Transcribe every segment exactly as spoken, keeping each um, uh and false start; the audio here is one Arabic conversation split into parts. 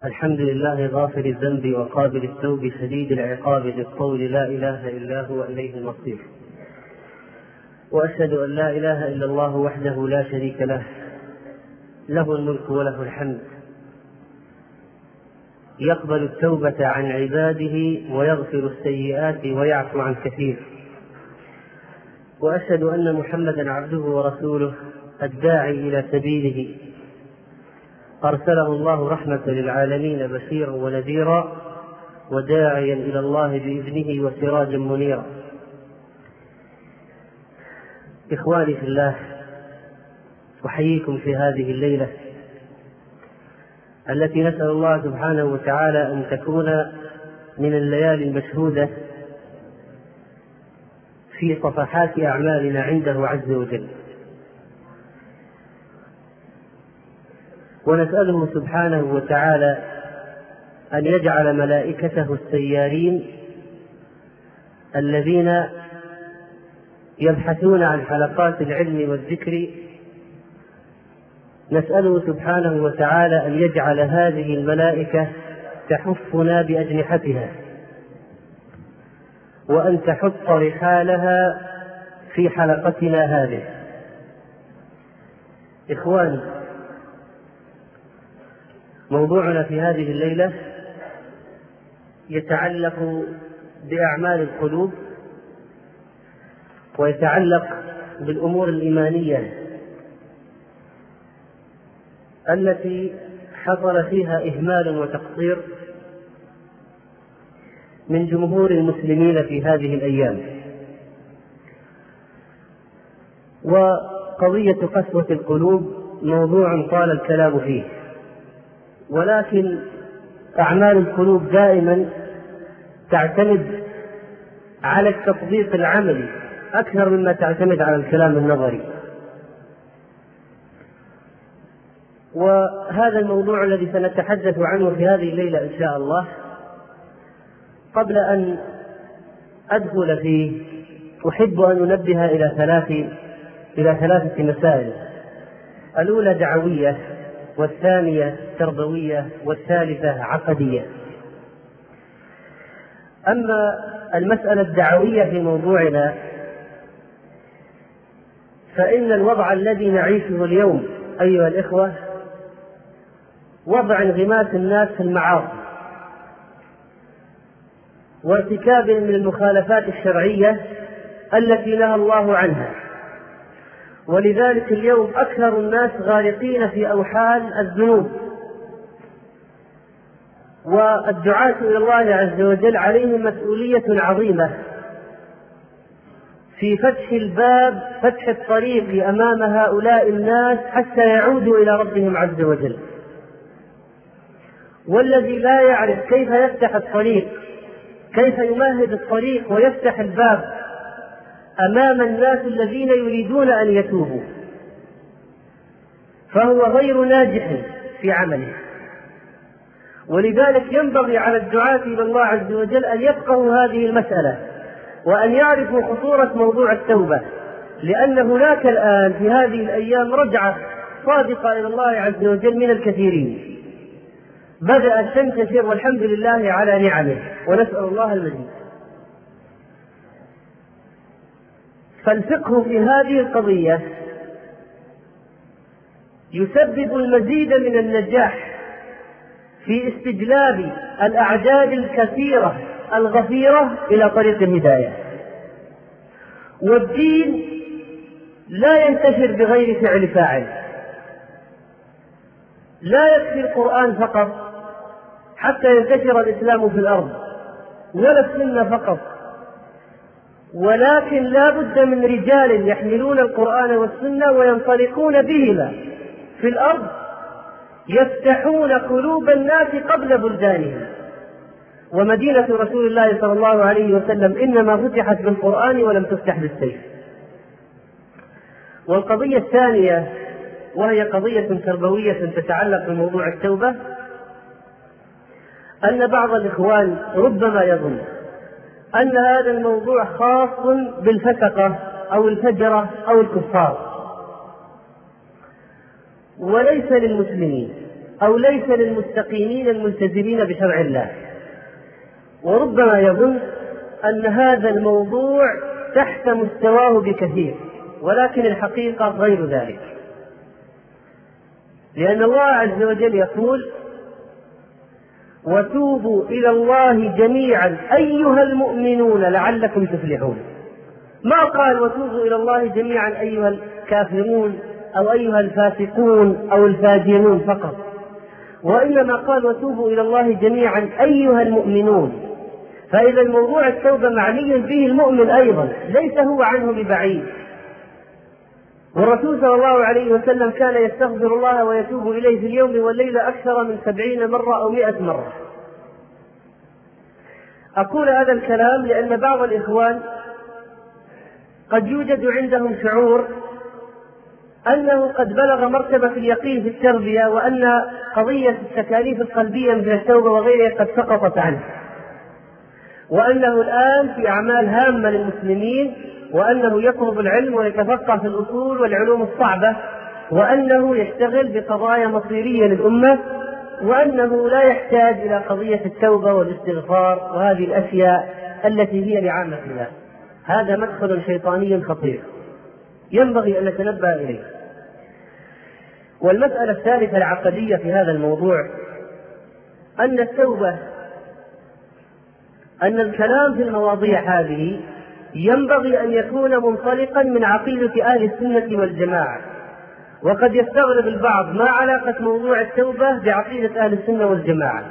الحمد لله غافر الذنب وقابل التوب شديد العقاب للقول لا إله إلا هو إليه المصير. وأشهد أن لا إله إلا الله وحده لا شريك له، له الملك وله الحمد، يقبل التوبة عن عباده ويغفر السيئات ويعفو عن كثير. وأشهد أن محمدا عبده ورسوله الداعي إلى سبيله، أرسله الله رحمة للعالمين بشيرا ونذيرا وداعيا إلى الله بإذنه وسراجا منيرا. إخواني في الله، أحييكم في هذه الليلة التي نسأل الله سبحانه وتعالى أن تكون من الليالي المشهودة في صفحات أعمالنا عنده عز وجل، ونسأله سبحانه وتعالى أن يجعل ملائكته السيارين الذين يبحثون عن حلقات العلم والذكر، نسأله سبحانه وتعالى أن يجعل هذه الملائكة تحفنا بأجنحتها، وأن تحط رحالها في حلقتنا هذه. إخواني، موضوعنا في هذه الليلة يتعلق بأعمال القلوب، ويتعلق بالأمور الإيمانية التي حصل فيها إهمال وتقصير من جمهور المسلمين في هذه الأيام. وقضية قسوة القلوب موضوع طال الكلام فيه، ولكن أعمال القلوب دائما تعتمد على التطبيق العملي أكثر مما تعتمد على الكلام النظري. وهذا الموضوع الذي سنتحدث عنه في هذه الليلة إن شاء الله. قبل أن أدخل فيه أحب أن أنبه إلى ثلاث إلى ثلاثة مسائل: الأولى دعوية، والثانية تربوية، والثالثة عقدية. أما المسألة الدعوية في موضوعنا، فإن الوضع الذي نعيشه اليوم أيها الإخوة وضع انغماس الناس في المعاصي وارتكاب من المخالفات الشرعية التي نهى الله عنها، ولذلك اليوم أكثر الناس غارقين في أوحال الذنوب، والدعاة إلى الله عز وجل عليهم مسؤولية عظيمة في فتح الباب، فتح الطريق أمام هؤلاء الناس حتى يعودوا إلى ربهم عز وجل. والذي لا يعرف كيف يفتح الطريق، كيف يمهد الطريق ويفتح الباب أمام الناس الذين يريدون أن يتوبوا، فهو غير ناجح في عمله. ولذلك ينبغي على الدعاة إلى الله عز وجل أن يفقهوا هذه المسألة، وأن يعرفوا خطورة موضوع التوبة، لأن هناك الآن في هذه الأيام رجعة صادقة إلى الله عز وجل من الكثيرين بدأت تنتشر، والحمد لله على نعمه، ونسأل الله المزيد. فالفقه في هذه القضية يسبب المزيد من النجاح في استجلاب الأعداد الكثيرة الغفيرة إلى طريق الهداية. والدين لا ينتشر بغير فعل فاعل. لا يكفي القرآن فقط حتى ينتشر الإسلام في الأرض، ولا السنة فقط، ولكن لا بد من رجال يحملون القرآن والسنة وينطلقون بهما في الأرض، يفتحون قلوب الناس قبل بلدانهم. ومدينة رسول الله صلى الله عليه وسلم إنما فتحت بالقرآن ولم تفتح بالسيف. والقضية الثانية، وهي قضية تربوية تتعلق بموضوع التوبة، أن بعض الإخوان ربما يظن أن هذا الموضوع خاص بالفسقة أو الفجرة أو الكفار، وليس للمسلمين أو ليس للمستقيمين الملتزمين بشرع الله. وربما يظن أن هذا الموضوع تحت مستواه بكثير، ولكن الحقيقة غير ذلك، لأن الله عز وجل يقول: وتوبوا إلى الله جميعا أيها المؤمنون لعلكم تفلحون. ما قال وتوبوا إلى الله جميعا أيها الكافرون أو أيها الفاسقون أو الفاجرون فقط، وإنما قال وتوبوا إلى الله جميعا أيها المؤمنون. فإذا الموضوع التوبة معني به المؤمن أيضا، ليس هو عنه ببعيد. والرسول صلى الله عليه وسلم كان يستغفر الله ويتوب إليه في اليوم والليلة أكثر من سبعين مرة أو مئة مرة. أقول هذا الكلام لأن بعض الإخوان قد يوجد عندهم شعور أنه قد بلغ مرتبة اليقين في التربية، وأن قضية التكاليف القلبية مثل التوبة وغيرها قد سقطت عنه، وأنه الآن في أعمال هامة للمسلمين، وأنه يطلب العلم ويتفقه في الأصول والعلوم الصعبة، وأنه يشتغل بقضايا مصيرية للأمة، وأنه لا يحتاج إلى قضية التوبة والاستغفار وهذه الأشياء التي هي لعامة الناس. هذا مدخل شيطاني خطير ينبغي أن نتنبه إليه. والمسألة الثالثة العقدية في هذا الموضوع أن التوبة أن الكلام في المواضيع هذه ينبغي أن يكون منطلقا من عقيدة أهل السنة والجماعة. وقد يستغرب البعض ما علاقة موضوع التوبة بعقيدة أهل السنة والجماعة،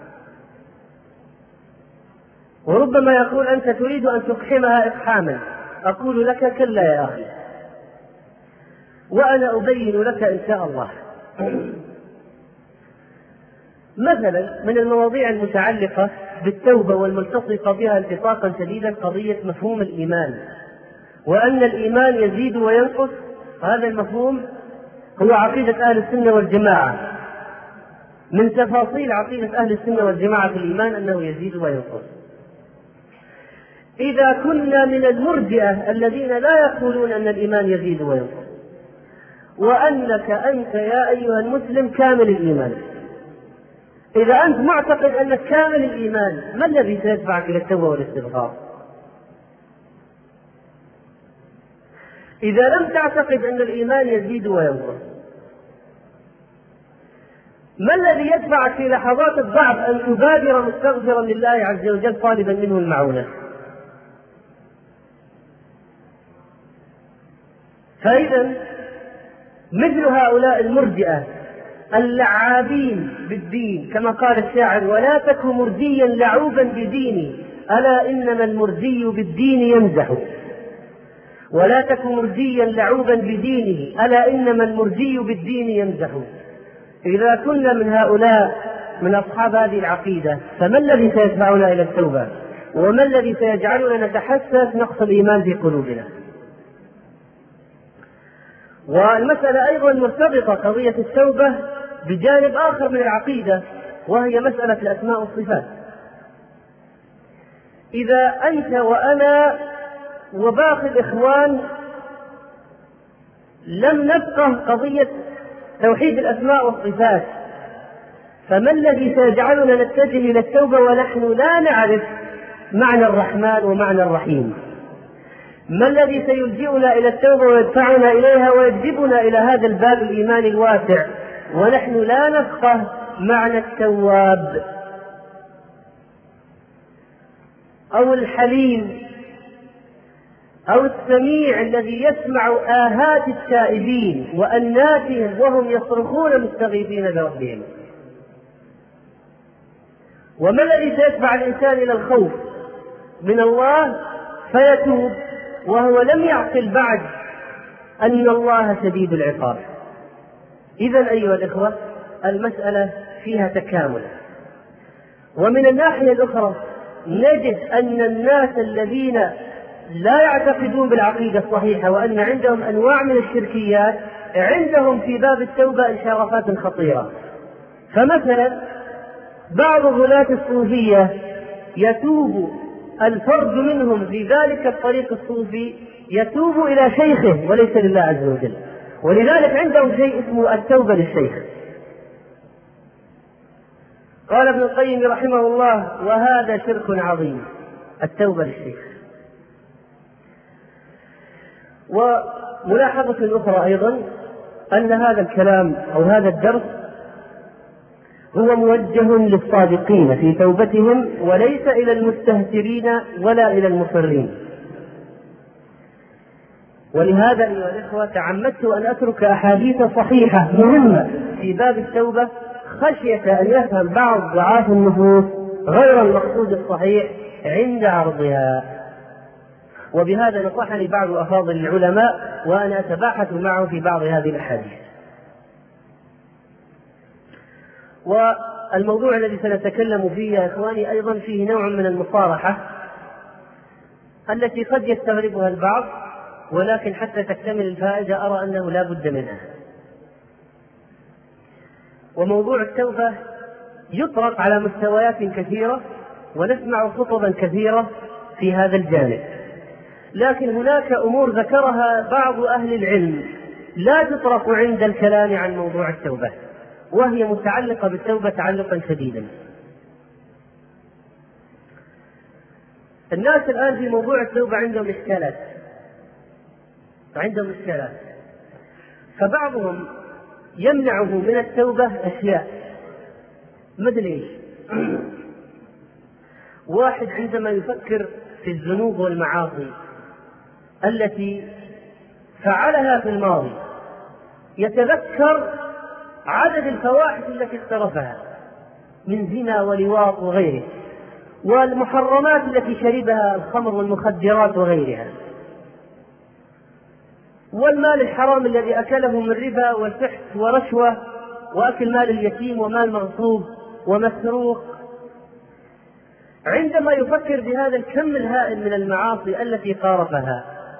وربما يقول أنت تريد أن تقحمها إقحاما. أقول لك كلا يا أخي، وأنا أبين لك إن شاء الله. مثلا من المواضيع المتعلقة بالتوبة والملتصقة بها التصاقا شديدا قضية مفهوم الإيمان، وأن الإيمان يزيد وينقص. هذا المفهوم هو عقيدة أهل السنة والجماعة. من تفاصيل عقيدة أهل السنة والجماعة في الإيمان أنه يزيد وينقص. إذا كنا من المرجئة الذين لا يقولون أن الإيمان يزيد وينقص، وأنك أنت يا أيها المسلم كامل الإيمان، إذا أنت معتقد أنك كامل الإيمان، ما الذي سيدفعك إلى التوبة والاستغفار؟ إذا لم تعتقد أن الإيمان يزيد وينقص، ما الذي يدفعك في لحظات الضعف أن تبادر مستغفرا لله عز وجل طالبا منه المعونة؟ فإذا مثل هؤلاء المرجئة اللعابين بالدين، كما قال الشاعر: ولا تك مرجيا لعوبا بديني ألا إنما المرجي بالدين يمزح. ولا تك مرجيا لعوبا بدينه ألا إنما المرجي بالدين يمزح. إذا كنا من هؤلاء من أصحاب هذه العقيدة، فما الذي سيدفعنا إلى التوبة؟ وما الذي سيجعلنا نتحسس نقص الإيمان في قلوبنا؟ والمسألة أيضا مرتبطة قضية التوبة بجانب آخر من العقيدة، وهي مسألة الأسماء والصفات. إذا أنت وأنا وباقي الإخوان لم نفقه قضية توحيد الأسماء والصفات، فما الذي سيجعلنا نتجه إلى التوبة ونحن لا نعرف معنى الرحمن ومعنى الرحيم؟ ما الذي سيلجئنا إلى التوبة ويدفعنا إليها ويجذبنا إلى هذا الباب الإيماني الواسع ونحن لا نفقه معنى التواب أو الحليم أو السميع الذي يسمع آهات التائبين وأناتهم وهم يصرخون مستغيثين بربهم؟ وما الذي سيدفع الإنسان إلى الخوف من الله فيتوب وهو لم يعقل بعد أن الله شديد العقاب؟ إذن أيها الإخوة، المسألة فيها تكامل. ومن الناحية الأخرى نجد أن الناس الذين لا يعتقدون بالعقيدة الصحيحة وأن عندهم أنواع من الشركيات عندهم في باب التوبة انحرافات خطيرة. فمثلا بعض غلاة الصوفية يتوب الفرد منهم في ذلك الطريق الصوفي يتوب إلى شيخه وليس لله عز وجل، ولذلك عندهم شيء اسمه التوبة للشيخ. قال ابن القيم رحمه الله: وهذا شرك عظيم، التوبة للشيخ. وملاحظة أخرى أيضا أن هذا الكلام أو هذا الدرس هو موجه للصادقين في توبتهم وليس إلى المستهترين ولا إلى المصرين. ولهذا أيها الإخوة تعمدت أن أترك أحاديث صحيحة مهمة في باب التوبة خشية أن يفهم بعض ضعاف النفوس غير المقصود الصحيح عند عرضها. وبهذا نصحني بعض أفاضل العلماء وأنا أتباحث معه في بعض هذه الأحاديث. والموضوع الذي سنتكلم فيه يا إخواني أيضا فيه نوع من المصارحة التي قد يستغربها البعض، ولكن حتى تكتمل الفائدة أرى أنه لا بد منها. وموضوع التوبة يطرق على مستويات كثيرة ونسمع خطبا كثيرة في هذا الجانب، لكن هناك أمور ذكرها بعض أهل العلم لا تطرق عند الكلام عن موضوع التوبة، وهي متعلقة بالتوبة تعلقا شديدا. الناس الآن في موضوع التوبة عندهم إشكالات عندهم إشكالات فبعضهم يمنعه من التوبة أشياء مثل إيش؟ واحد عندما يفكر في الذنوب والمعاصي التي فعلها في الماضي يتذكر عدد الفواحش التي اقترفها من زنا ولواط وغيره، والمحرمات التي شربها الخمر والمخدرات وغيرها، والمال الحرام الذي أكله من ربا والفحش ورشوة وأكل مال اليتيم ومال مغصوب ومسروق. عندما يفكر بهذا الكم الهائل من المعاصي التي قارفها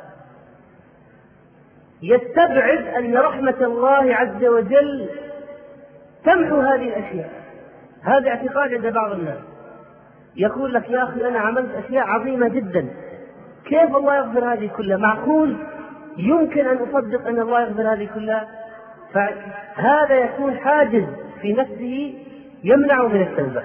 يستبعد أن رحمة الله عز وجل تمحو هذه الأشياء. هذا اعتقاد عند بعض الناس، يقول لك: يا أخي أنا عملت أشياء عظيمة جدا، كيف الله يغفر هذه كلها؟ معقول يمكن أن أصدق أن الله يغفر هذه كلها؟ فهذا يكون حاجز في نفسه يمنعه من التوبة.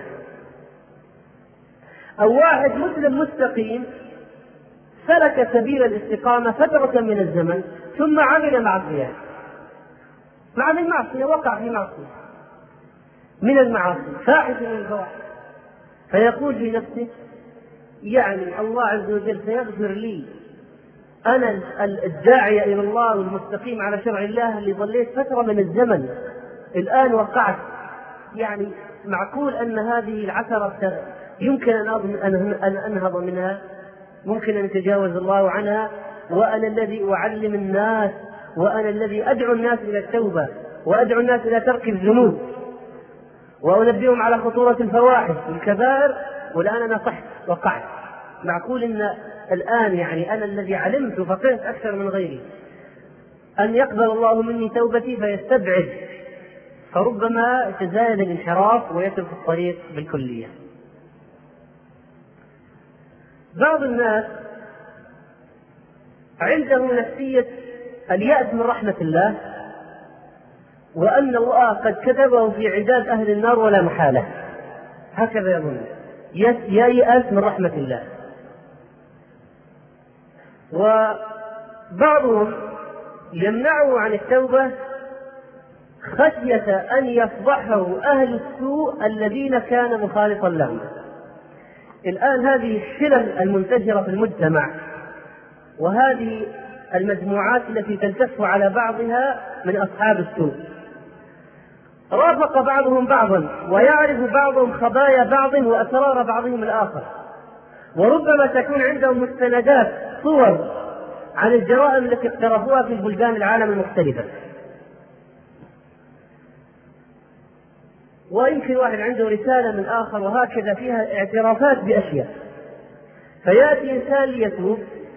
أو واحد مسلم مستقيم سلك سبيل الاستقامة فترة من الزمن ثم عمل معصية عمل معصية وقع في معصية من المعاصي فاحش من الفواحش، فيقول في نفسه: يعني الله عز وجل سيغفر لي أنا الداعية إلى الله والمستقيم على شرع الله اللي ظليت فترة من الزمن الآن وقعت، يعني معقول أن هذه العثرة يمكن أن أنهض منها، ممكن أن يتجاوز الله عنها، وأنا الذي أعلم الناس وأنا الذي أدعو الناس إلى التوبة وأدعو الناس إلى ترك الذنوب وأنبئهم على خطورة الفواحش والكبائر، والآن أنا صحت وقعت. معقول أن الآن يعني أنا الذي علمت وفقهت أكثر من غيري أن يقبل الله مني توبتي فيستبعد، فربما يتزايد الانحراف ويترك الطريق بالكلية. بعض الناس عنده نفسية اليأس من رحمة الله، وأن الله قد كتبه في عداد أهل النار ولا محالة، هكذا يظن، ييأس من رحمة الله. وبعضهم يمنعه عن التوبة خشية أن يفضحه أهل السوء الذين كان مخالطا لهم. الآن هذه الشلل المنتشرة في المجتمع وهذه المجموعات التي تلتف على بعضها من أصحاب السوء، رافق بعضهم بعضا ويعرف بعضهم خبايا بعض وأسرار بعضهم الآخر، وربما تكون عندهم مستندات صور عن الجرائم التي اقترفوها في بلدان العالم المختلفة. ويمكن واحد عنده رسالة من آخر وهكذا فيها اعترافات بأشياء، فيأتي إنسان ليتوب،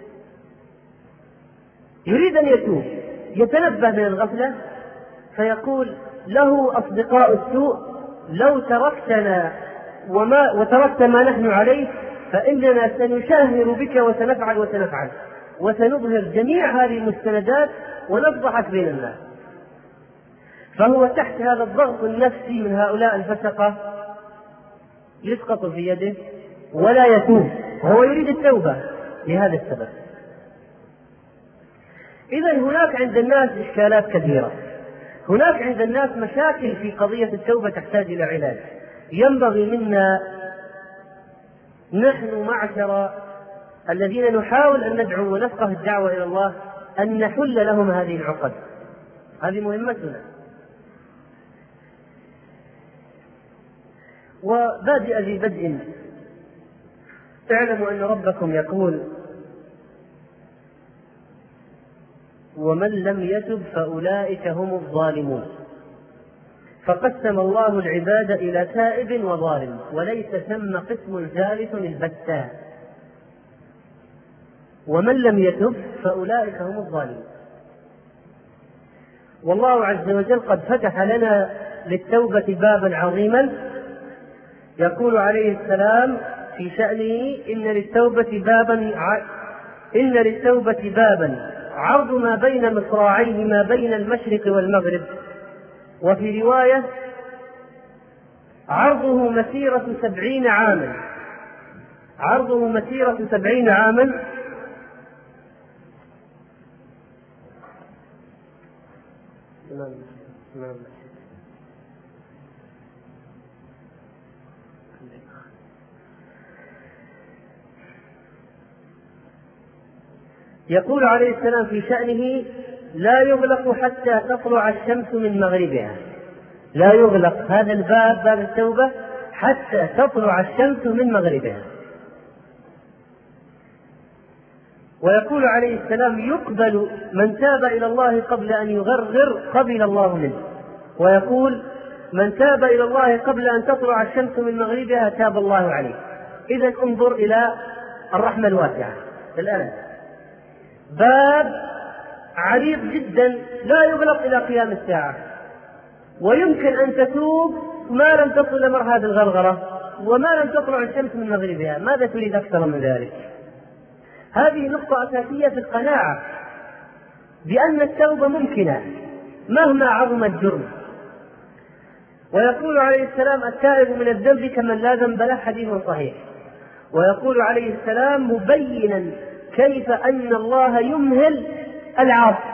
يريد أن يتوب، يتنبه من الغفلة فيقول له أصدقاء السوء: لو تركتنا وما وتركت ما نحن عليه فإننا سنشاهر بك وسنفعل وسنفعل وسنظهر جميع هذه المستندات ونفضحك بين الناس. فهو تحت هذا الضغط النفسي من هؤلاء الفسقة يسقط في يده ولا يتوب، وهو يريد التوبة لهذا السبب. إذا هناك عند الناس إشكالات كثيرة، هناك عند الناس مشاكل في قضية التوبة تحتاج إلى علاج. ينبغي منا نحن معشر الذين نحاول أن ندعو ونفقه الدعوة إلى الله أن نحل لهم هذه العقد، هذه مهمتنا. وبادئ ذي بدء، اعلموا أن ربكم يقول: ومن لم يتب فأولئك هم الظالمون. فقسم الله العباد إلى تائب وظالم، وليس ثم قسم ثالث البتة. ومن لم يتب فأولئك هم الظالمون. والله عز وجل قد فتح لنا للتوبة بابا عظيما، يقول عليه السلام في شأنه: إن للتوبة بابا إن للتوبة بابا عرض ما بين مصراعيه ما بين المشرق والمغرب، وفي رواية عرضه مسيرة سبعين عاما عرضه مسيرة سبعين عاما يقول عليه السلام في شأنه: لا يغلق حتى تطلع الشمس من مغربها. لا يغلق هذا الباب، باب التوبة، حتى تطلع الشمس من مغربها. ويقول عليه السلام: يقبل من تاب إلى الله قبل أن يغرغر قبل الله منه. ويقول: من تاب إلى الله قبل أن تطلع الشمس من مغربها تاب الله عليه. إذن انظر إلى الرحمة الواسعة. الآن باب عريض جدا لا يغلق إلى قيام الساعة، ويمكن أن تتوب ما لم تصل لمرحلة الغرغرة وما لم تطلع الشمس من مغربها. ماذا تريد أكثر من ذلك؟ هذه نقطة أساسية في القناعة بأن التوبة ممكنة مهما عظم الجرم. ويقول عليه السلام: التائب من الذنب كمن لا ذنب له، حديث صحيح. ويقول عليه السلام مبينا كيف أن الله يمهل العاصي،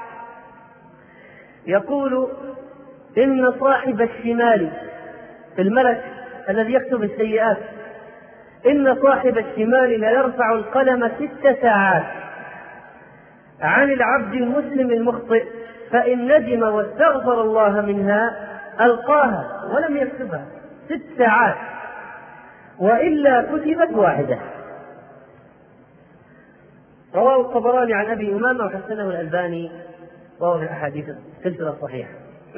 يقول: إن صاحب الشمال، الملك الذي يكتب السيئات، إن صاحب الشمال لا يرفع القلم ست ساعات عن العبد المسلم المخطئ، فإن ندم واستغفر الله منها ألقاها ولم يكتبها ست ساعات، وإلا كتبت واحدة. رواه الطبراني عن أبي أمامة وحسنه الألباني، وهو في الأحاديث السلسلة الصحيحة.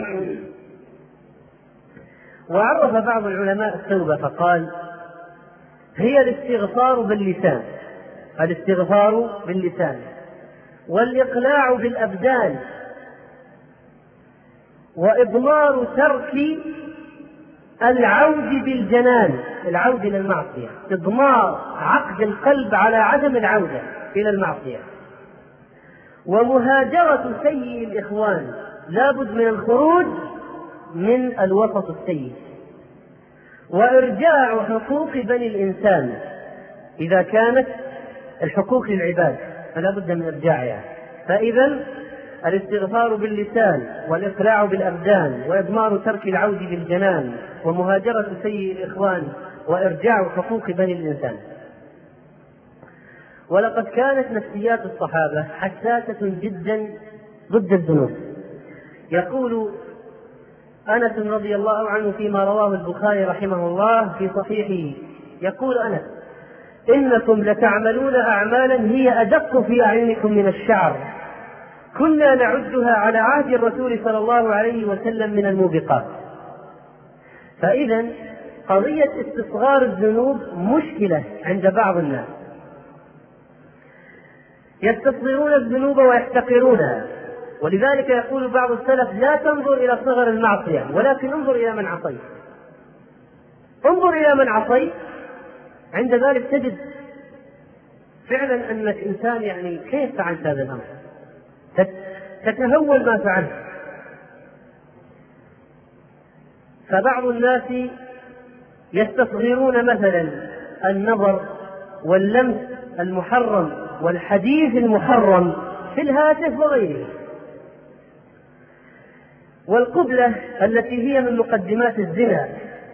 وعرف بعض العلماء التوبة فقال: هي الاستغفار باللسان الاستغفار باللسان والإقلاع بالأبدان، وإضمار ترك العود بالجنان، العود إلى المعصية، إضمار عقد القلب على عدم العودة إلى المعصية، ومهاجرة سيء الإخوان، لابد من الخروج من الوسط السيء، وإرجاع حقوق بني الإنسان إذا كانت الحقوق للعباد فلا بد من إرجاعها. فإذا الاستغفار باللسان والإقلاع بالأبدان وإضمار ترك العود بالجنان ومهاجرة سيء الإخوان وإرجاع حقوق بني الإنسان. ولقد كانت نفسيات الصحابة حساسة جدا ضد الذنوب. يقول أنس رضي الله عنه فيما رواه البخاري رحمه الله في صحيحه، يقول أنس: إنكم لتعملون أعمالا هي أدق في أعينكم من الشعر، كنا نعدها على عهد الرسول صلى الله عليه وسلم من الموبقات. فإذا قضية استصغار الذنوب مشكلة عند بعض الناس، يستصغرون الذنوب ويحتقرونها. ولذلك يقول بعض السلف: لا تنظر إلى صغر المعصية ولكن انظر إلى من عصيت، انظر إلى من عصيت، عند ذلك تجد فعلا أنك إنسان يعني كيف فعلت هذا الأمر، تتهول ما فعلت. فبعض الناس يستصغرون مثلا النظر واللمس المحرم والحديث المحرم في الهاتف وغيره، والقبلة التي هي من مقدمات الزنا،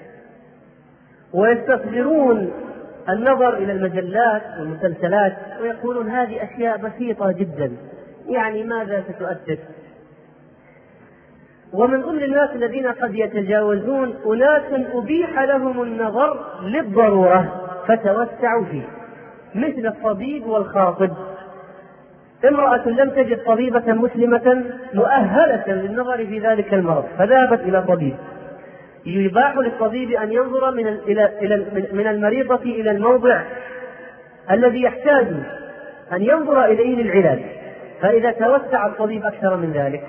ويستصغرون النظر إلى المجلات والمسلسلات ويقولون هذه أشياء بسيطة جدا، يعني ماذا ستؤثر؟ ومن ضمن الناس الذين قد يتجاوزون أناس أبيح لهم النظر للضرورة فتوسعوا فيه، مثل الطبيب والخاطب. امرأة لم تجد طبيبة مسلمة مؤهلة للنظر في ذلك المرض فذهبت إلى طبيب، يباح للطبيب أن ينظر من من المريضة إلى الموضع الذي يحتاج أن ينظر إليه للعلاج، فإذا توسع الطبيب أكثر من ذلك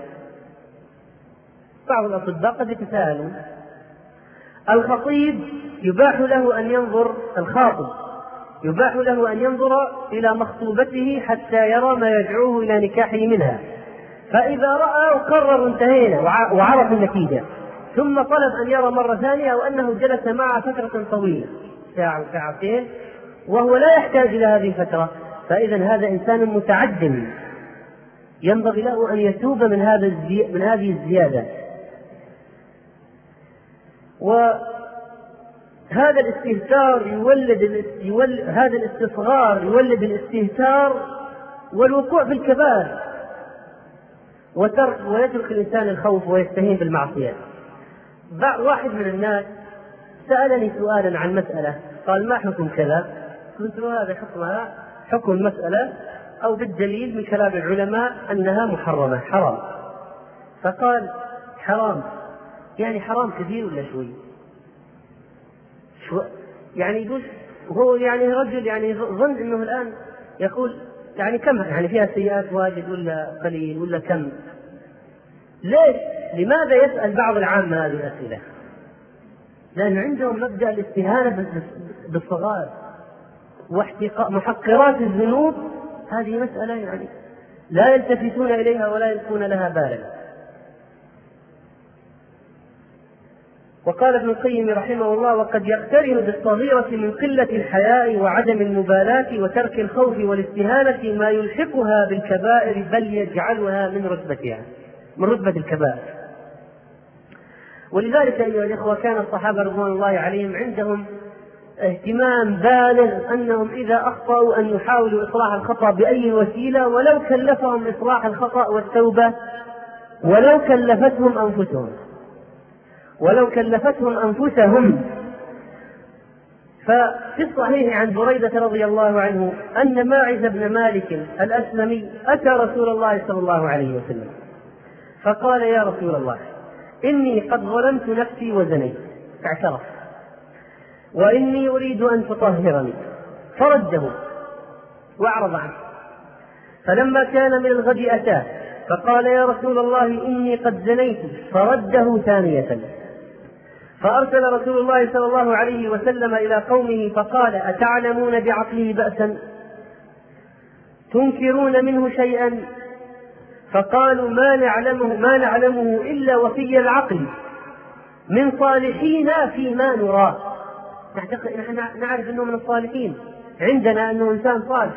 بعض الأطباء قد يتساءلون. الخطيب يباح له أن ينظر الخاطب يباح له أن ينظر إلى مخطوبته حتى يرى ما يدعوه إلى نكاحه منها، فإذا رأى وقرر انتهينا وعرف النتيجة، ثم طلب أن يرى مرة ثانية أو أنه جلس معها فترة طويلة ساعة وساعتين وهو لا يحتاج إلى هذه الفترة، فإذا هذا إنسان متعد ينبغي له أن يتوب من هذا من هذه الزيادة. وهذا الاستهتار يولد, يولد هذا الاستصغار يولد الاستهتار والوقوع في الكبائر، وترك ويترك الإنسان الخوف ويستهين بالمعصية. واحد من الناس سألني سؤالا عن مسألة، قال ما حكم كذا؟ قلت له هذا حكمها حكم المسألة أو بالدليل من كلام العلماء أنها محرمة حرام. فقال حرام يعني حرام كثير ولا شوي؟ شو يعني؟ يقول هو يعني رجل يعني ظن أنه الآن يقول يعني كم يعني فيها سيئات واجد ولا قليل ولا كم؟ ليش؟ لماذا يسأل بعض العامة هذه الأسئلة؟ لأن عندهم مبدأ الاستهانة بالصغار واحتقار محقرات الذنوب. هذه مسألة يعني لا يلتفتون إليها ولا يلقون لها بالا. وقال ابن القيم رحمه الله وقد يقترن بالصغيرة من قلة الحياء وعدم المبالاة وترك الخوف والاستهانة ما يلحقها بالكبائر بل يجعلها من رتبتها من رتبة الكبائر. ولذلك أيها الإخوة كان الصحابة رضوان الله عليهم عندهم اهتمام بالغ أنهم إذا أخطأوا أن يحاولوا إصلاح الخطأ بأي وسيلة ولو كلفهم إصلاح الخطأ والتوبة ولو كلفتهم أنفسهم ولو كلفتهم أنفسهم. ففي الصحيح عن بريدة رضي الله عنه أن ماعز بن مالك الأسلمي أتى رسول الله صلى الله عليه وسلم فقال يا رسول الله إني قد ظلمت نفسي وزنيت، اعترف، وإني أريد أن تطهرني، فرده وأعرض عنه. فلما كان من الغد أتاه فقال يا رسول الله إني قد زنيت، فرده ثانية. فأرسل رسول الله صلى الله عليه وسلم إلى قومه فقال أتعلمون بعقله بأسا؟ تنكرون منه شيئا؟ فقالوا ما نعلمه, ما نعلمه إلا وفي العقل من صالحين فيما نراه. نحن نعرف أنه من الصالحين، عندنا أنه إنسان صالح.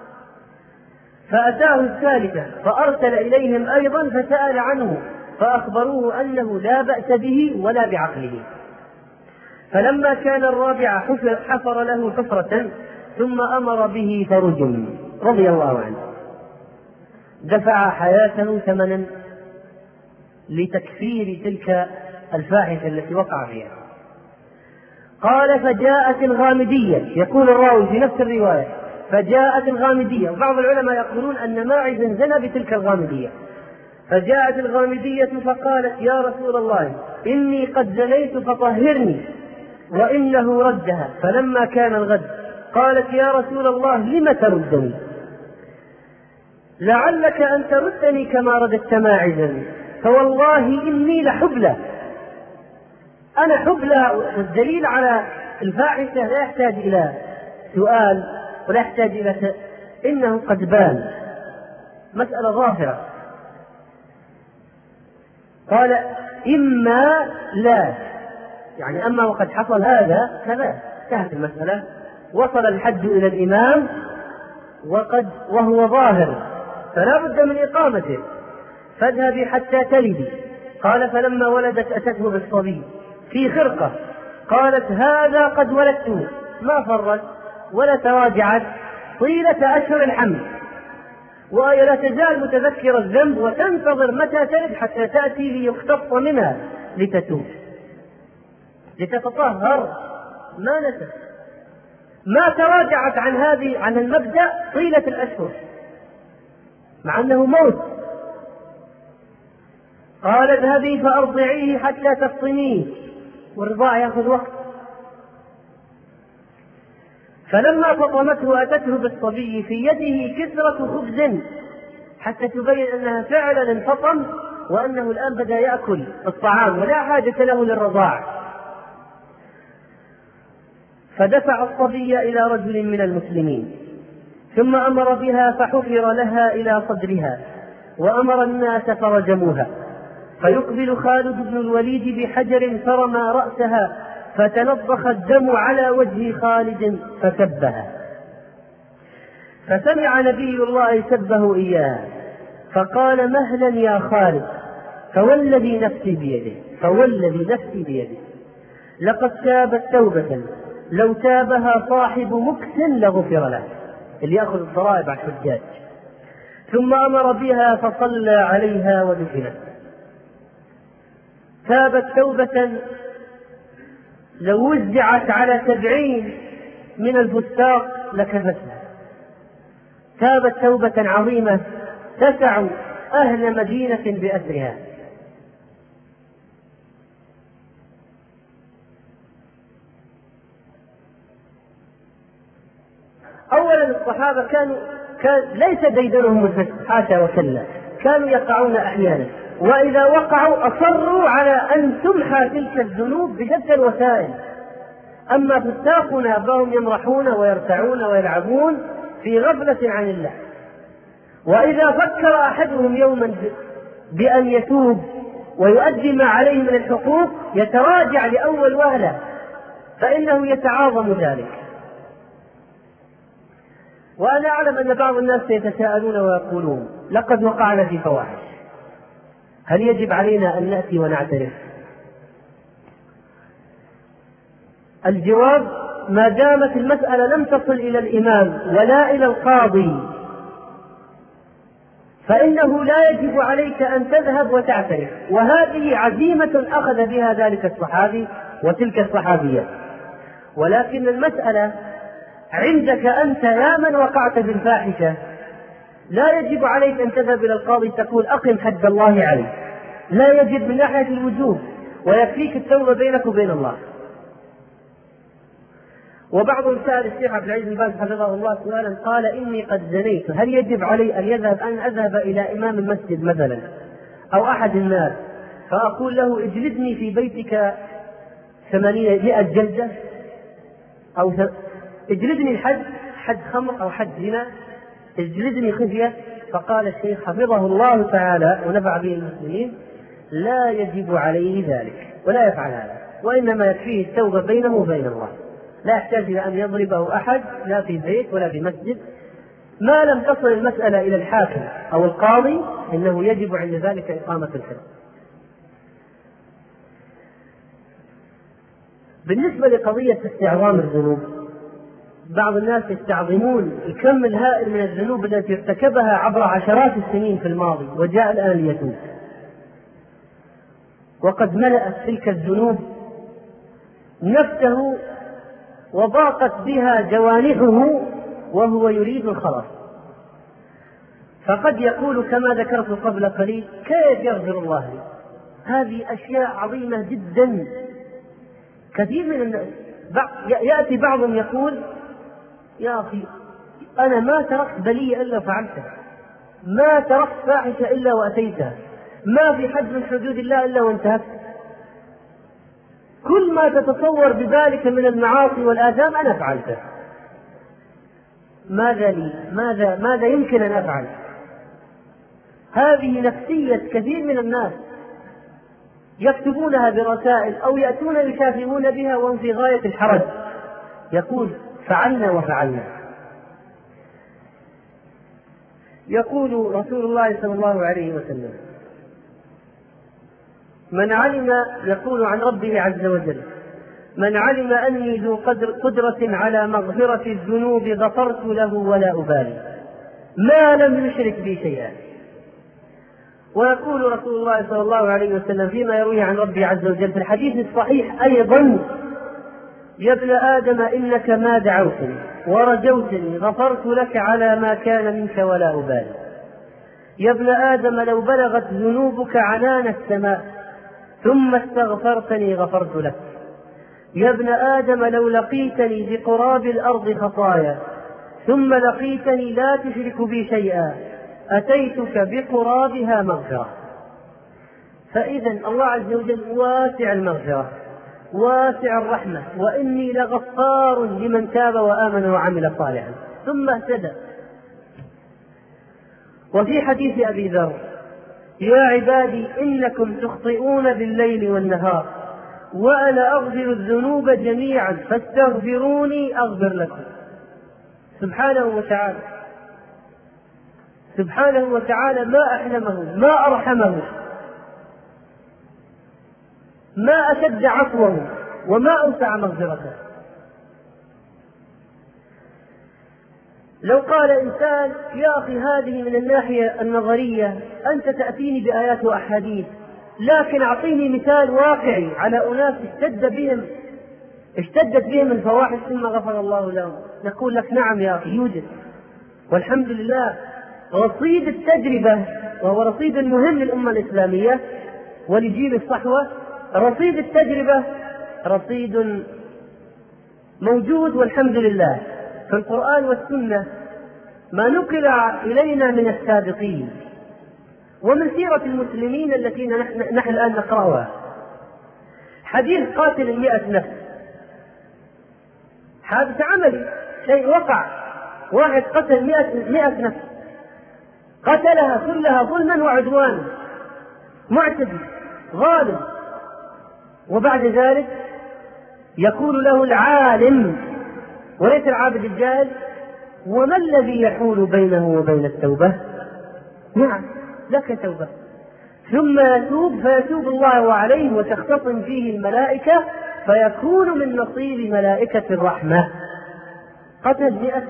فأتاه الثالثة فأرسل إليهم أيضا فسأل عنه فأخبروه أنه لا بأس به ولا بعقله. فلما كان الرابع حفر له حفرة ثم أمر به فرجم رضي الله عنه، دفع حياته ثمنا لتكفير تلك الفاحشة التي وقع فيها. قال فجاءت الغامدية، يقول الراوي في نفس الرواية فجاءت الغامدية، وبعض العلماء يقولون أن ماعز زنى بتلك الغامدية. فجاءت الغامدية فقالت يا رسول الله إني قد زنيت فطهرني، وإنه ردها. فلما كان الغد قالت يا رسول الله لم تردني؟ لعلك أن تردني كما رددت ماعزا، فوالله إني لحبلى، أنا حبلى. والدليل على الفاحشة لا يحتاج إلى سؤال ولا يحتاج إلى ت... إنه قد بان، مسألة ظاهرة. قال إما لا، يعني أما وقد حصل هذا كذا انتهت المسألة، وصل الحج إلى الإمام وقد وهو ظاهر فلا بد من إقامته، فاذهبي حتى تلدي. قال فلما ولدت أتته بالصبي في خرقة، قالت هذا قد ولدته، ما فرت ولا تراجعت طيلة أشهر الحمل، ولا تزال متذكر الذنب وتنتظر متى تلد حتى تأتي ليقتص منها لتتوب لتتطهر، ما نست، ما تراجعت عن هذه عن المبدأ طيلة الأشهر مع أنه موت. قال اذهبي فأرضعيه حتى تفطميه، والرضاع يأخذ وقت. فلما فطمته أتته بالصبي في يده كسرة خبز حتى تبين أنها فعلا انفطم وأنه الآن بدأ يأكل الطعام ولا حاجة له للرضاع. فدفع الصبي إلى رجل من المسلمين ثم أمر بها فحفر لها إلى صدرها وأمر الناس فرجموها. فيقبل خالد بن الوليد بحجر فرمى رأسها فتنضخ الدم على وجه خالد فسبها، فسمع نبي الله سبه إياها فقال مهلا يا خالد، فوالذي نفسي بيده فوالذي نفسي بيده لقد تابت توبة لو تابها صاحب مكس لغفر له، اللي يأخذ الضرائب على الحجاج. ثم أمر بها فصلى عليها ودفنت. تابت توبة لو وزعت على سبعين من الفساق لكفتها. تابت توبة عظيمة تسع أهل مدينة بأسرها. أولا الصحابة كانوا كان ليس ديدنهم الفسق، حاشا وكلا، كانوا يقعون أحيانا، وإذا وقعوا أصروا على أن تمحى تلك الذنوب بشتى الوسائل. أما فساقنا فهم يمرحون ويرتعون ويلعبون في غفلة عن الله. وإذا فكر أحدهم يوما بأن يتوب ويؤدي ما عليه من الحقوق يتراجع لأول وهلة، فإنه يتعاظم ذلك. وأنا أعلم أن بعض الناس يتساءلون ويقولون لقد وقعنا في فواحش، هل يجب علينا أن نأتي ونعترف؟ الجواب ما دامت المسألة لم تصل إلى الإمام ولا إلى القاضي فإنه لا يجب عليك أن تذهب وتعترف، وهذه عزيمة أخذ بها ذلك الصحابي وتلك الصحابية. ولكن المسألة عندك أنت يا من وقعت بالفاحشة لا يجب عليك أن تذهب إلى القاضي تقول أقم حد الله عليك، لا يجب من ناحية الوجوب، ويكفيك التوبة بينك وبين الله. وبعضهم سأل الشيخ عبد العزيز بن باز حفظه الله سؤالا قال إني قد زنيت، هل يجب علي أن يذهب أن أذهب إلى إمام المسجد مثلا أو أحد الناس فأقول له اجلدني في بيتك ثمانين مئة جلدة أو اجلدني الحد حد خمر أو حد زنا، اجلدني خزية؟ فقال الشيخ حفظه الله تعالى ونفع به المسلمين لا يجب عليه ذلك ولا يفعل هذا، وإنما يكفيه التوبة بينه وبين الله، لا يحتاج إلى أن يضربه أحد لا في بيت ولا في مسجد ما لم تصل المسألة إلى الحاكم أو القاضي، إنه يجب عند ذلك إقامة الحد. بالنسبة لقضية استعظام الذنوب، بعض الناس يستعظمون الكم الهائل من الذنوب التي ارتكبها عبر عشرات السنين في الماضي وجاء الآن ليتوب، وقد ملأت تلك الذنوب نفسه وضاقت بها جوانحه وهو يريد الخلاص. فقد يقول كما ذكرت قبل قليل كيف يغفر الله لي؟ هذه أشياء عظيمة جدا. كثير من الناس يأتي بعضهم يقول يا أخي أنا ما تركت بلية إلا فعلتها، ما تركت فاحشة إلا وأتيتها، ما في حد من حدود الله إلا وانتهكت، كل ما تتصور بذلك من المعاصي والآثام أنا فعلته، ماذا لي؟ ماذا ماذا يمكن أن أفعل؟ هذه نفسية كثير من الناس. يكتبونها برسائل أو يأتون يشافهون بها وهم في غاية الحرج، يقول فعلنا وفعلنا. يقول رسول الله صلى الله عليه وسلم: من علم، يقول عن ربه عز وجل: من علم أني ذو قدرة على مغفرة الذنوب غفرت له ولا أبالي ما لم يشرك بي شيئا. ويقول رسول الله صلى الله عليه وسلم فيما يرويه عن ربه عز وجل في الحديث الصحيح أيضا: يا ابن آدم إنك ما دعوتني ورجوتني غفرت لك على ما كان منك ولا أبالي. يا ابن آدم لو بلغت ذنوبك عنان السماء ثم استغفرتني غفرت لك. يا ابن آدم لو لقيتني بقراب الأرض خطايا ثم لقيتني لا تشرك بي شيئا أتيتك بقرابها مغفرة. فإذا الله عز وجل واسع المغفرة واسع الرحمة، وإني لغفار لمن تاب وآمن وعمل صالحا ثم اهتدى. وفي حديث أبي ذر: يا عبادي إنكم تخطئون بالليل والنهار وأنا أغفر الذنوب جميعا فاستغفروني أغفر لكم. سبحانه وتعالى سبحانه وتعالى ما أحلمه، ما أرحمه، ما أشد عفوه، وما أوسع مغفرته. لو قال إنسان: يا أخي هذه من الناحية النظرية أنت تأتيني بآيات وأحاديث، لكن أعطيني مثال واقعي على أناس اشتد بهم اشتدت بهم الفواحش ثم غفر الله لهم، نقول لك: نعم يا أخي يوجد، والحمد لله. رصيد التجربة، وهو رصيد مهم للأمة الإسلامية ولجيل الصحوة، رصيد التجربة رصيد موجود والحمد لله في القرآن والسنة، ما نقل إلينا من السابقين ومن سيرة المسلمين التي نحن الآن نقرأها. حديث قاتل المئة نفس حادث عملي، شيء وقع، واحد قتل مئة, مئة نفس، قتلها كلها ظلما وعدوانا، معتدي ظالم، وبعد ذلك يقول له العالم وليس العابد الجاهل: وما الذي يحول بينه وبين التوبة؟ نعم لك توبة. ثم يتوب فيتوب الله عليه وتختصم فيه الملائكة فيكون من نصيب ملائكة الرحمة. قتل مئة.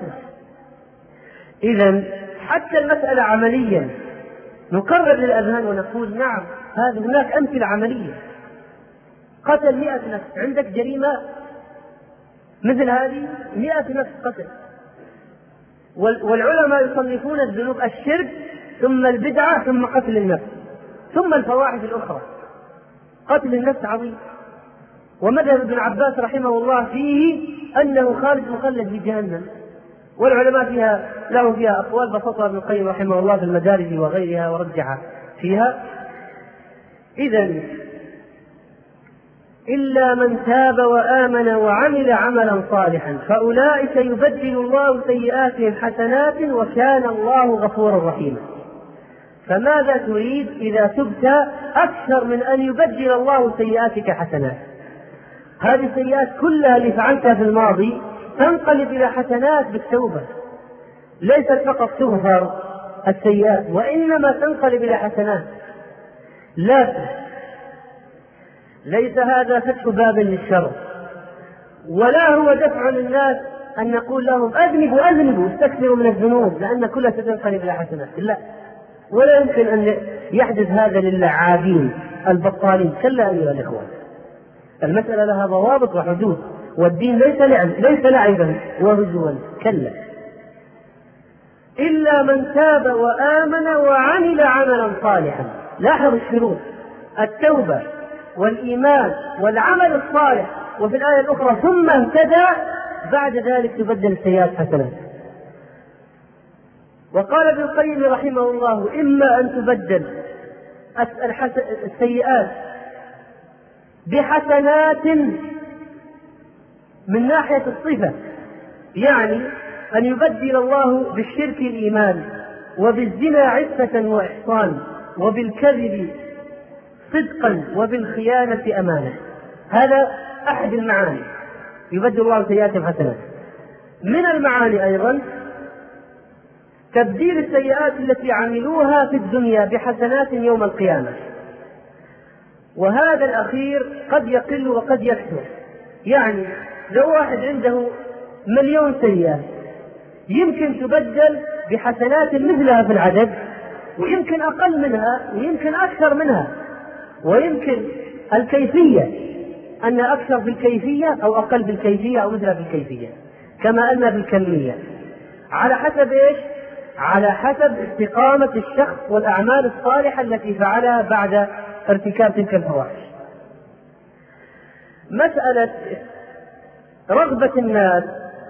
إذن حتى المسألة عمليا نقرر للأذهان ونقول: نعم هذا هناك أمثلة عملية. قتل مئة نفس، عندك جريمة مثل هذه، مئة نفس قتل. والعلماء يصنفون الذنوب: الشرك ثم البدعة ثم قتل النفس ثم الفواحش الأخرى. قتل النفس عظيم، ومذهب ابن عباس رحمه الله فيه أنه خالد مخلد في جهنم، والعلماء فيها له فيها أقوال بسطها ابن القيم رحمه الله في المدارج وغيرها ورجح فيها. إذن إلا من تاب وآمن وعمل عملا صالحا فأولئك يبدل الله سيئاتهم حسنات وكان الله غفورا رحيما. فماذا تريد إذا تبت أكثر من أن يبدل الله سيئاتك حسنات؟ هذه السيئات كلها اللي فعلتها في الماضي تنقلب إلى حسنات بالتوبة، ليست فقط تغفر السيئات وإنما تنقلب إلى حسنات. لا، ليس هذا فتح باب للشر، ولا هو دفع للناس أن نقول لهم: أذنبوا أذنبوا استكثروا من الذنوب لأن كلها ستنقلب إلى حسنات. لا، ولا يمكن أن يحدث هذا للعابين البطالين. كلا أيها الإخوان، المسألة لها ضوابط وحدود، والدين ليس لعب ليس لعبا وهزوا. كلا. إلا من تاب وآمن وعمل عملا صالحا. لاحظ الشروط: التوبة والإيمان والعمل الصالح، وفي الآية الأخرى ثم اهتدى، بعد ذلك تبدل السيئات حسنات. وقال ابن القيم رحمه الله: إما أن تبدل السيئات بحسنات من ناحية الصفة، يعني أن يبدل الله بالشرك الإيمان، وبالزنا عفة وإحصان، وبالكذب صدقا وبالخيانة أمانة. هذا أحد المعاني، يبدل الله سيئاتهم حسنات. من المعاني أيضا تبديل السيئات التي عملوها في الدنيا بحسنات يوم القيامة، وهذا الأخير قد يقل وقد يكثر. يعني لو واحد عنده مليون سيئة يمكن تبدل بحسنات مثلها في العدد، ويمكن أقل منها، ويمكن أكثر منها، ويمكن الكيفية أن أكثر في الكيفية أو أقل بالكيفية أو مثلها في الكيفية، كما أن بالكمية، على حسب إيش؟ على حسب استقامة الشخص والأعمال الصالحة التي فعلها بعد ارتكاب تلك الفواحش. مسألة رغبة الناس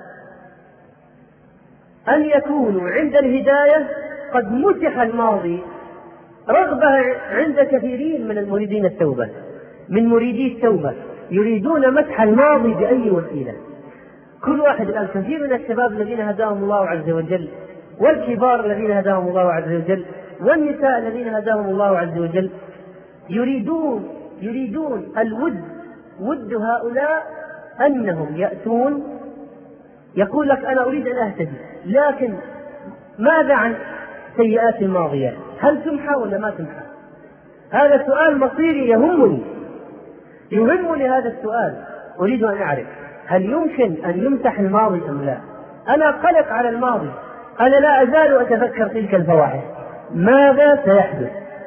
أن يكونوا عند الهداية قد مسح الماضي، رغبة عند كثيرين من المريدين التوبة، من مريدي التوبة يريدون مسح الماضي بأي وسيلة. كل واحد الآن، كثير من الشباب الذين هداهم الله عز وجل، والكبار الذين هداهم الله عز وجل، والنساء الذين هداهم الله عز وجل، يريدون يريدون الود. ود هؤلاء أنهم يأتون يقول لك أنا أريد أن أهتدي، لكن ماذا عن سيئات الماضية؟ هل تمحى ولا ما تمحى؟ هذا سؤال مصيري يهمني يهمني هذا السؤال. أريد أن أعرف هل يمكن أن يمسح الماضي أم لا؟ أنا قلق على الماضي، أنا لا أزال أتذكر تلك الفواحش، ماذا سيحدث؟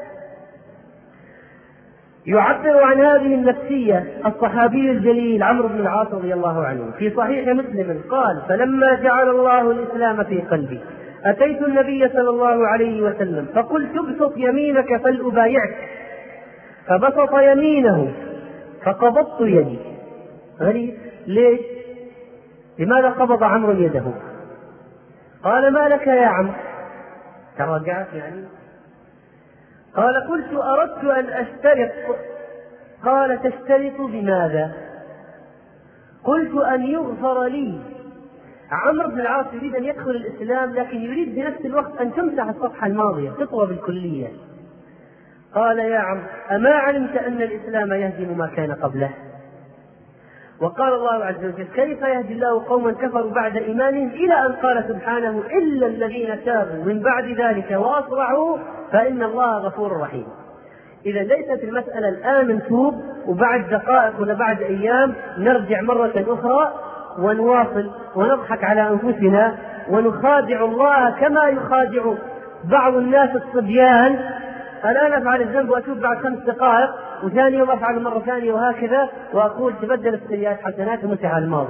يعبر عن هذه النفسية الصحابي الجليل عمرو بن العاص رضي الله عنه في صحيح مسلم قال: فلما جعل الله الإسلام في قلبي أتيت النبي صلى الله عليه وسلم فقلت ابسط يمينك فلأبايعك، فبسط يمينه فقبضت يدي. غريب، ليش؟ لماذا قبض عمرو يده؟ قال: ما لك يا عمرو؟ تراجعت يعني؟ قال: قلت أردت أن أشترط. قال: تشترط بماذا؟ قلت: أن يغفر لي. عمرو بن العاص يريد أن يدخل الإسلام، لكن يريد بنفس الوقت أن تمسح الصفحة الماضية، تطوى بالكلية. قال: يا عمرو، أما علمت أن الإسلام يهدم ما كان قبله؟ وقال الله عز وجل: كيف يهدي الله قوما كفروا بعد إيمانهم، إلى أن قال سبحانه: إلا الذين تابوا من بعد ذلك وأصلحوا فإن الله غفور رحيم. إذا ليست المسألة الآن نتوب وبعد دقائق ولا بعد أيام نرجع مرة أخرى ونواصل ونضحك على أنفسنا ونخادع الله كما يخادع بعض الناس الصبيان. الآن أفعل الذنب وأتوب بعد خمس دقائق، وثاني يوم أفعل مرة ثانية، وهكذا، وأقول تبدل السيئات حسنات ومسح الماضي.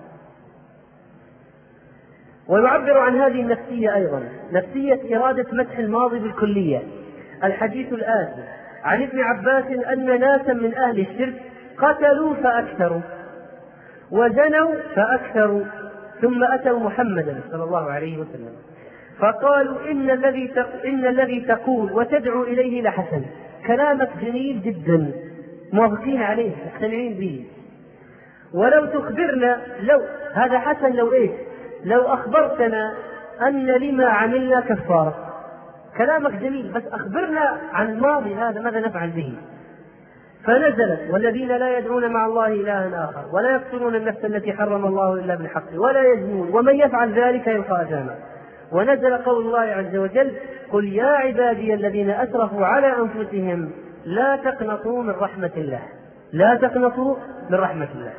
ويعبر عن هذه النفسية أيضا نفسية إرادة مسح الماضي بالكلية. الحديث الآتي عن ابن عباس أن ناسا من أهل الشرك قتلوا فأكثروا وزنوا فأكثروا، ثم أتوا محمدا صلى الله عليه وسلم فقالوا: إن الذي تق... إن الذي تقول وتدعو إليه لحسن، كلامك جميل جدا، موافقين عليه، مقتنعين به، ولو تخبرنا، لو هذا حسن، لو إيه؟ لو أخبرتنا أن لما عملنا كفارة. كلامك جميل، بس أخبرنا عن الماضي هذا، ماذا نفعل به؟ فنزلت: والذين لا يدعون مع الله إلها آخر ولا يقتلون النفس التي حرم الله إلا بالحق ولا يزنون ومن يفعل ذلك يلقى أثاما. ونزل قول الله عز وجل: قل يا عبادي الذين أسرفوا على أنفسهم لا تقنطوا من رحمة الله، لا تقنطوا من رحمة الله.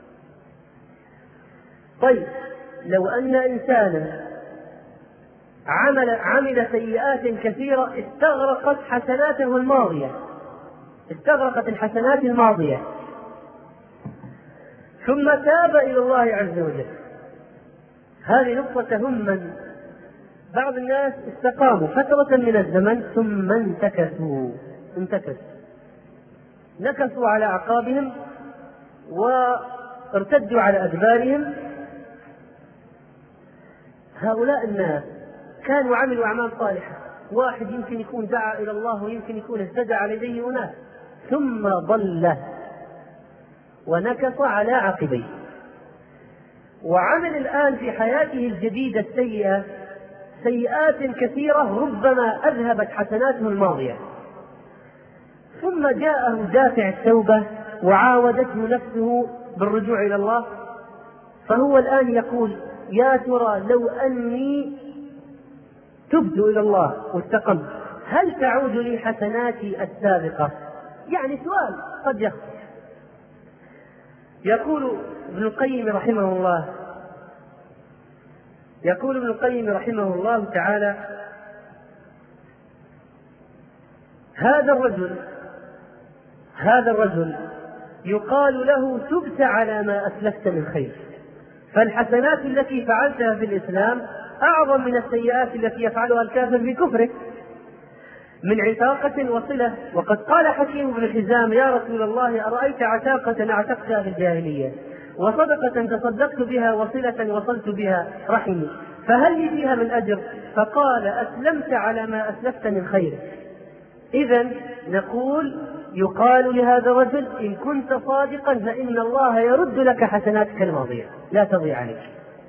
طيب، لو أن إنسانا عمل, عمل سيئات كثيرة استغرقت حسناته الماضية، استغرقت الحسنات الماضية، ثم تاب إلى الله عز وجل، هذه نقطة تهم من بعض الناس استقاموا فترة من الزمن ثم انتكسوا انتكسوا نكسوا على أعقابهم وارتدوا على أدبارهم. هؤلاء الناس كانوا عملوا أعمال صالحة، واحد يمكن يكون دعا إلى الله ويمكن يكون اهتدى على يديه أناس، ثم ضل ونكص على عقبيه، وعمل الآن في حياته الجديدة السيئة سيئات كثيرة ربما أذهبت حسناته الماضية، ثم جاءه دافع التوبة وعاودته نفسه بالرجوع إلى الله، فهو الآن يقول يا ترى لو أني تبت إلى الله واستقمت هل تعود لي حسناتي السابقة؟ يعني سؤال قد يخطر. يقول ابن القيم رحمه الله يقول ابن القيم رحمه الله تعالى: هذا الرجل هذا الرجل يقال له تبت على ما أسلفت من خير، فالحسنات التي فعلتها في الإسلام أعظم من السيئات التي يفعلها الكافر في كفره من عتاقة وصلة. وقد قال حكيم بن حزام: يا رسول الله، أرأيت عتاقة اعتقتها في الجاهلية وصدقة تصدقت بها وصلة وصلت بها رحمي، فهل لي فيها من أجر؟ فقال: أسلمت على ما أسلفت من خير. إذن نقول يقال لهذا الرجل: إن كنت صادقا فإن الله يرد لك حسناتك الماضية لا تضيع عليك.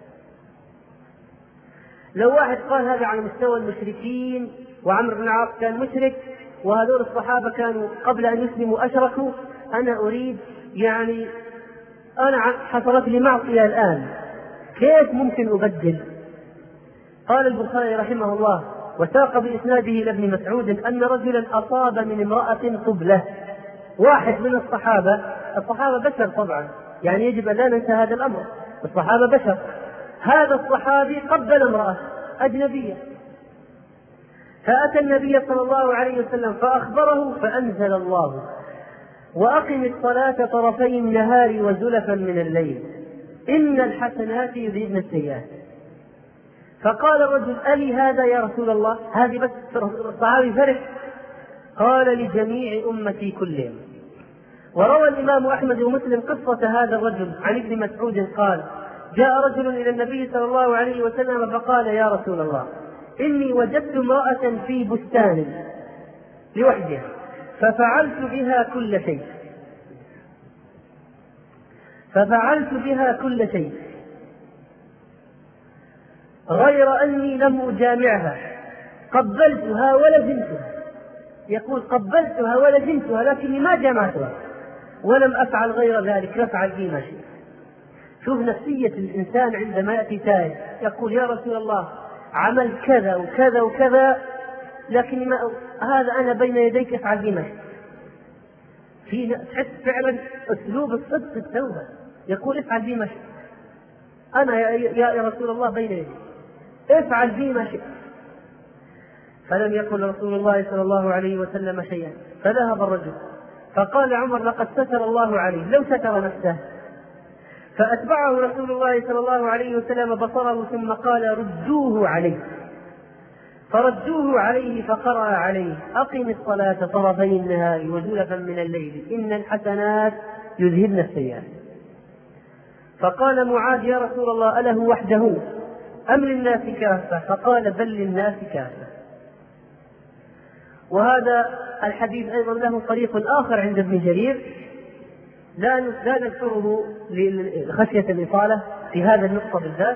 لو واحد قال هذا على مستوى المشركين وعمرو بن العاص كان مشرك وهذول الصحابة كانوا قبل أن يسلموا أشركوا، أنا أريد يعني أنا حصلت لي معصية الآن كيف ممكن أبدل؟ قال البخاري رحمه الله وساق بإسناده إلى ابن مسعود أن رجلا أصاب من امرأة قبلة. واحد من الصحابة الصحابة بشر طبعا، يعني يجب أن لا ننسى هذا الأمر، الصحابة بشر. هذا الصحابي قبل امرأة أجنبية، فأتى النبي صلى الله عليه وسلم فأخبره، فأنزل الله: وأقم الصلاة طرفي النهار وزلفا من الليل إن الحسنات يذهبن السيئات. فقال الرجل: ألي هذا يا رسول الله؟ هذه بس الصحابي فرح. قال: لجميع أمتي كلهم. وروى الإمام أحمد ومسلم قصة هذا الرجل عن ابن مسعود قال: جاء رجل إلى النبي صلى الله عليه وسلم فقال: يا رسول الله، إني وجدت امرأة في بستان لوحدها ففعلت بها كل شيء ففعلت بها كل شيء غير أني لم أجامعها، قبلتها ولزمتها. يقول: قبلتها ولزمتها لكني ما جامعتها ولم أفعل غير ذلك، أفعل بي ما شئت. شوف نفسية الإنسان عندما يأتي تائب يقول: يا رسول الله، عمل كذا وكذا وكذا لكن ما هذا أنا بين يديك، افعل بي ما شئت. في تحس فعلا أسلوب الصدق في التوبة، يقول: افعل بي ما شئت، أنا يا, يا رسول الله بين يديك، افعل بي ما شئت. فلم يقل رسول الله صلى الله عليه وسلم شيئا، فذهب الرجل فقال عمر: لقد ستر الله عليه لو ستر نفسه. فأتبعه رسول الله صلى الله عليه وسلم بصره ثم قال: ردوه عليه. فردوه عليه فقرأ عليه: أقم الصلاة طرفي النهار وزلفا من الليل إن الحسنات يذهبن السيئات. فقال معاذ: يا رسول الله، أله وحده أم للناس كافة؟ فقال: بل للناس كافة. وهذا الحديث أيضا له طريق آخر عند ابن جرير لا لا نذكره لخشية الإطالة في هذا النقطة بالذات،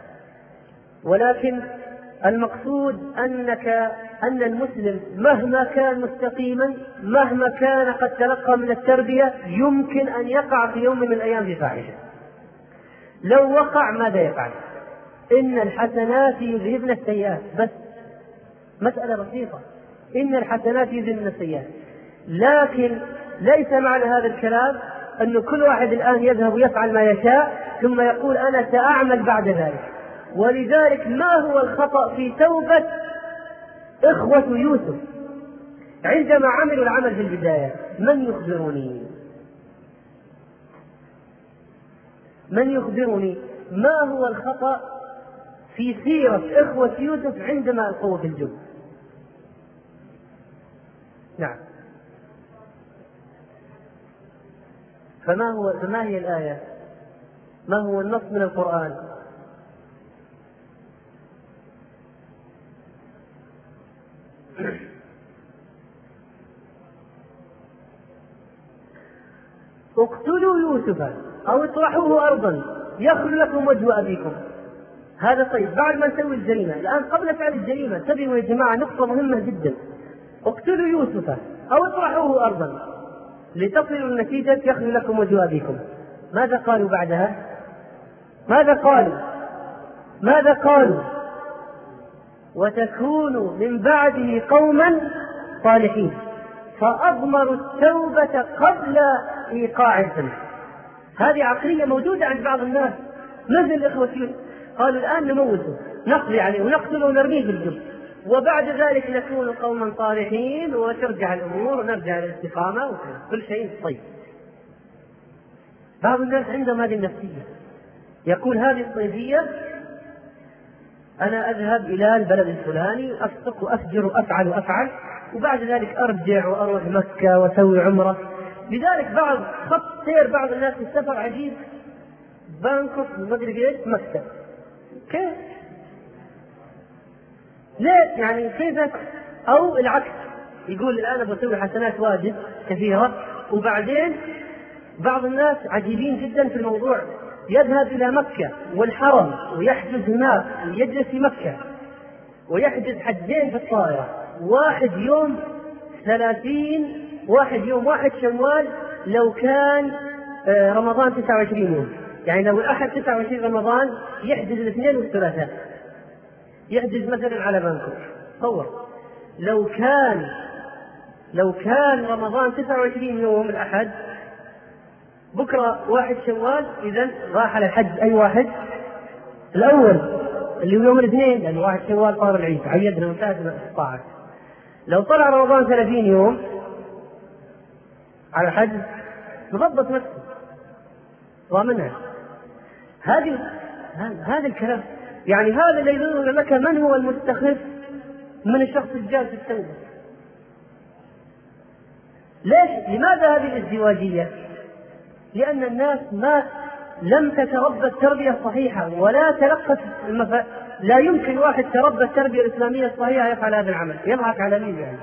ولكن المقصود أنك أن المسلم مهما كان مستقيما، مهما كان قد تلقى من التربية، يمكن أن يقع في يوم من الأيام في فاحشة. لو وقع ماذا يفعل؟ إن الحسنات يذهبن السيئات، بس مسألة بسيطة، إن الحسنات يذهبن السيئات. لكن ليس معنى هذا الكلام أن كل واحد الآن يذهب ويفعل ما يشاء ثم يقول أنا سأعمل بعد ذلك. ولذلك ما هو الخطأ في توبة إخوة يوسف عندما عملوا العمل في البداية؟ من يخبرني من يخبرني ما هو الخطأ في سيرة إخوة يوسف عندما ألقوا في الجب؟ نعم. فما هو فما هي الآية؟ ما هو النص من القرآن؟ اقتلوا يوسف أو اطرحوه أرضا يخل لكم وجه أبيكم. هذا طيب بعد ما نسوي الجريمة. الآن قبل فعل الجريمة انتبهوا يا جماعة، نقطة مهمة جدا. اقتلوا يوسف أو اطرحوه أرضا لتصلوا النتيجة يخلو لكم وجه أبيكم. ماذا قالوا بعدها؟ ماذا قالوا؟ ماذا قالوا؟ وتكونوا من بعده قوما صالحين فأضمروا التوبة قبل إيقاع الذنب. هذه عقلية موجودة عند بعض الناس، مثل الإخوة قالوا الآن نموته نقضي عليه ونقتله ونرميه في الجب، وبعد ذلك نكون قوما صالحين وترجع الأمور ونرجع للاستقامة وكل شيء طيب. بعض الناس عندهم هذه النفسية، يقول هذه الصيفية أنا أذهب إلى البلد الفلاني أفسق وأفجر وأفعل وأفعل وبعد ذلك أرجع وأروح مكة وأسوي عمرة. لذلك بعض خط سير بعض الناس في السفر عجيب، بانكوك مدري ايش مكة، كيف؟ ليه؟ يعني كيف؟ أو العكس، يقول الآن بسوي حسنات واجب كثيرة، وبعدين بعض الناس عجيبين جدا في الموضوع، يذهب إلى مكة والحرم ويحجز هناك ويجلس في مكة ويحجز حجين في الطائرة، واحد يوم ثلاثين، واحد يوم واحد شوال لو كان رمضان تسعة وعشرين يوم، يعني لو الأحد تسعة وعشرين رمضان يحجز الاثنين والثلاثاء، يحجز مثلا على بانكوك. تصور لو كان لو كان رمضان تسعة وعشرين يوم الأحد، بكرة واحد شوال، إذن راح على الحج أي واحد؟ الأول اللي هو يوم الاثنين، لأن واحد شوال صار العيد عيدنا وانتهت استطاعت. لو طلع رمضان ثلاثين يوم على الحج نضبط نفسه ضامنها. هذه هذا الكلام، يعني هذا اللي يدل لك من هو المستخف من الشخص الجالس التوبة. ليش؟ لماذا هذه الازدواجية؟ لأن الناس ما لم تتربى التربية الصحيحة ولا تلقت المف... لا يمكن واحد تربى التربية الإسلامية الصحيحة يفعل هذا العمل، يضحك على مين يعني؟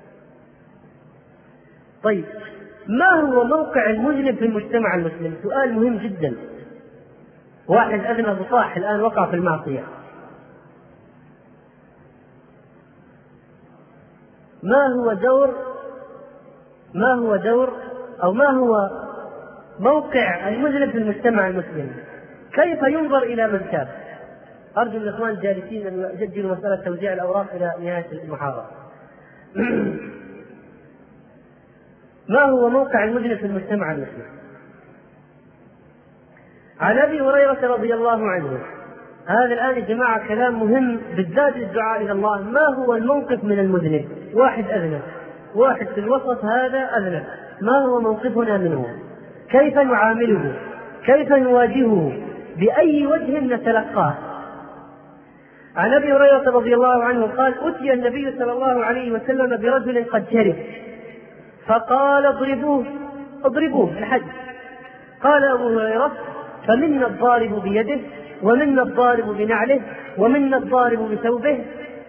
طيب، ما هو موقع المذنب في المجتمع المسلم؟ سؤال مهم جدا. واحد أذنب وصاح الآن وقع في المعصية، ما هو دور ما هو دور أو ما هو موقع المذنب في المجتمع المسلم؟ كيف ينظر إلى من تاب؟ أرجو الإخوان الجالسين أن يسجلوا مسألة توزيع الأوراق إلى نهاية المحاضرة. ما هو موقع المذنب في المجتمع المسلم؟ عن أبي هريرة رضي الله عنه، هذا الآن يا جماعة كلام مهم بالذات الدعاء إلى الله. ما هو الموقف من المذنب؟ واحد أذنب، واحد في الوسط هذا أذنب، ما هو موقفنا منه؟ كيف نعامله؟ كيف نواجهه؟ بأي وجه نتلقاه؟ عن أبي هريرة رضي الله عنه قال: أتي النبي صلى الله عليه وسلم برجل قد شرب فقال: اضربوه اضربوه الحج. قال أبو هريرة: فمنا الضارب بيده ومنا الضارب بنعله ومنا الضارب بثوبه.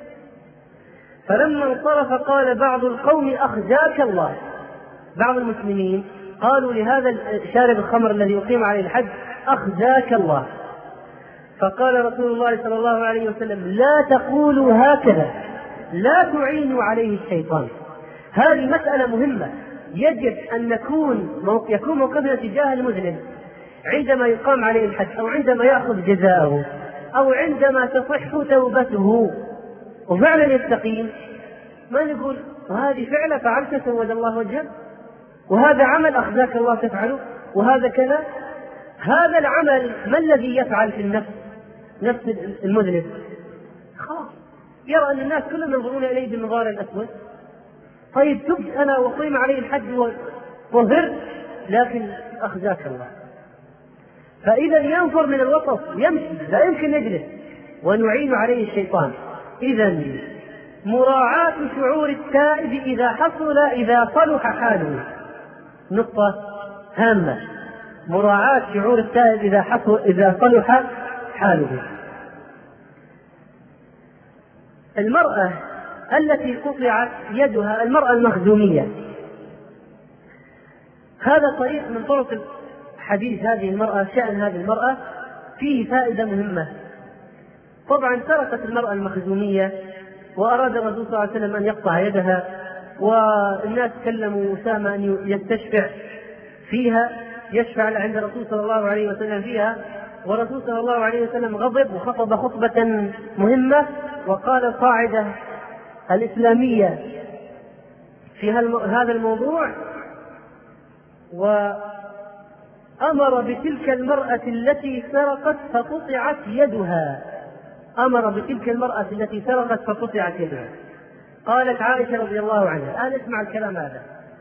فلما انصرف قال بعض القوم: أخزاك الله. بعض المسلمين قالوا لهذا شارب الخمر الذي يقيم عليه الحج: أخزاك الله. فقال رسول الله صلى الله عليه وسلم: لا تقولوا هكذا، لا تعينوا عليه الشيطان. هذه مسألة مهمة، يجب أن نكون يكون موقفنا تجاه المذنب عندما يقام عليه الحج أو عندما يأخذ جزاءه أو عندما تصح توبته وفعلا يستقيم، ما نقول وهذه فعلة فعلت سود الله وجهه، وهذا عمل أخزاك الله تفعله، وهذا كذا. هذا العمل ما الذي يفعل في النفس؟ نفس المذنب خلاص يرى أن الناس كلهم ينظرون إليه بالنظار الأسود. طيب تبت أنا وقيم عليه الحج وظهرت، لكن أخزاك الله. فإذا ينفر من الوسط، يمشي، لا يمكن يجلس، ونعين عليه الشيطان. إذا مراعاة شعور التائب إذا حصل إذا صلح حاله، نقطة هامة، مراعاة شعور التائب إذا حصل إذا صلح حاله. المرأة التي قطعت يدها، المرأة المخزومية، هذا طريق من طرق حديث هذه المرأة، شأن هذه المرأة فيه فائدة مهمة. طبعا سرقت المرأة المخزومية وأراد الرسول صلى الله عليه وسلم أن يقطع يدها، والناس كلموا أسامة أن يستشفع فيها، يشفع عند الرسول صلى الله عليه وسلم فيها، والرسول صلى الله عليه وسلم غضب وخطب خطبة مهمة وقال القاعدة الإسلامية في هذا الموضوع، وأمر بتلك المرأة التي سرقت فقطعت يدها، أمر بتلك المرأة التي سرقت فقطعت يدها. قالت عائشة رضي الله عنها، الآن اسمع الكلام هذا،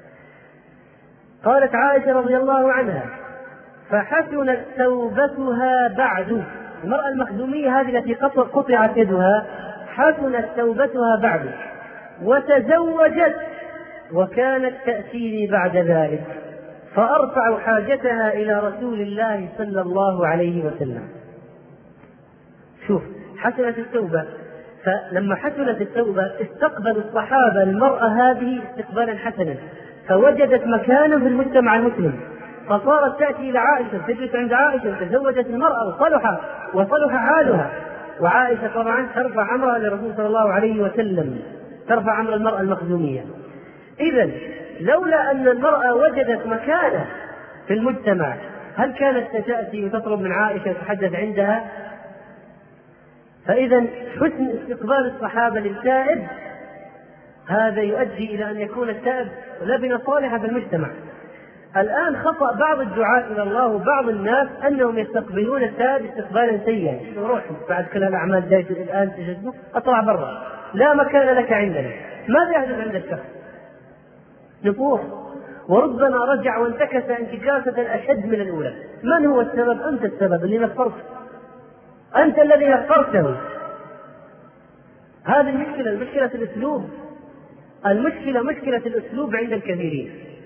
قالت عائشة رضي الله عنها: فحسنت توبتها بعد، المرأة المخزومية هذه التي قطعت يدها حسنت توبتها بعد وتزوجت، وكانت تأتيني بعد ذلك فأرفع حاجتها إلى رسول الله صلى الله عليه وسلم. شوف، حسنت التوبة، فلما حسنت التوبة استقبل الصحابة المرأة هذه استقبالا حسنا، فوجدت مكانا في المجتمع المسلم، فصارت تأتي إلى عائشة، تجلس عند عائشة، تزوجت المرأة وصلح وصلح حالها، وعائشة طبعا ترفع أمرها للرسول صلى الله عليه وسلم، ترفع أمر المرأة المخزومية. إذن لولا أن المرأة وجدت مكانة في المجتمع، هل كانت تأتي وتطلب من عائشة وتحدث عندها؟ فإذا حسن استقبال الصحابة للتائب هذا يؤدي إلى أن يكون التائب لبنة صالحة في المجتمع. الآن خطأ بعض الدعاة إلى الله وبعض الناس أنهم يستقبلون التائب استقبالا سيئا، روح بعد كل الأعمال دايت الآن تجده أطلع برا، لا مكان لك عندنا. ماذا يحدث عند الشخص؟ نفور، وربما رجع وانتكس انتكاسة أشد من الأولى. من هو السبب؟ أنت السبب اللي نفرت، أنت الذي نفرته. هذه المشكلة، المشكلة الأسلوب، المشكلة مشكلة الأسلوب عند الكثيرين.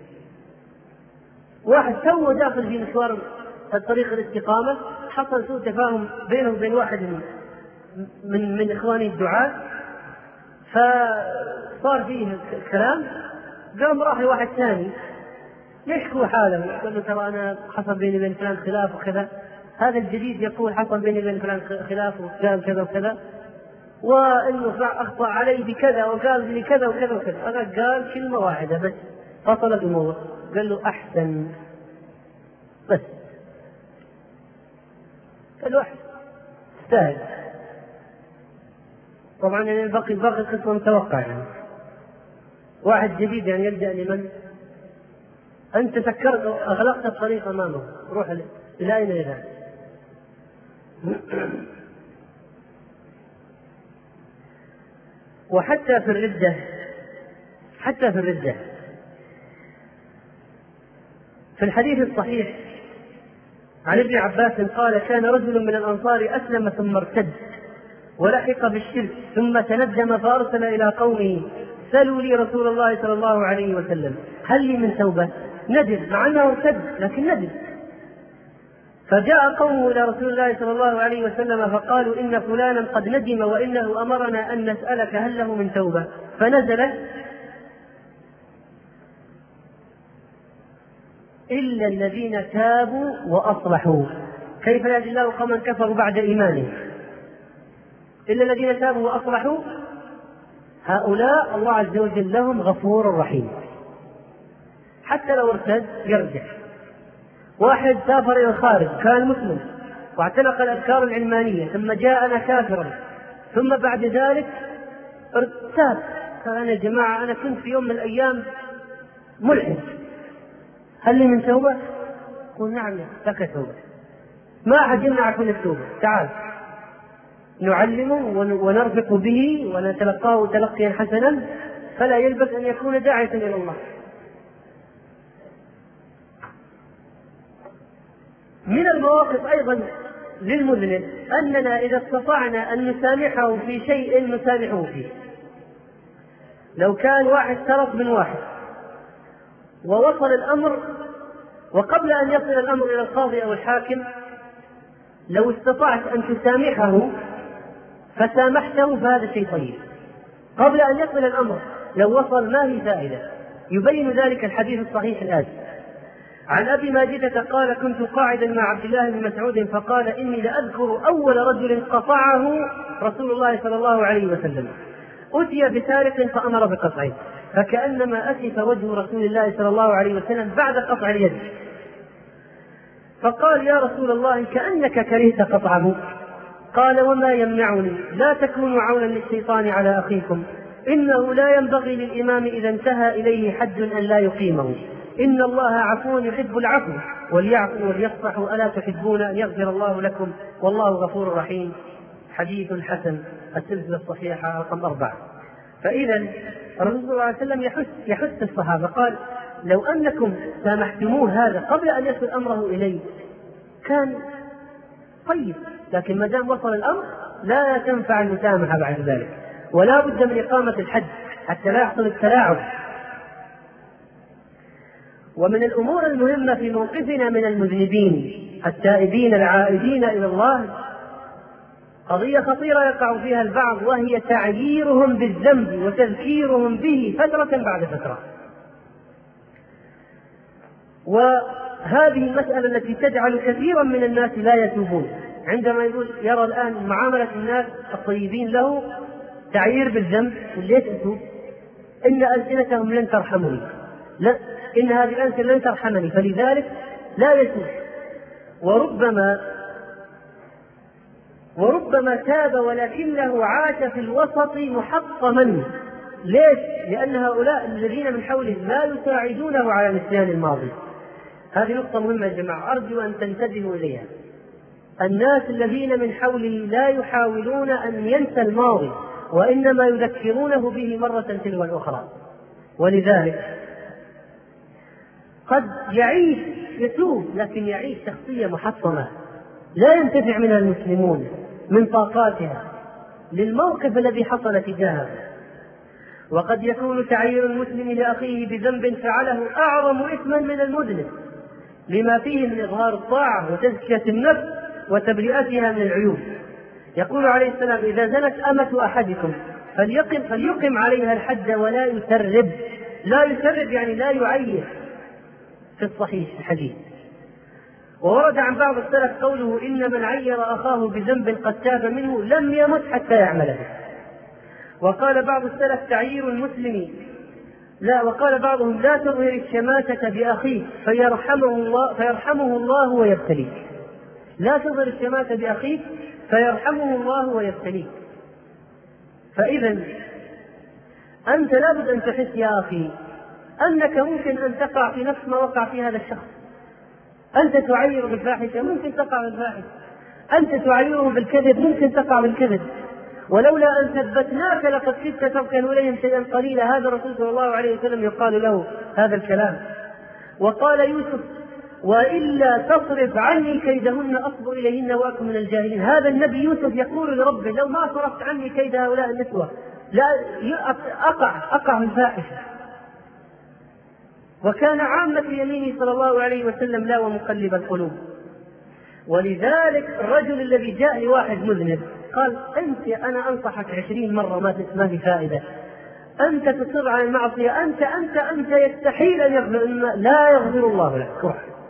واحد تو داخل في مشوار الطريق الاستقامة، حصل سوء تفاهم بينه وبين واحد من من, من إخواني الدعاة، فصار فيه كلام، قام راح لواحد ثاني يشكو حاله، قال له ترى أنا حصل بيني وبين فلان خلاف وكذا، هذا الجديد يقول حصل بيني وبين فلان خلاف وقال كذا وكذا، وإنه أخطأ علي بكذا وقال لي كذا وكذا وكذا. أنا قال كلمة واحدة بس فصلت الموضوع، قال له أحسن بس، قال له أحسن استاهل. طبعا يعني باقي باقي قسم متوقع، يعني واحد جديد يعني يلجأ لمن؟ أنت سكرت أغلقت الطريق أمامه، روح إلى أين يذهب؟ وحتى في الردة، حتى في الردة في الحديث الصحيح عن ابن عباس قال: كان رجل من الأنصار أسلم ثم ارتد ولحق بالشرك ثم تندم فأرسل إلى قومه: سألوا لي رسول الله صلى الله عليه وسلم هل لي من توبة؟ ندم، مع أنه ارتد لكن ندم. فجاء قومه إلى رسول الله صلى الله عليه وسلم فقالوا: إن فلانا قد ندم وإنه أمرنا أن نسألك هل له من توبة؟ فنزلت: إلا الذين تابوا وأصلحوا. كيف يهدي الله قوما كفروا بعد إيمانهم؟ إلا الذين تابوا وأصلحوا، هؤلاء الله عز وجل لهم غفور رحيم. حتى لو ارتد يرجع. واحد سافر إلى الخارج كان مسلم واعتنق الأذكار العلمانية ثم جاءنا كافرا، ثم بعد ذلك ارتاب، قال: أنا يا جماعة أنا كنت في يوم من الأيام ملحد، هل لي من توبة؟ قل: نعم لك توبة، ما أحد يمنعك من التوبة، تعال نعلمه ونرفق به ونتلقاه تلقيا حسنا، فلا يلبث أن يكون داعية إلى الله. من المواقف أيضا للمذنب أننا إذا استطعنا أن نسامحه في شيء نسامحه فيه. لو كان واحد سرق من واحد ووصل الأمر، وقبل أن يصل الأمر إلى القاضي أو الحاكم، لو استطعت أن تسامحه فسامحته فهذا شيء طيب. قبل أن يصل الأمر لو وصل ما هي فائدة. يبين ذلك الحديث الصحيح الآتي عن أبي ماجدة قال: كنت قاعدا مع عبد الله بن مسعود فقال: إني لأذكر أول رجل قطعه رسول الله صلى الله عليه وسلم، أتي بسارق فأمر بقطعه، فكأنما أسف وجه رسول الله صلى الله عليه وسلم بعد قطع اليد، فقال: يا رسول الله كأنك كرهت قطعه. قال: وما يمنعني؟ لا تكونوا عونا للشيطان على أخيكم، إنه لا ينبغي للإمام إذا انتهى إليه حد أن لا يقيمه، إن الله عفو يحب العفو، وليعفوا وليصفحوا، ألا تحبون أن يغفر الله لكم والله غفور رحيم. حديث حسن، السلسلة الصحيحة رقم أربعة. فإذا الرسول صلى الله عليه وسلم يحث يحث الصحابة، قال: لو أنكم سامحتموه هذا قبل أن يصل أمره إليه كان طيب، لكن ما دام وصل الأمر لا تنفع المسامحة بعد ذلك، ولا بد من إقامة الحد حتى لا يحصل التلاعب. ومن الأمور المهمة في موقفنا من المذنبين التائبين العائدين إلى الله قضية خطيرة يقع فيها البعض، وهي تعييرهم بالذنب وتذكيرهم به فترة بعد فترة. وهذه المسألة التي تجعل كثيرا من الناس لا يتوبون، عندما يقول يرى الآن معاملة الناس الطيبين له تعيير بالذنب، ليش أتوب؟ إن ألسنتهم لن ترحمني، لا، إن هذه الألسنة لن ترحمني، فلذلك لا يتوب. وربما وربما تاب ولكنه عاش في الوسط محطما. ليش؟ لأن هؤلاء الذين من حوله لا يساعدونه على نسيان الماضي. هذه نقطة مهمة يا جماعة، أرجو أن تنتبهوا إليها. الناس الذين من حوله لا يحاولون أن ينسى الماضي، وإنما يذكرونه به مرة تلو الأخرى. ولذلك قد يعيش يتوب لكن يعيش شخصية محطمة لا ينتفع منها المسلمون من طاقاتها للموقف الذي حصل تجاهه. وقد يكون تعيير المسلم لأخيه بذنب فعله أعظم إثما من المذنب، لما فيه من إظهار الطاعة وتزكية النفس وتبرئتها من العيوب. يقول عليه السلام: إذا زنت أمة أحدكم فليقم, فليقم عليها الحد ولا يسرب. لا يسرب يعني لا يعير في الصحيح الحديث. وورد عن بعض السلف قوله: إن من عير أخاه بذنب قد تاب منه لم يمت حتى يعمل به. وقال بعض السلف: تعيير المسلم لا وقال بعضهم: لا تظهر الشماتة بأخيك فيرحمه الله, فيرحمه الله ويبتليك. لا تظهر الشماتة بأخيك فيرحمه الله ويبتليك. فإذا أنت لابد أن تحس يا أخي أنك ممكن أن تقع في نفس ما وقع في هذا الشخص. أنت تعير بالفاحشة ممكن تقع بالفاحشة، أنت تعيره بالكذب ممكن تقع بالكذب، ولولا أن ثبتناك لقد كدت تركن إليهم شيئا قليلا. هذا الرسول صلى الله عليه وسلم يقال له هذا الكلام. وقال يوسف: وإلا تصرف عني كيدهن أصب إليهن وأكن من الجاهلين. هذا النبي يوسف يقول لربه: لو ما صرفت عني كيد هؤلاء النسوة لا أقع أقع الفاحشة. وكان عامة يمينه صلى الله عليه وسلم لا ومقلب القلوب. ولذلك الرجل الذي جاء لواحد مذنب قال: أنت أنا أنصحك عشرين مرة ما في فائدة، أنت تصر على المعصية، أنت أنت أنت يستحيل أن يغفر، لا يغفر الله لك،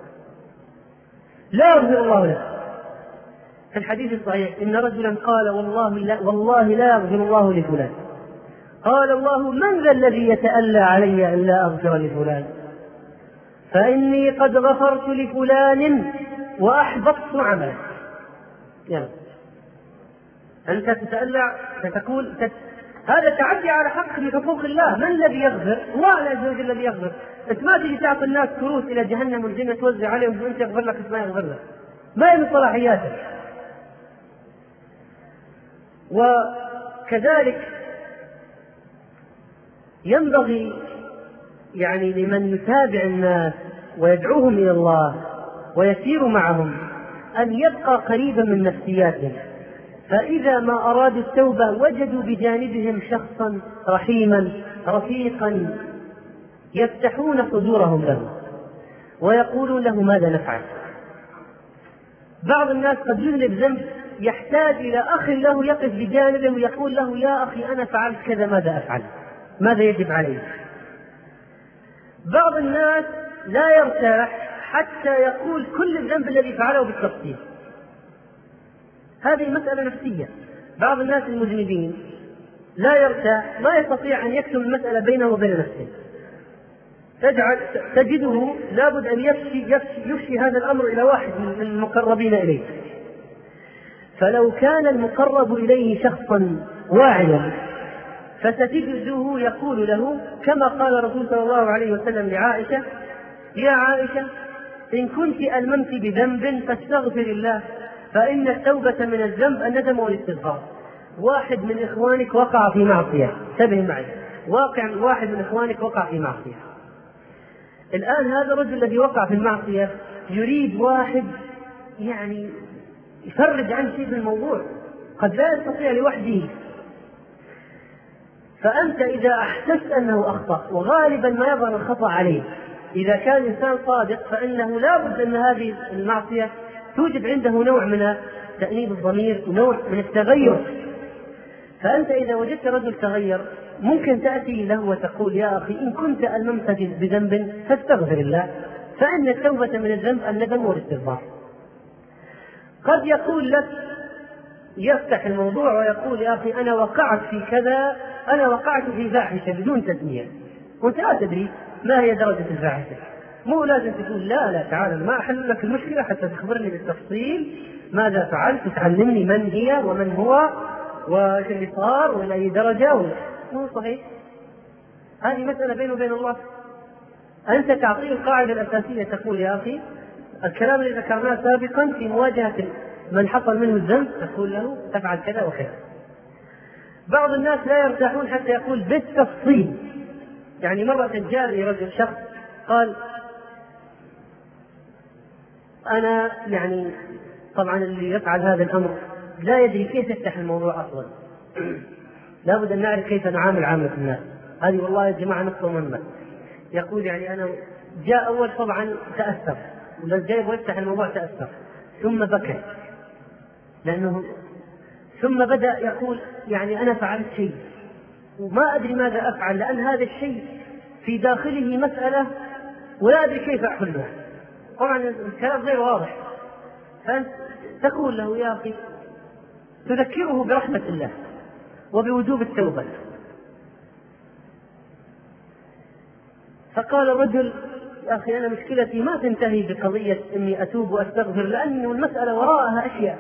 لا يغفر الله لك. في الحديث الصحيح إن رجلا قال: والله لا, والله لا يغفر الله لفلان. قال الله: من ذا الذي يتألى علي أن لا أغفر لفلان؟ فإني قد غفرت لفلان وأحبطت عمله. يعني أنت تتألى فتقول تت... هذا تعدي على حق من حقوق الله. من الذي يغفر؟ الله عز وجل الذي يغفر. أنت ما تجي تعطي الناس كروس إلى جهنم والجنة توزع عليهم وأنت يغفر لك ما يغفر لك، ما هي من صلاحياتك. وكذلك ينبغي يعني لمن يتابع الناس ويدعوهم إلى الله ويسير معهم أن يبقى قريبا من نفسياتهم، فإذا ما أرادوا التوبة وجدوا بجانبهم شخصا رحيما رفيقا يفتحون صدورهم له ويقولون له: ماذا نفعل؟ بعض الناس قد يذنب ذنب يحتاج إلى أخ له يقف بجانبه ويقول له: يا أخي أنا فعلت كذا، ماذا أفعل؟ ماذا يجب عليه؟ بعض الناس لا يرتاح حتى يقول كل الذنب الذي فعله بالتفصيل. هذه مسألة نفسية. بعض الناس المذنبين لا يرتاح، ما يستطيع أن يكتم المسألة بينه وبين نفسه، تجعل تجده لابد أن يفشي, يفشي, يفشي هذا الأمر إلى واحد من المقربين إليه. فلو كان المقرب إليه شخصا واعيا فستجده يقول له كما قال الرسول صلى الله عليه وسلم لعائشة: يا عائشة إن كنت ألممت بذنب فاستغفر الله فإن التوبة من الذنب الندم والاستغفار. واحد من إخوانك وقع في معصية، انتبه معي، واقع واحد من إخوانك وقع في معصية. الآن هذا الرجل الذي وقع في المعصية يريد واحد يعني يفرج عن شيء في الموضوع، قد لا يستطيع لوحده. فأنت إذا أحسست أنه أخطأ، وغالبا ما يظهر الخطأ عليه، إذا كان إنسان صادق فإنه لا بد أن هذه المعصية توجد عنده نوع من تأنيب الضمير، نوع من التغير. فأنت إذا وجدت رجل تغير ممكن تأتي له وتقول: يا أخي إن كنت ألممت بذنب فاستغفر الله فإن التوبة من الذنب الندم والاستغفار. قد يقول لك، يفتح الموضوع ويقول: يا أخي أنا وقعت في كذا، أنا وقعت في فاحشة بدون تسمية، وأنت لا تدري ما هي درجة الفاحشة. مو لازم تقول لا لا تعال ما أحل لك المشكلة حتى تخبرني بالتفصيل ماذا فعلت، تعلمني من هي ومن هو وش اللي صار وإلى أي درجة. مو صحيح، هذه مسألة بينه وبين الله. أنت تعطيه القاعدة الأساسية، تقول: يا أخي الكلام الذي ذكرناه سابقا في مواجهة من حصل منه الذنب تقول له تفعل كذا وكذا. بعض الناس لا يرتاحون حتى يقول بالتفصيل. يعني مرة جاء لي رجل شخص قال: أنا يعني طبعا اللي يفعل هذا الأمر لا يدري كيف يفتح الموضوع أصلا، لابد أن نعرف كيف نعامل عامة الناس. هذه والله يا جماعة نقطة مهمة. يقول يعني أنا جاء أول طبعا تأثر، ولما جاء يفتح الموضوع تأثر، ثم بكى لأنه، ثم بدأ يقول يعني أنا فعلت شيء وما أدري ماذا أفعل، لأن هذا الشيء في داخله مسألة ولا أدري كيف أحلها. طبعا الكلام غير واضح. فأنت تقول له: يا أخي، تذكره برحمة الله وبوجوب التوبة. فقال الرجل: يا أخي أنا مشكلتي ما تنتهي بقضية إني أتوب وأستغفر، لأن المسألة وراءها أشياء.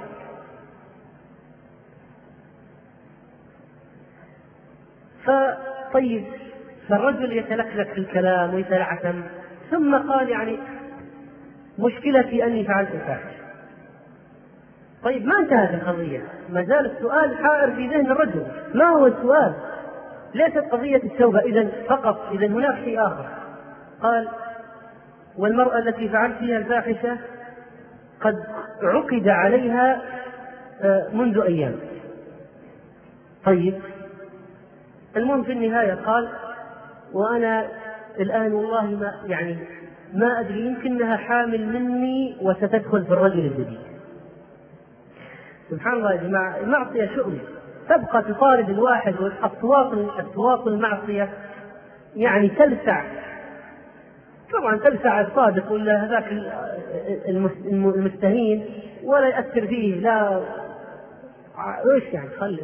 فطيب، فالرجل يتلكلك في الكلام ويتلعثم، ثم قال: يعني مشكلتي أني فعلت الفاحشة. طيب، ما انتهت القضية، ما زال السؤال حائر في ذهن الرجل. ما هو السؤال؟ ليست قضية التوبة إذن فقط، إذن هناك شيء آخر. قال: والمرأة التي فعلت فيها الفاحشة قد عقد عليها منذ أيام. طيب، المهم في النهاية قال: وأنا الآن والله ما يعني ما أدري، يمكنها حامل مني وستدخل في الرجل الجديد. سبحان الله يا جماعة، المعصية شؤم، تبقى تطارد الواحد، والأصوات أصوات المعصية يعني تلسع، طبعا تلسع الصادق ولا هذاك المستهين ولا يأثر فيه، لا ايش يعني خلي.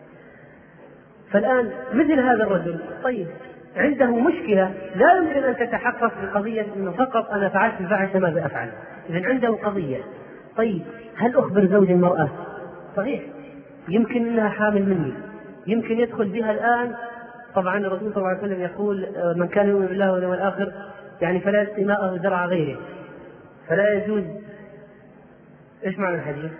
فالآن مثل هذا الرجل طيب عنده مشكلة، لا يمكن أن تتحقق بقضية أنه فقط أنا فعلت الفاحشة ماذا أفعل. إذن عنده قضية. طيب، هل أخبر زوج المرأة؟ صحيح، يمكن أنها حامل مني، يمكن يدخل بها الآن. طبعا الرسول صلى الله عليه وسلم يقول: من كان يؤمن بالله واليوم الآخر يعني فلا يسقي ماءه زرع غيره، فلا يجوز. إيش معنى الحديث؟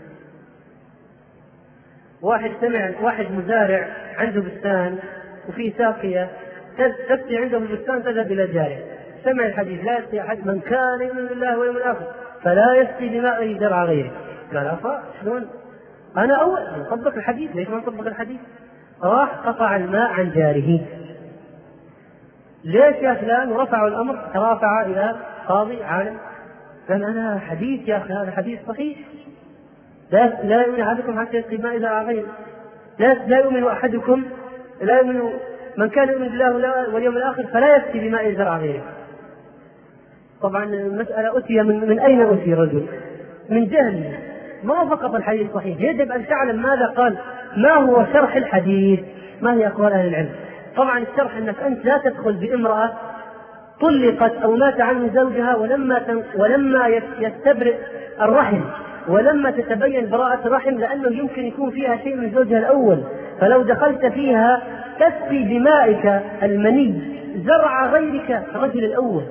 واحد سمع واحد مزارع عنده بستان وفي ساقية تسقي عنده في البستان، تذهب إلى جاره، سمع الحديث: لا يسقي أحد من كان يؤمن بالله واليوم الآخر فلا يسقي بماءه زرع غيره. قال: أفا شلون؟ أنا أول نطبق الحديث، ليش ما نطبق الحديث؟ راح قطع الماء عن جاره. ليش يا فلان؟ ورفعوا الأمر، ترافع إلى قاضي عالم، قال: أنا حديث يا أخي، هذا حديث صحيح، لا لا يؤمن أحدكم حتى يسقي الماء زرع غيره، لا لا يؤمن أحدكم، لا يؤمن من كان يؤمن بالله واليوم الآخر فلا يسقي بماء زرع غيره. طبعا المسألة أتي من, من أين أتي رجل؟ من جهل، ما فقط الحديث صحيح، يجب أن تعلم ماذا قال، ما هو شرح الحديث، ما هي أقوال أهل العلم. طبعا الشرح أنك أنت لا تدخل بامرأة طلقت أو مات عنه زوجها ولما ولما يستبرئ الرحم ولما تتبين براءة الرحم، لأنه يمكن يكون فيها شيء من زوجها الأول، فلو دخلت فيها تسقي بمائك المني زرع غيرك الرجل الأول.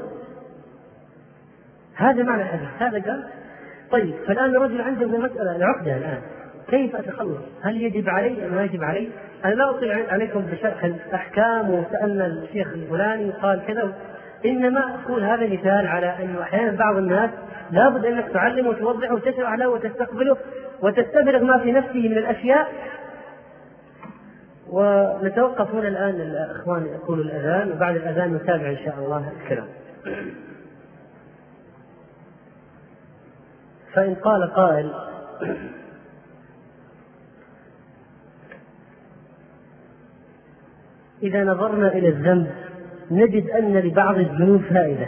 هذا معنى الحديث. هذا قال طيب، فالآن الرجل عنده مسألة العقدة الآن، كيف أتخلص؟ هل يجب علي أم لا يجب علي؟ أنا لا أطيع عليكم بشرح الأحكام وسألنا الشيخ الفلاني وقال كذا، إنما أقول هذا مثال على أنه أحيانا بعض الناس لابد أنك تعلمه وتوضحه وتشرح له وتستقبله وتستفرغ ما في نفسه من الأشياء. ونتوقف هنا الآن الأخوان يقولوا الأذان، وبعد الأذان نتابع إن شاء الله الكلام. فإن قال قائل إذا نظرنا إلى الذنب نجد أن لبعض الذنوب فائدة.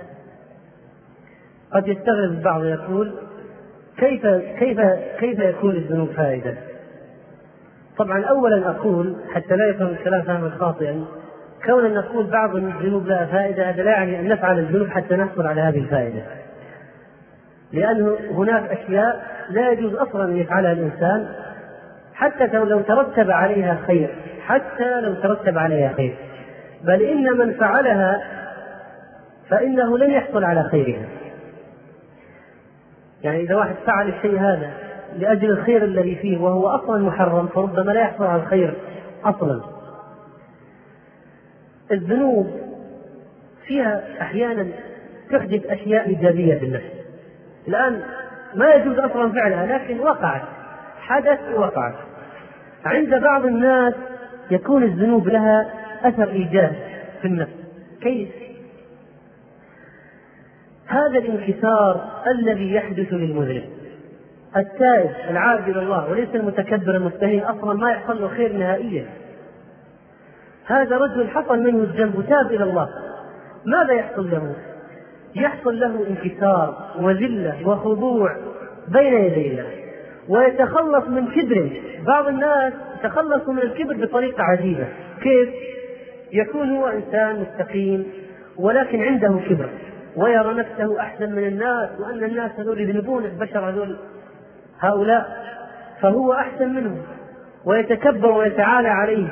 قد يستغرب البعض يقول كيف كيف كيف يكون الذنوب فائدة؟ طبعا أولا أقول حتى لا يكون الكلام فهما خاطئا، كون أن نقول بعض الذنوب لها فائدة هذا لا يعني أن نفعل الذنوب حتى نحصل على هذه الفائدة، لأنه هناك أشياء لا يجوز أصلا أن يفعلها الإنسان حتى لو ترتب عليها خير، حتى لو ترتب عليها خير، بل إن من فعلها فإنه لن يحصل على خيرها. يعني إذا واحد فعل الشيء هذا لأجل الخير الذي فيه وهو أصلا محرم فربما لا يحصل على الخير أصلا. الذنوب فيها أحيانا تحدث أشياء إيجابية بالنفس، الآن ما يجوز أصلا فعلها لكن وقعت، حدث وقعت. عند بعض الناس يكون الذنوب لها أثر إيجابي في النفس. كيف؟ هذا الانكسار الذي يحدث للمذنب التائب العابد إلى الله وليس المتكبر المستهين أصلا ما يحصل له خير نهائيا. هذا رجل حصل منه الذنب وتاب إلى الله، ماذا يحصل له؟ يحصل له انكسار وذلة وخضوع بين يدي الله، ويتخلص من كبره. بعض الناس يتخلص من الكبر بطريقة عجيبة. كيف؟ يكون هو إنسان مستقيم ولكن عنده كبر ويرى نفسه أحسن من الناس، وأن الناس هذول يذنبون البشر هذول هؤلاء فهو أحسن منهم، ويتكبر ويتعالى عليهم.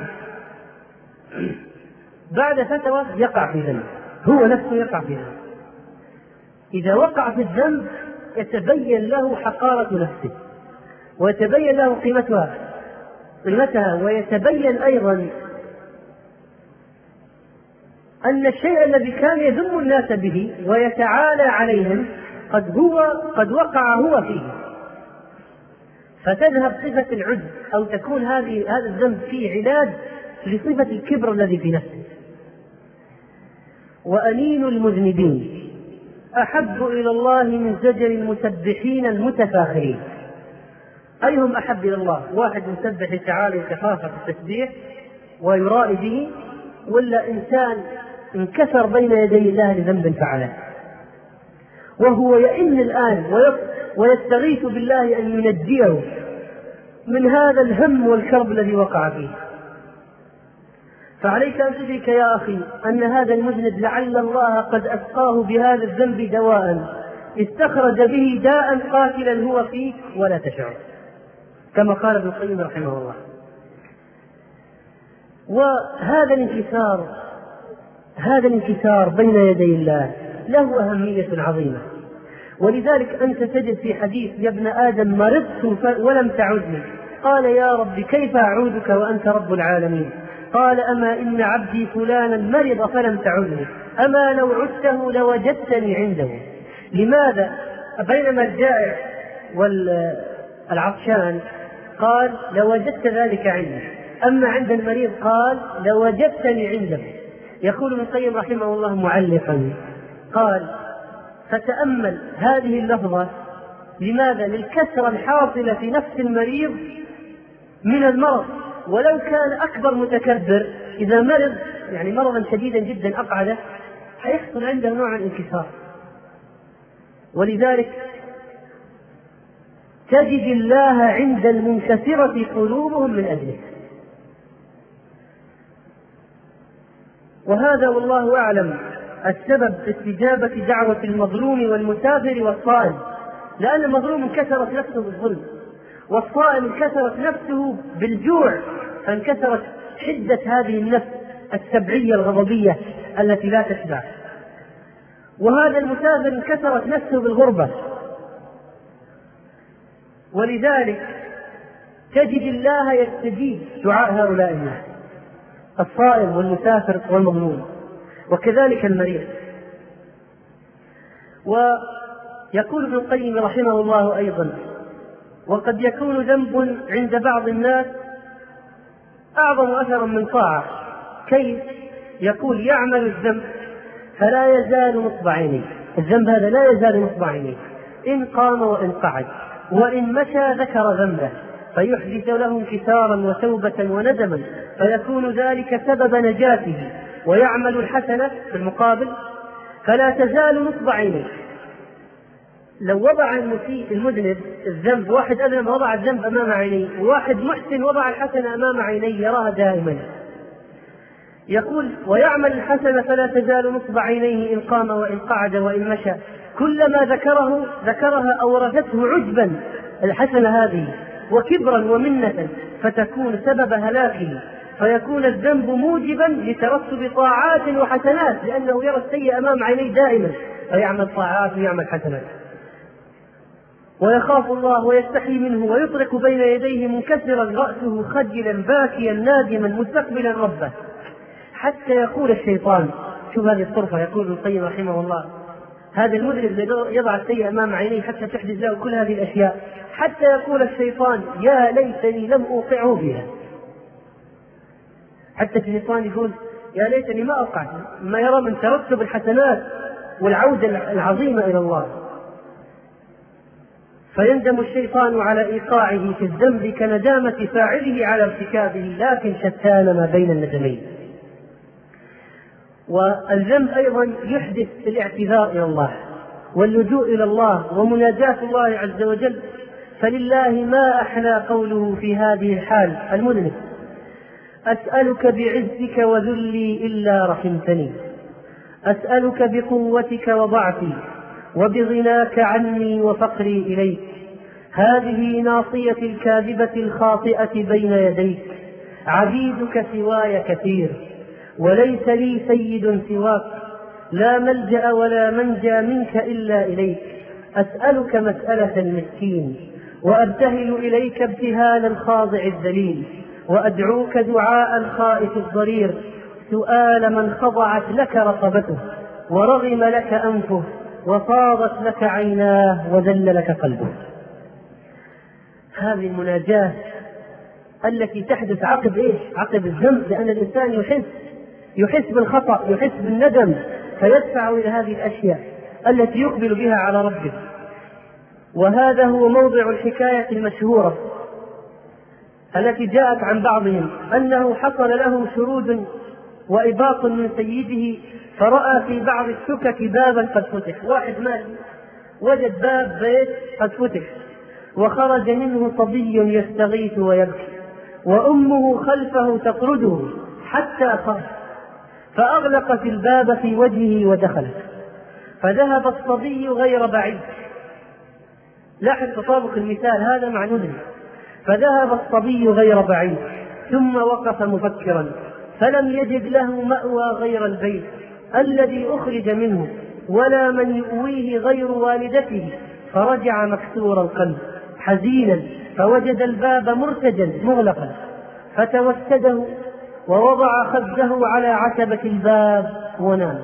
بعد فترة يقع في ذنب، هو نفسه يقع في ذنب. إذا وقع في الذنب يتبين له حقارة نفسه ويتبين له قيمتها قيمتها ويتبين أيضا أن الشيء الذي كان يذم الناس به ويتعالى عليهم قد هو قد وقع هو فيه، فتذهب صفة العجب أو تكون هذه هذا الذنب فيه علاج لصفة الكبر الذي في نفسه. وأنين المذنبين أحب إلى الله من زجر المسبحين المتفاخرين. أيهم أحب إلى الله؟ واحد مسبح تعالى وكفافة في التسبيح ويرائي به، ولا إنسان انكسر بين يدي الله لذنب فعله وهو يئن الآن ويستغيث بالله أن ينجيه من هذا الهم والكرب الذي وقع فيه؟ فعليك أن تدرك يا أخي أن هذا المذنب لعل الله قد أسقاه بهذا الذنب دواء استخرج به داء قاتلا هو فيك ولا تشعر، كما قال ابن القيم رحمه الله. وهذا الانكسار هذا الانكسار بين يدي الله له أهمية عظيمة، ولذلك أنت تجد في حديث يا ابن آدم مرضت ولم تعدني، قال يا رب كيف أعودك وأنت رب العالمين؟ قال أما إن عبدي فلانا مرض فلم تعدني، أما لو عدته لوجدتني عنده. لماذا؟ بينما الجائع والعطشان قال لوجدت ذلك عندي، أما عند المريض قال لوجدتني عنده. يقول ابن القيم رحمه الله معلقا قال فتأمل هذه اللفظة، لماذا؟ للكسرة الحاصلة في نفس المريض من المرض. ولو كان أكبر متكبر إذا مرض يعني مرضا شديدا جدا أقعده حيحصل عنده نوع من الانكسار. ولذلك تجد الله عند المنكسرة قلوبهم من أجله. وهذا والله أعلم السبب في استجابة دعوة المظلوم والمسافر والصائم، لأن المظلوم انكسرت نفسه بالظلم، والصائم انكسرت نفسه بالجوع، فانكسرت حدة هذه النفس السبعية الغضبية التي لا تشبع. وهذا المسافر انكسرت نفسه بالغربة، ولذلك تجد الله يستجيب دعاء هؤلاء الناس، الصائم والمسافر والمظلوم، وكذلك المريض. ويقول ابن القيم رحمه الله أيضا: وقد يكون ذنب عند بعض الناس أعظم أثرا من طاعة. كيف؟ يقول: يعمل الذنب فلا يزال نصب عينيه، الذنب هذا لا يزال نصب عينيه، إن قام وإن قعد وإن مشى ذكر ذنبه، فيحدث له انكسارا وتوبة وندما، فيكون ذلك سبب نجاته، ويعمل الحسنة في المقابل فلا تزال نصب عينيه. لو وضع المسيء المذنب الذنب، واحد أذنب وضع الذنب أمام عينيه، وواحد محسن وضع الحسنة أمام عينيه يراها دائما. يقول: ويعمل الحسنة فلا تزال نصب عينيه إن قام وإن قعد وإن مشى، كلما ذكره ذكرها أورثته عجبا الحسنة هذه وكبرا ومنة، فتكون سبب هلاكه، فيكون الذنب موجبا لترتب طاعات وحسنات، لأنه يرى السيء أمام عينيه دائما، فيعمل طاعات ويعمل حسنات، ويخاف الله ويستحي منه، ويطرق بين يديه منكسرا رأسه خجلا باكيا نادما مستقبلا ربه، حتى يقول الشيطان. شوف هذه الطرفة، يقول ابن القيم رحمه الله: هذا المذنب يضع السيء أمام عينيه حتى تحدث له كل هذه الأشياء، حتى يقول الشيطان: يا ليتني لم أوقعه بها. حتى الشيطان يقول: يا ليتني ما أوقعت، ما يرى من ترتب الحسنات والعودة العظيمة إلى الله. فيندم الشيطان على إيقاعه في الذنب كندامة فاعله على ارتكابه، لكن شتان ما بين الندمين. والذنب أيضا يحدث الاعتذار إلى الله واللجوء إلى الله ومناجاة الله عز وجل. فلله ما أحلى قوله في هذه الحال المذنب: أسألك بعزك وذلي إلا رحمتني، أسألك بقوتك وضعفي وبغناك عني وفقري إليك، هذه ناصيتي الكاذبة الخاطئة بين يديك، عبيدك سواي كثير وليس لي سيد سواك، لا ملجأ ولا منجى منك إلا إليك، أسألك مسألة المسكين وأبتهل إليك ابتهال الخاضع الذليل، وأدعوك دعاء الخائف الضرير، سؤال من خضعت لك رقبته ورغم لك أنفه وفاضت لك عيناه وذل لك قلبه. هذه المناجاة التي تحدث عقب إيش؟ عقب الذنب، لأن الإنسان يحس يحس بالخطأ، يحس بالندم، فيدفع إلى هذه الأشياء التي يقبل بها على ربه. وهذا هو موضع الحكاية المشهورة التي جاءت عن بعضهم أنه حصل له شرود وإباط من سيده، فرأى في بعض السكك بابا قد فتح، واحد مال وجد باب بيت قد فتح، وخرج منه صبي يستغيث ويبكي، وأمه خلفه تطرده حتى خرج، فأغلقت الباب في وجهه ودخلت، فذهب الصبي غير بعيد. لاحظ تطابق المثال هذا مع نذر. فذهب الصبي غير بعيد ثم وقف مفكرا، فلم يجد له مأوى غير البيت الذي أخرج منه، ولا من يؤويه غير والدته، فرجع مكسور القلب حزينا، فوجد الباب مرتجا مغلقا، فتوسده ووضع خده على عتبة الباب ونام.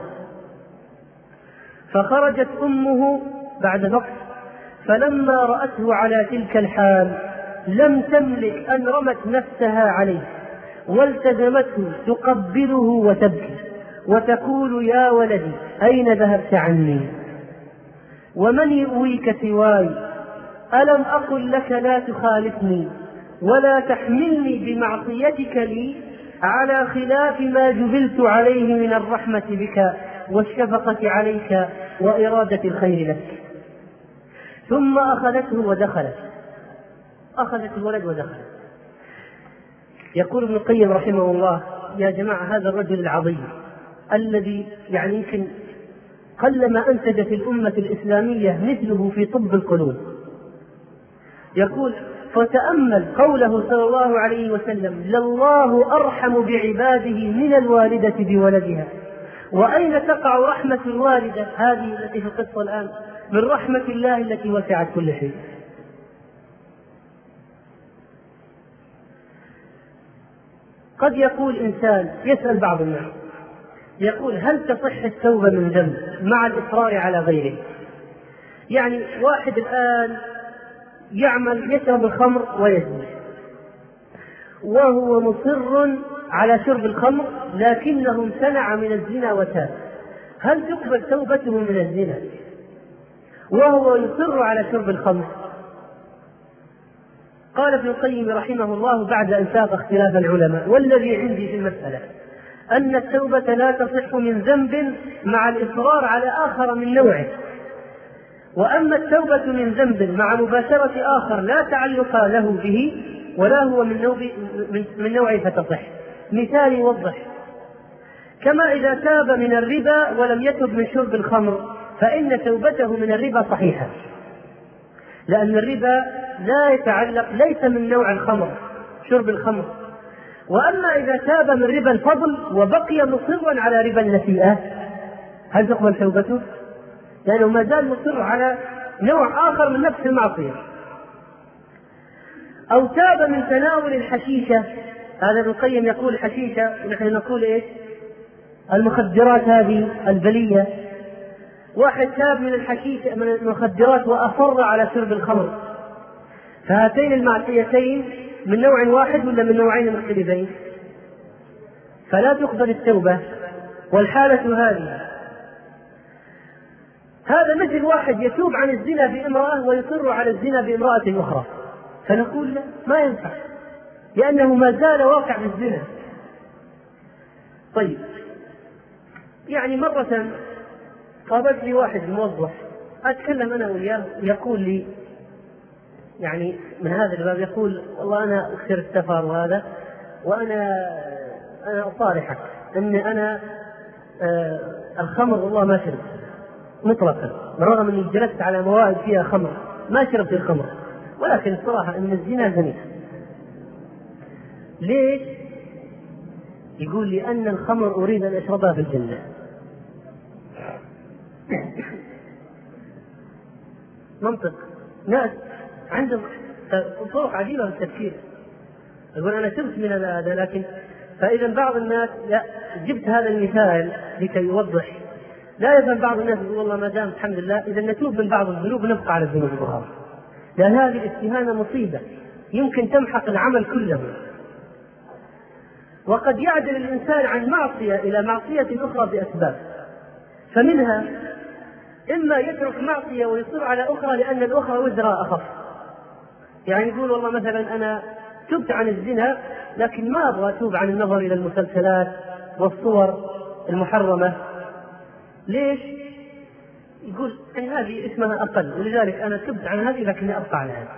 فخرجت أمه بعد وقت، فلما رأته على تلك الحال لم تملك أن رمت نفسها عليه، والتزمته تقبله وتبكي وتقول: يا ولدي أين ذهبت عني؟ ومن يؤويك سواي؟ ألم أقل لك لا تخالفني ولا تحملني بمعصيتك لي على خلاف ما جبلت عليه من الرحمة بك والشفقة عليك وإرادة الخير لك. ثم أخذته ودخلت، أخذت الولد ودخلت. يقول ابن القيم رحمه الله: يا جماعة، هذا الرجل العظيم الذي يعني يمكن قلما أنتج في الأمة الإسلامية مثله في طب القلوب. يقول: فتأمل قوله صلى الله عليه وسلم: لله أرحم بعباده من الوالدة بولدها. وأين تقع رحمة الوالدة هذه التي في القصة الآن من رحمة الله التي وسعت كل شيء؟ قد يقول إنسان، يسأل بعض الناس يقول: هل تصح التوبة من ذنب مع الإصرار على غيره؟ يعني واحد الآن يعمل يشرب الخمر ويزني وهو مصر على شرب الخمر لكنه امتنع من الزنا وتاب، هل تقبل توبته من الزنا وهو يصر على شرب الخمر؟ قال ابن القيم رحمه الله بعد أن ساق اختلاف العلماء: والذي عندي في المسألة أن التوبة لا تصح من ذنب مع الإصرار على آخر من نوعه، وأما التوبة من ذنب مع مباشرة آخر لا تعلق له به ولا هو من نوع من نوعه فتصح. مثال يوضح: كما إذا تاب من الربا ولم يتب من شرب الخمر فإن توبته من الربا صحيحة، لأن الربا لا يتعلق ليس من نوع الخمر شرب الخمر. وأما إذا تاب من ربا الفضل وبقي مصرا على ربا النسيئة هل تقبل توبته؟ لأنه ما زال مصر على نوع آخر من نفس المعصية. أو تاب من تناول الحشيشة، هذا ابن القيم يقول حشيشة ونحن نقول إيش؟ المخدرات هذه البلية. واحد تاب من الحشيشة من المخدرات وأصر على شرب الخمر، فهاتين المعصيتين من نوع واحد ولا من نوعين مختلفين؟ فلا تقبل التوبة. والحالة هذه هذا مثل واحد يتوب عن الزنا بامرأة ويصر على الزنا بامرأة أخرى، فنقول لا، ما ينفع، لأنه ما زال واقع بالزنا. طيب، يعني مرة قابلت لي واحد موظف أتكلم أنا وياه، يقول لي يعني من هذا الباب، يقول: والله أنا أكثر السفر وهذا، وأنا أنا أصارحك أن أنا آه الخمر والله ما شربت مطلقا، بالرغم أني جلست على موائد فيها خمر ما شربت الخمر، ولكن الصراحة أن الزنا زنيت. ليش؟ يقول لي: أن الخمر أريد أن أشربها في الجنة. منطق ناس عندهم طرق عجيبة في التفكير. يقول: أنا تبت من هذا، لكن فإذا بعض الناس، لا، جبت هذا المثال لكي يوضح. لا يفهم بعض الناس يقول: والله ما دام الحمد لله إذا نتوب من بعض الذنوب نبقى على الذنوب الأخرى، لأن هذه الاستهانة مصيبة يمكن تمحق العمل كله. وقد يعدل الإنسان عن معصية إلى معصية أخرى بأسباب، فمنها إما يترك معصية ويصر على أخرى لأن الأخرى وزرها أخف. يعني يقول: والله مثلا أنا تبت عن الزنا لكن ما أبغى أتوب عن النظر إلى المسلسلات والصور المحرمة. ليش؟ يقول: أي هذه اسمها أقل، ولذلك أنا تبت عن هذه لكني أبقى على هذه.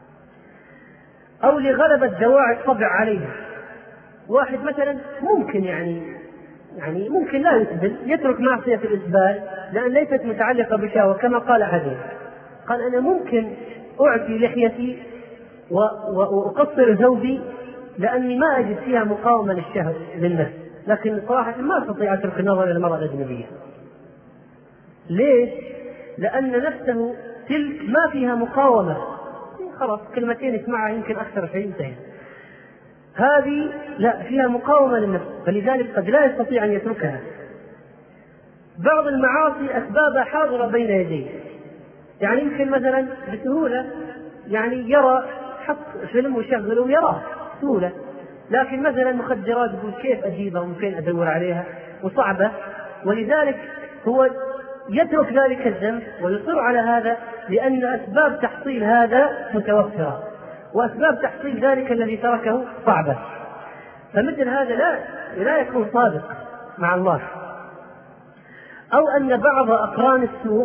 أو لغلبة دواعي الطبع عليه. واحد مثلا ممكن يعني يعني ممكن لا يسبل، يترك معصية الإسبال لأن ليست متعلقة بشهوة، كما قال حديث، قال: أنا ممكن أعفي لحيتي وأقصر ثوبي لأني ما أجد فيها مقاومة للشهوة للنفس، لكن صراحة ما أستطيع أترك النظر إلى المرأة الأجنبية. ليش؟ لأن نفسه تلك ما فيها مقاومة، خلاص كلمتين يسمعها يمكن أكثر شيء انتهى. هذه لا، فيها مقاومة للنفس، فلذلك قد لا يستطيع أن يتركها. بعض المعاصي أسبابها حاضرة بين يديه، يعني يمكن مثلا بسهولة يعني يرى حط فيلم ويشغله ويراه بسهولة، لكن مثلا مخدرات يقول: كيف أجيبها وفين أدور عليها، وصعبة، ولذلك هو يترك ذلك الذنب ويصر على هذا لأن أسباب تحصيل هذا متوفرة، وأسباب تحصيل ذلك الذي تركه صعبة. فمثل هذا لا لا يكون صادق مع الله. أو أن بعض أقران السوء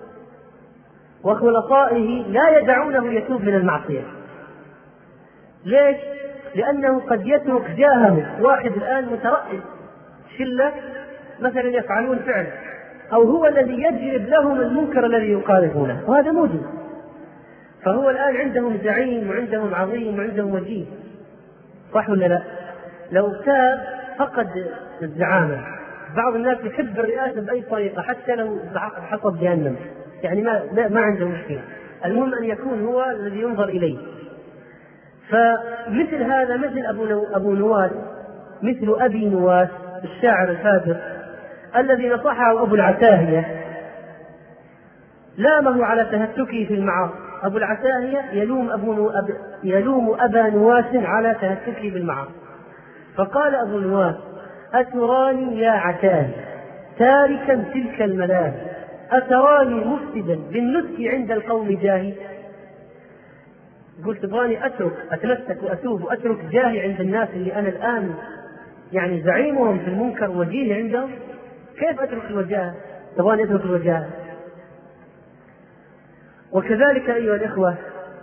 وخلطائه لا يدعونه يتوب من المعصية. ليش؟ لأنه قد يترك جاهه. واحد الآن مترأس شلة مثلا يفعلون فعل، أو هو الذي يجلب لهم المنكر الذي يخالفونه، وهذا موجود. فهو الآن عندهم زعيم وعندهم عظيم وعندهم وجيه، صح ولا لا؟ لو تاب فقد الزعامة. بعض الناس يحب الرئاسة بأي طريقة حتى لو حصل جهنم، يعني ما ما عنده مشكلة، المهم أن يكون هو الذي ينظر إليه. فمثل هذا مثل أبو, نو أبو نواس، مثل أبي نواس الشاعر الفاجر الذي نصحه أبو العتاهية، لامه على تهتكه في المعاصي. أبو العتاهية يلوم, أبو نو أب يلوم أبا نواس على تهتكه بالمعاصي، فقال أبو نواس: أتراني يا عتاهي تاركا تلك الملاهي، أتراني مفسدا بالنسك عند القوم جاهي. قلت تبغاني أترك أتمسك وأتوب وأترك جاهي عند الناس اللي أنا الآن يعني زعيمهم في المنكر وجيه عندهم؟ كيف أترك الوجاهة؟ تبغاني أترك الوجاهة؟ وكذلك أيها الإخوة،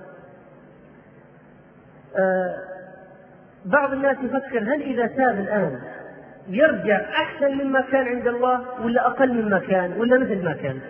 آه بعض الناس يفكر هل إذا تاب الآن يرجع أحسن مما كان عند الله ولا أقل مما كان ولا مثل ما كان؟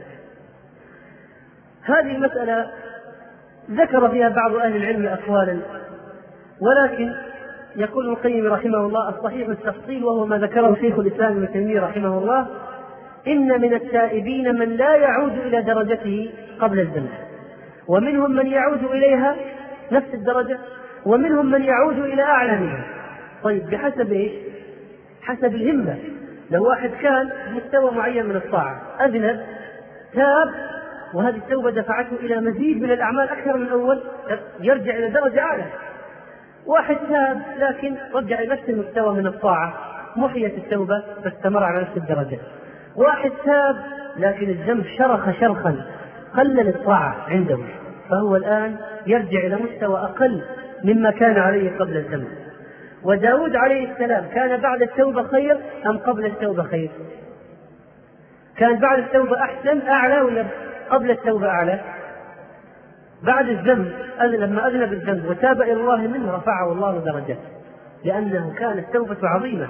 هذه المسألة ذكر فيها بعض أهل العلم أقوالا، ولكن يقول ابن القيم رحمه الله: الصحيح التفصيل، وهو ما ذكره شيخ الإسلام ابن تيمية رحمه الله: إن من التائبين من لا يعود إلى درجته قبل الذنب، ومنهم من يعود إليها نفس الدرجة، ومنهم من يعود إلى أعلى منها. طيب بحسب إيش؟ حسب الهمة. لو واحد كان مستوى معين من الطاعة أذنب تاب وهذه التوبة دفعته إلى مزيد من الأعمال أكثر من أول، يرجع إلى درجة أعلى. واحد تاب لكن رجع إلى نفس المستوى من الطاعة، محيت التوبة فاستمر على نفس الدرجة. واحد تاب لكن الذنب شرخ شرخا قلل الطاعة عنده، فهو الآن يرجع إلى مستوى أقل مما كان عليه قبل الذنب. وداود عليه السلام كان بعد التوبة خير أم قبل التوبة خير؟ كان بعد التوبة أحسن أعلى ولا قبل التوبة أعلى؟ بعد الذنب لما أذنب الذنب وتاب إلى الله منه رفعه الله درجة، لأنه كانت توبة عظيمة.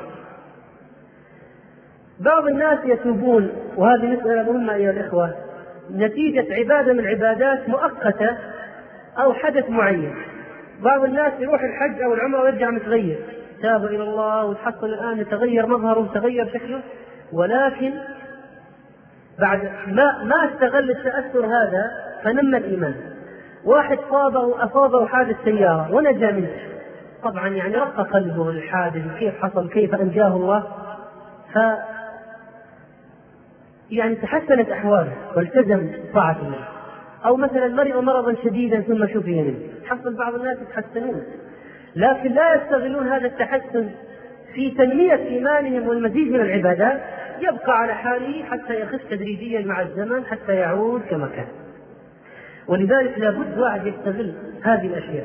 بعض الناس يتوبون، وهذه مسألة مهمة أيها الإخوة، نتيجة عبادة من العبادات مؤقتة أو حدث معين. بعض الناس يروح الحج أو العمرة ويرجع متغير، تاب إلى الله وتحصل الآن يتغير مظهره وتغير شكله، ولكن بعد ما ما استغل التأثر هذا فنمى الإيمان. واحد صابه أصابه حادث سيارة ونجا منه، طبعا يعني رق قلبه الحادث كيف حصل كيف أنجاه الله، ف يعني تحسنت أحواله والتزم طاعة الله. أو مثلا مرض مرضا شديدا ثم شفي منه، حصل بعض الناس يتحسنون، لكن لا يستغلون هذا التحسن في تنمية إيمانهم والمزيد من العبادات، يبقى على حاله حتى يخف تدريجيا مع الزمن حتى يعود كما كان. ولذلك لابد واحد يستغل هذه الأشياء.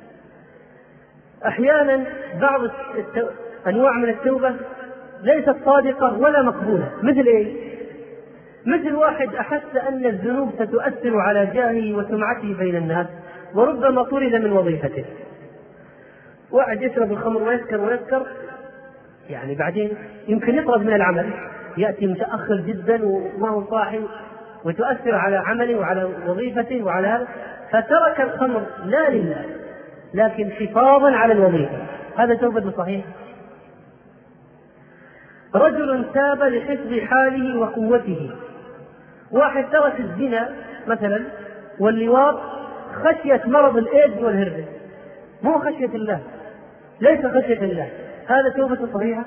أحيانا بعض التو... أنواع من التوبة ليست صادقة ولا مقبولة، مثل إيه؟ مثل واحد أحس أن الذنوب ستؤثر على جاهه وسمعته بين الناس وربما طرد من وظيفته. واحد يشرب الخمر ويسكر ويسكر، يعني بعدين يمكن يطرد من العمل، يأتي متأخر جدا وما هو صاحي، وتؤثر على عمله وعلى وظيفته وعلى هذا، فترك الخمر لا لله لكن حفاظا على الوظيفة. هذا توبة صحيح. رجل تاب لحفظ حاله وقوته. واحد ترك الزنا مثلا واللواط خشية مرض الإيدز والهربس، مو خشية الله، ليس خشية الله، هذا توبة صحيحة؟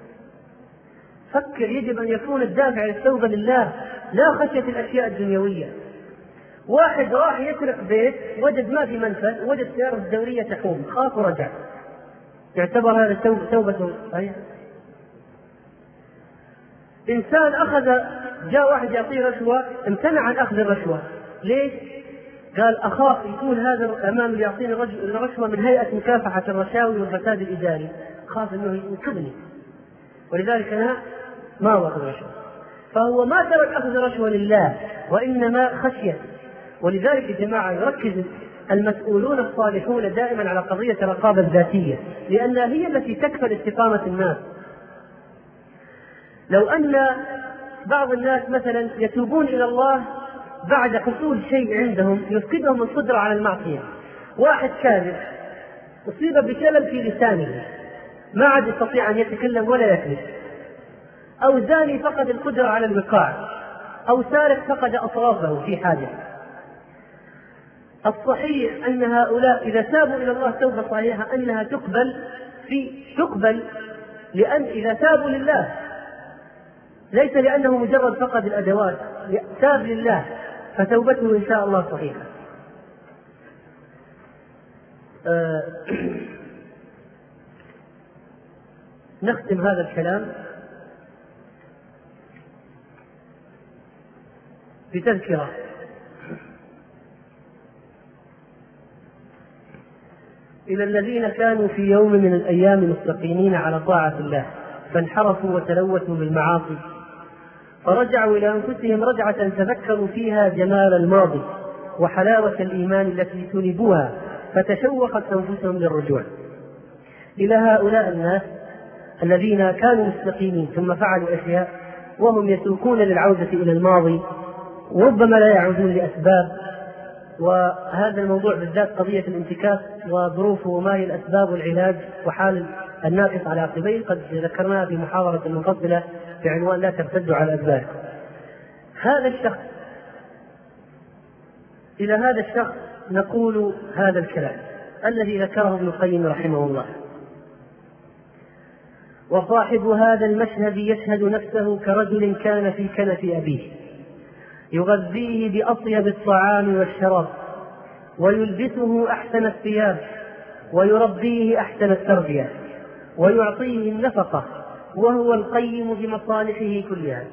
فكر، يجب أن يكون الدافع للتوبة لله لا خشية الأشياء الدنيوية. واحد راح يسرق بيت وجد ما في منفذ، وجد سيارة الدورية تحوم، خاف ورجع، يعتبر هذا توبة صحيحة؟ إنسان أخذ، جاء واحد يعطيه رشوة امتنع عن أخذ الرشوة، ليش؟ قال أخاف يكون هذا الأمام اللي يعطيني الرشوة من هيئة مكافحة الرشاوي والفساد الإداري، خاف أنه ينقذني، ولذلك أنا ما أخذ رشوة. فهو ما ترك أخذ رشوة لله وإنما خشية. ولذلك يا جماعة يركز المسؤولون الصالحون دائما على قضية الرقابة الذاتية، لأنها هي التي تكفل استقامة الناس. لو أن بعض الناس مثلا يتوبون إلى الله بعد حصول شيء عندهم يفقدهم القدرة على المعصية، واحد كاذب أصيب بشلل في لسانه ما عاد يستطيع أن يتكلم ولا يكذب، أو زاني فقد القدرة على الوقاع، أو سارق فقد أطرافه في حاجة. الصحيح أن هؤلاء إذا تابوا إلى الله توبة صحيحة أنها تقبل في تقبل لأن إذا تابوا لله، ليس لأنه مجرد فقد الأدوات، تاب لله فتوبته إن شاء الله صحيحة. آه نختم هذا الكلام بتذكرة إلى الذين كانوا في يوم من الأيام مستقيمين على طاعة الله فانحرفوا وتلوثوا بالمعاصي، فرجعوا إلى أنفسهم رجعة تذكروا فيها جمال الماضي وحلاوة الإيمان التي سلبوها، فتشوقت أنفسهم للرجوع. إلى هؤلاء الناس الذين كانوا مستقيمين ثم فعلوا أشياء وهم يسوقون للعودة إلى الماضي، وربما لا يعودون لأسباب، وهذا الموضوع بالذات قضية الانتكاس وظروفه وما هي الأسباب والعلاج وحال الناقص على عقبيه قد ذكرناها في محاضرة منفصلة بعنوان لا ترتدوا على أسباب. هذا الشخص إلى هذا الشخص نقول هذا الكلام الذي ذكره ابن القيم رحمه الله: وصاحب هذا المشهد يشهد نفسه كرجل كان في كنف أبيه يغذيه بأطيب الطعام والشراب ويلبسه أحسن الثياب ويربيه أحسن التربية ويعطيه النفقة وهو القيم بمصالحه كلها،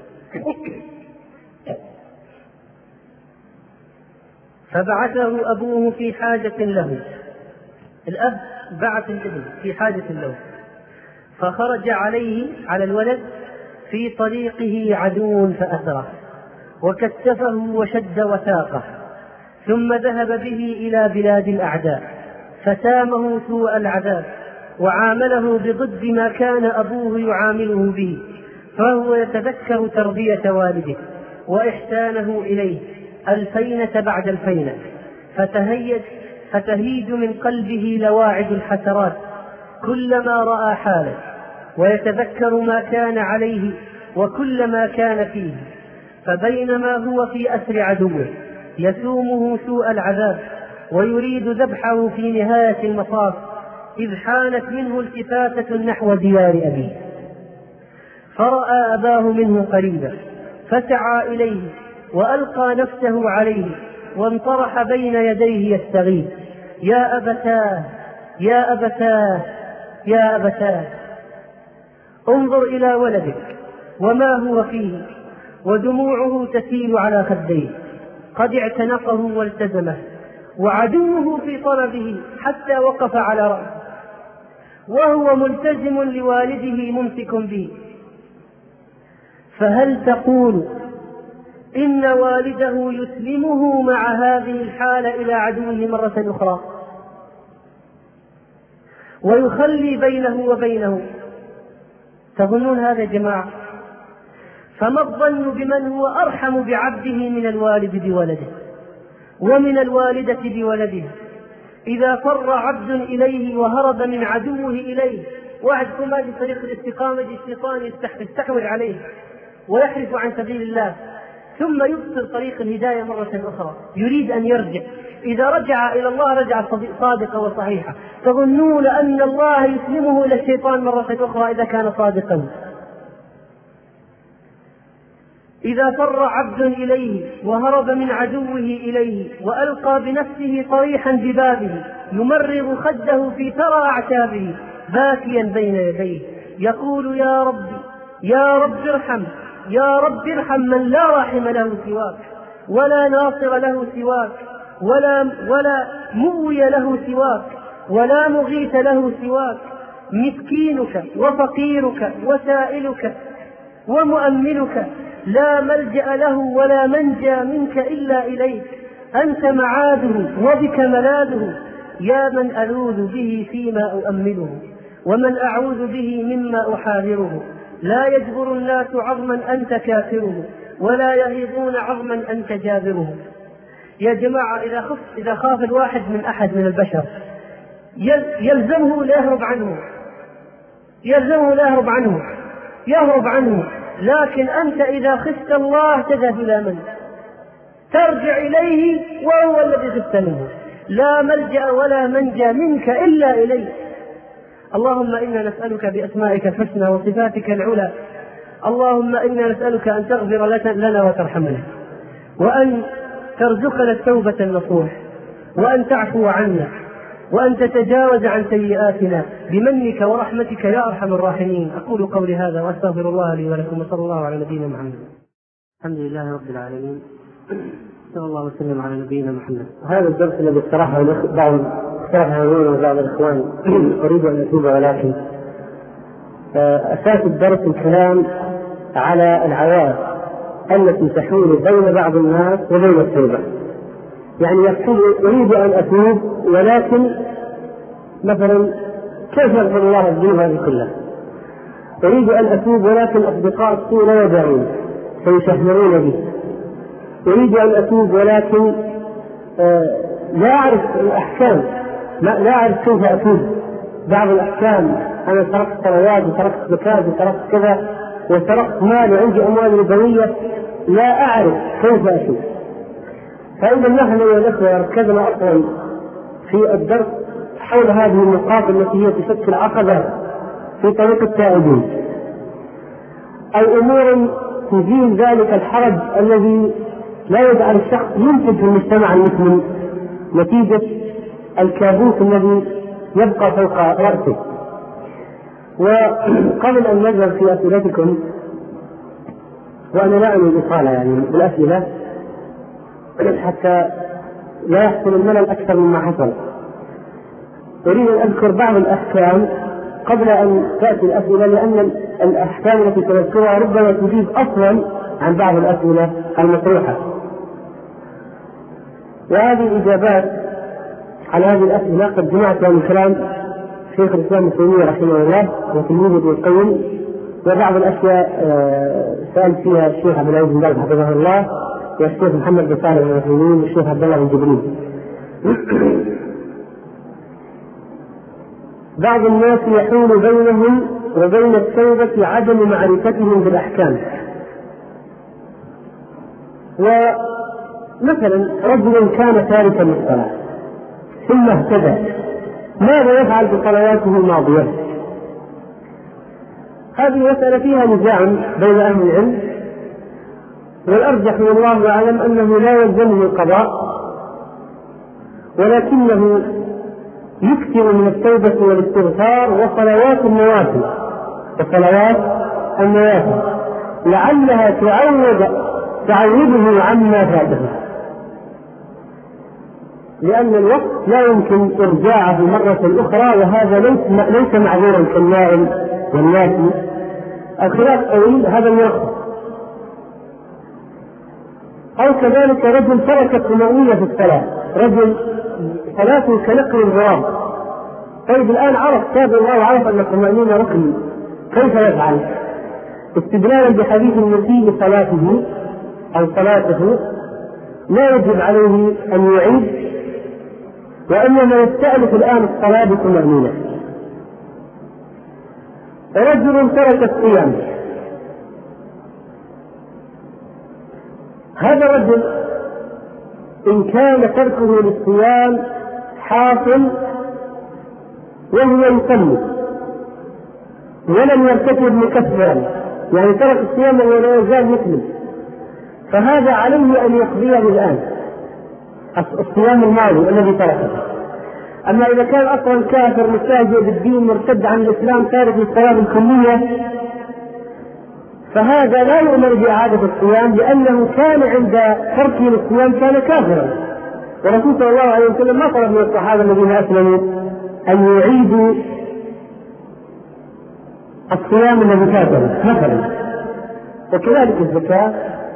فبعثه أبوه في حاجة له. الأب بعث الابن في حاجة له، فخرج عليه على الولد في طريقه عدو فأسره وكتفه وشد وثاقه، ثم ذهب به إلى بلاد الأعداء فسامه سوء العذاب وعامله بضد ما كان أبوه يعامله به، فهو يتذكر تربية والده وإحسانه إليه الفينة بعد الفينة، فتهيج فتهيج من قلبه لواعد الحسرات كلما رأى حاله، ويتذكر ما كان عليه وكل ما كان فيه، فبينما هو في أسر عدوه يسومه سوء العذاب ويريد ذبحه في نهاية المطاف، إذ حانت منه التفاتة نحو ديار أبيه، فرأى أباه منه قريبا فسعى إليه وألقى نفسه عليه وانطرح بين يديه يستغيث: يا أبتاه يا أبتاه يا أبتاه، انظر إلى ولدك وما هو فيه، ودموعه تسيل على خديه، قد اعتنقه والتزمه، وعدوه في طلبه حتى وقف على رأسه، وهو ملتزم لوالده ممسك به، فهل تقول إن والده يسلمه مع هذه الحالة إلى عدوه مرة أخرى ويخلي بينه وبينه؟ تظنون هذا يا جماعة؟ فما الظن بمن هو أرحم بعبده من الوالد بولده ومن الوالدة بولده؟ إذا فر عبد إليه وهرب من عدوه إليه، واحد كما في طريق الاستقامة الشيطان يستحوذ عليه ويحرف عن سبيل الله، ثم يبصر طريق الهداية مرة أخرى يريد أن يرجع، إذا رجع إلى الله رجع صادقا وصحيحا. تظنون أن الله يسلمه إلى الشيطان مرة أخرى إذا كان صادقا؟ إذا فر عبد إليه وهرب من عدوه إليه وألقى بنفسه طريحا ببابه يمرغ خده في ثرى أعتابه باكيا بين يديه يقول: يا ربي يا رب ارحم، يا رب ارحم من لا راحم له سواك ولا ناصر له سواك ولا, ولا مؤوي له سواك ولا مغيث له سواك، مسكينك وفقيرك وسائلك ومؤملك، لا ملجأ له ولا منجى منك إلا إليك، أنت معاده وبك ملاذه، يا من ألوذ به فيما أؤمله ومن أعوذ به مما أحاذره، لا يجبر الناس عظما أنت كافره، ولا يهيبون عظما أنت جابره. يا جماعة، إذا خف إذا خاف الواحد من أحد من البشر يلزمه لا يهرب عنه، يلزمه لا يهرب عنه يهرب عنه لكن أنت إذا خفت الله تذهب إلى من؟ ترجع إليه وهو الذي خفت منه. لا ملجأ ولا منجى منك إلا إليه. اللهم إنا نسألك بأسمائك الحسنى وصفاتك العلى، اللهم إنا نسألك أن تغفر لنا وترحمنا، وأن ترزقنا التوبة النصوح، وأن تعفو عنا، وأن تتجاوز عن سيئاتنا بمنك ورحمتك يا أرحم الراحمين. أقول قولي هذا وأستغفر الله لي ولكم، وصلى الله على نبينا محمد. الحمد لله رب العالمين، صلى الله وسلم على نبينا محمد. هذا الدرس الذي اقترحه بعض بعض الإخوان أريد أن أتوب، ولكن أساس الدرس الكلام على العوائق التي تحول بين بعض الناس وبين التوبة. يعني يقول أريد أن أتوب، ولكن مثلا كيف يغفر الله الذنوب هذه كلها؟ أريد أن أتوب ولكن أصدقاء السوء لا يدعون سيشهرون بي. أريد أن أتوب ولكن آه لا أعرف الأحكام، لا أعرف كيف أتوب. بعض الأحكام أنا تركت صلوات وتركت زكاة وتركت كذا وتركت مال وعندي أموال ربوية، لا أعرف كيف أتوب. فإذا نحن يا الأخوة ركزنا أصلا في الدرس حول هذه النقاط التي هي تشكل عقبة في طريق التائبين، أي أمور تزيل ذلك الحرج الذي لا يجعل الشخص ينتج في المجتمع المسلم نتيجة الكابوس الذي يبقى فوق رأسه. وقبل أن نذهب في أسئلتكم، وأنا لا أعني الإطالة يعني بالأسئلة حتى لا يحصل الملل أكثر مما حصل، أريد أن أذكر بعض الأحكام قبل أن تأتي الأسئلة، لأن الأحكام التي تذكرها ربما تجيب أصلا عن بعض الأسئلة المطروحة. وهذه الإجابات على هذه الأسئلة قد جمعتها من كلام شيخ الإسلام ابن تيمية رحمه الله وتلميذه ابن القيم، وبعض الأشياء سأل فيها الشيخ عبد العزيز بن باز حفظه الله، والشيخ محمد بن صالح العثيمين، والشيخ عبد الله بن جبريل. بعض الناس يحول بينهم وبين التوبة عدم معرفتهم بالأحكام. ومثلا رجل كان تاركا للصلاة ثم اهتدى، ماذا يفعل بصلواته الماضية؟ هذه مسألة فيها نزاع بين أهل العلم، والأرجح والله أعلم أنه لا يلزمه القضاء، ولكنه يكثر من التوبة والاستغفار وصلوات النوافل وصلوات النوافل لعلها تعود تعوده عما فاته، لأن الوقت لا يمكن إرجاعه مرة أخرى، وهذا ليس معذورا كالنائم والناسي. الخلاف طويل، هذا الوقت. أو كذلك رجل ترك الطمأنينة في الصلاة، رجل صلاته كنقل الغراب، طيب الآن عرف تاب الله وعرف أن الطمأنينة ركن، كيف يفعل؟ استدلالا بحديث المسيء صلاته أو صلاته لا يجب عليه أن يعيد، وإنما يستأنف الآن الصلاة بطمأنينة. رجل ترك الصيام، هذا الرجل إن كان تركه للصيام حاصل وهو يصلي ولم يرتكب مكفرا، يعني ترك الصيام وهو لا يزال يسلم، فهذا عليه أن يقضيه الآن الصيام الماضي الذي تركه. أما إذا كان أصلا كافر مستهزئ بالدين مرتد عن الإسلام تارك للصلاة الكلية، فهذا لا يؤمر بإعادة الصيام، لأنه كان عند تركه للصيام كان كافرا، ورسول صلى الله عليه وسلم ما طلب من الصحابة الذين أسلموا أن يعيدوا الصيام الذي فاتهم مثلا. وكذلك الزكاة.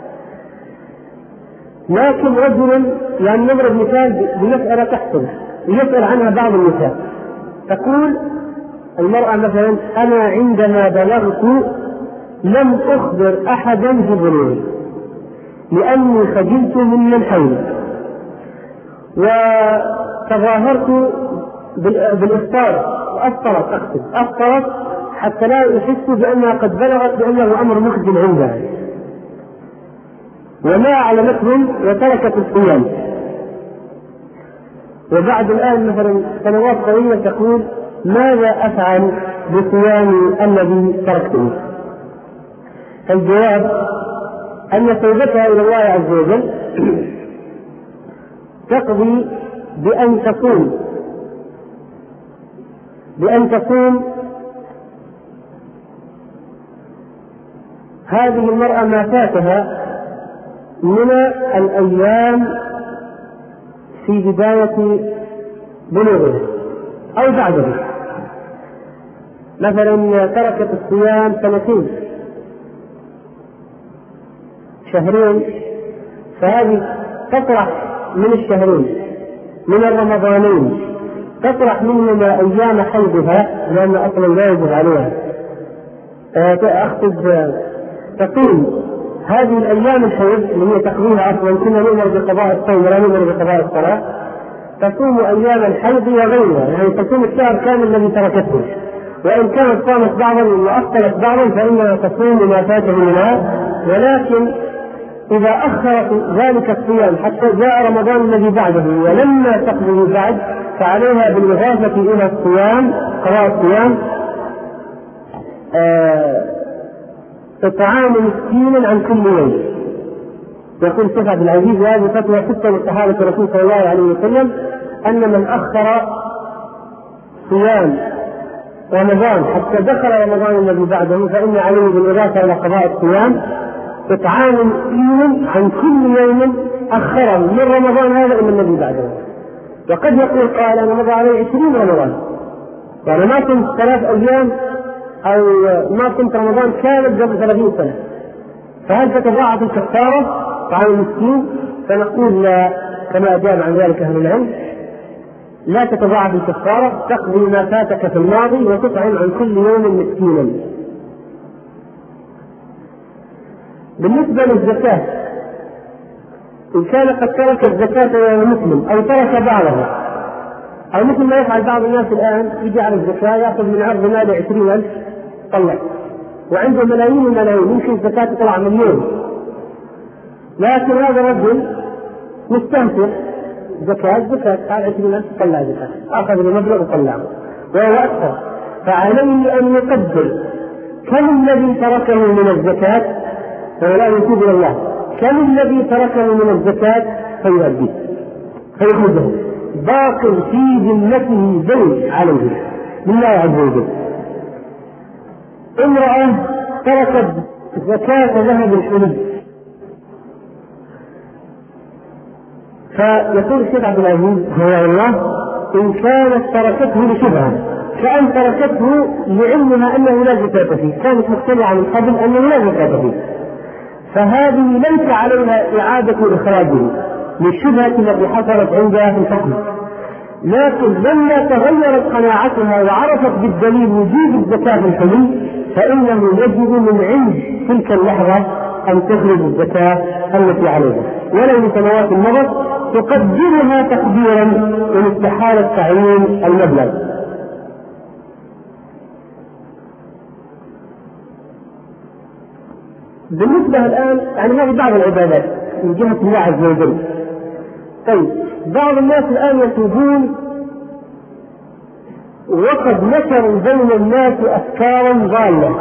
لكن رجل يعني نضرب مثال بمسألة تحصل يسأل عنها بعض النساء، تقول المرأة مثلا أنا عندما بلغت لم أخبر أحدا ببلوغي لأني خجلت ممن حولي، وتظاهرت بالإفطار وأفطرت أختي أفطرت حتى لا يحسوا بأنها قد بلغت بأنه أمر مخجل عندها، وما أعلمتهم وتركت الصيام. وبعد الآن مثلا سنوات طويلة تقول ماذا أفعل بصيامي الذي تركته؟ الجواب أن توبتها إلى الله عز وجل تقضي بأن تصوم بأن تصوم هذه المرأة ما فاتها من الأيام في بداية بلوغها أو بعده. مثلا تركت الصيام سنتين شهرين، فهذه تطرح من الشهرين من الرمضانين تطرح منهما أيام حيضها لأن أصلا لا يجب عليها تأخذ تقيم هذه الأيام الحيض اللي هي تقضيها أصلا كنا نؤمر بقضاء الصوم ولا نؤمر بقضاء الصلاة، تصوم أيام الحيض وغيرها، يعني تصوم الشهر كامل الذي تركته، وإن كانت صامت بعضا وأفطرت بعضا فإنها تصوم ما فاته منها. ولكن إذا أخرت ذلك الصيام حتى جاء رمضان الذي بعده ولما تقضيه بعد فعليها بالإضافة إلى الصيام قضاء الصيام آه إطعام مسكين عن كل يوم. يقول الشيخ عبد العزيز وهذه فتوى ستة من صحابة الرسول صلى الله عليه وسلم أن من أخر صيام رمضان حتى دخل رمضان الذي بعده فإن عليه بالإضافة إلى قضاء الصيام إطعام مسكين عن كل يوم أخر من رمضان هذا إلى الذي بعده. وقد يقول قال أنا مضى عليه عشرين رمضان، يعني ما كنت ثلاث أيام أو ما كنت رمضان كامل قبل ثلاثين سنة، فهل تتضاعف الكفارة طعام المسكين؟ فنقول لا، كما أجاب عن ذلك أهل العلم لا تتضاعف الكفارة، تقضي ما فاتك في الماضي وتطعم عن كل يوم مسكينا. بالنسبة للزكاة إن كان قد ترك الزكاة وهو مسلم أو ترك بعضها أو مثل ما يفعل بعض الناس الآن يجي على الزكاة يأخذ من عرض ماله عشرين ألف طلع وعنده ملايين الملايين يمكن الزكاة تطلع مليون، لكن هذا الرجل مستمتع زكاة زكاة قال عشرين ألف طلع زكاة أخذ المبلغ وطلعه وهو أكثر، فعليه أن يقدر كم الذي تركه من الزكاة ولا يتوب إلى الله، كم الذي تركه من الزكاة فيؤديه فيخرجه باق في ذمته دين عليه بالله عز وجل. امرأة تركت زكاة ذهب الحلي، فيقول الشيخ عبد العزيز هو الله إن كانت تركته لشبهة كأن تركته لعلمها أنه لا زكاة فيه، كانت مقتنعة من قبل أنه لا زكاة فيه، فهذه ليس عليها إعادة إخراجه للشبهة التي حصلت عندها في الحكم، لكن لما تغيرت قناعتها وعرفت بالدليل وجوب الزكاة في الحلي فإنه يجب من عند تلك اللحظة أن تخرج الزكاة التي عليها ولو لسنوات مضت تقدرها تقديرا من استحالة تعيين المبلغ. بالنسبة الآن يعني هذه بعض العبادات من جهة الله عز وجل. طيب بعض الناس الآن يتوبون وقد نشروا بين الناس أفكارا ضالة،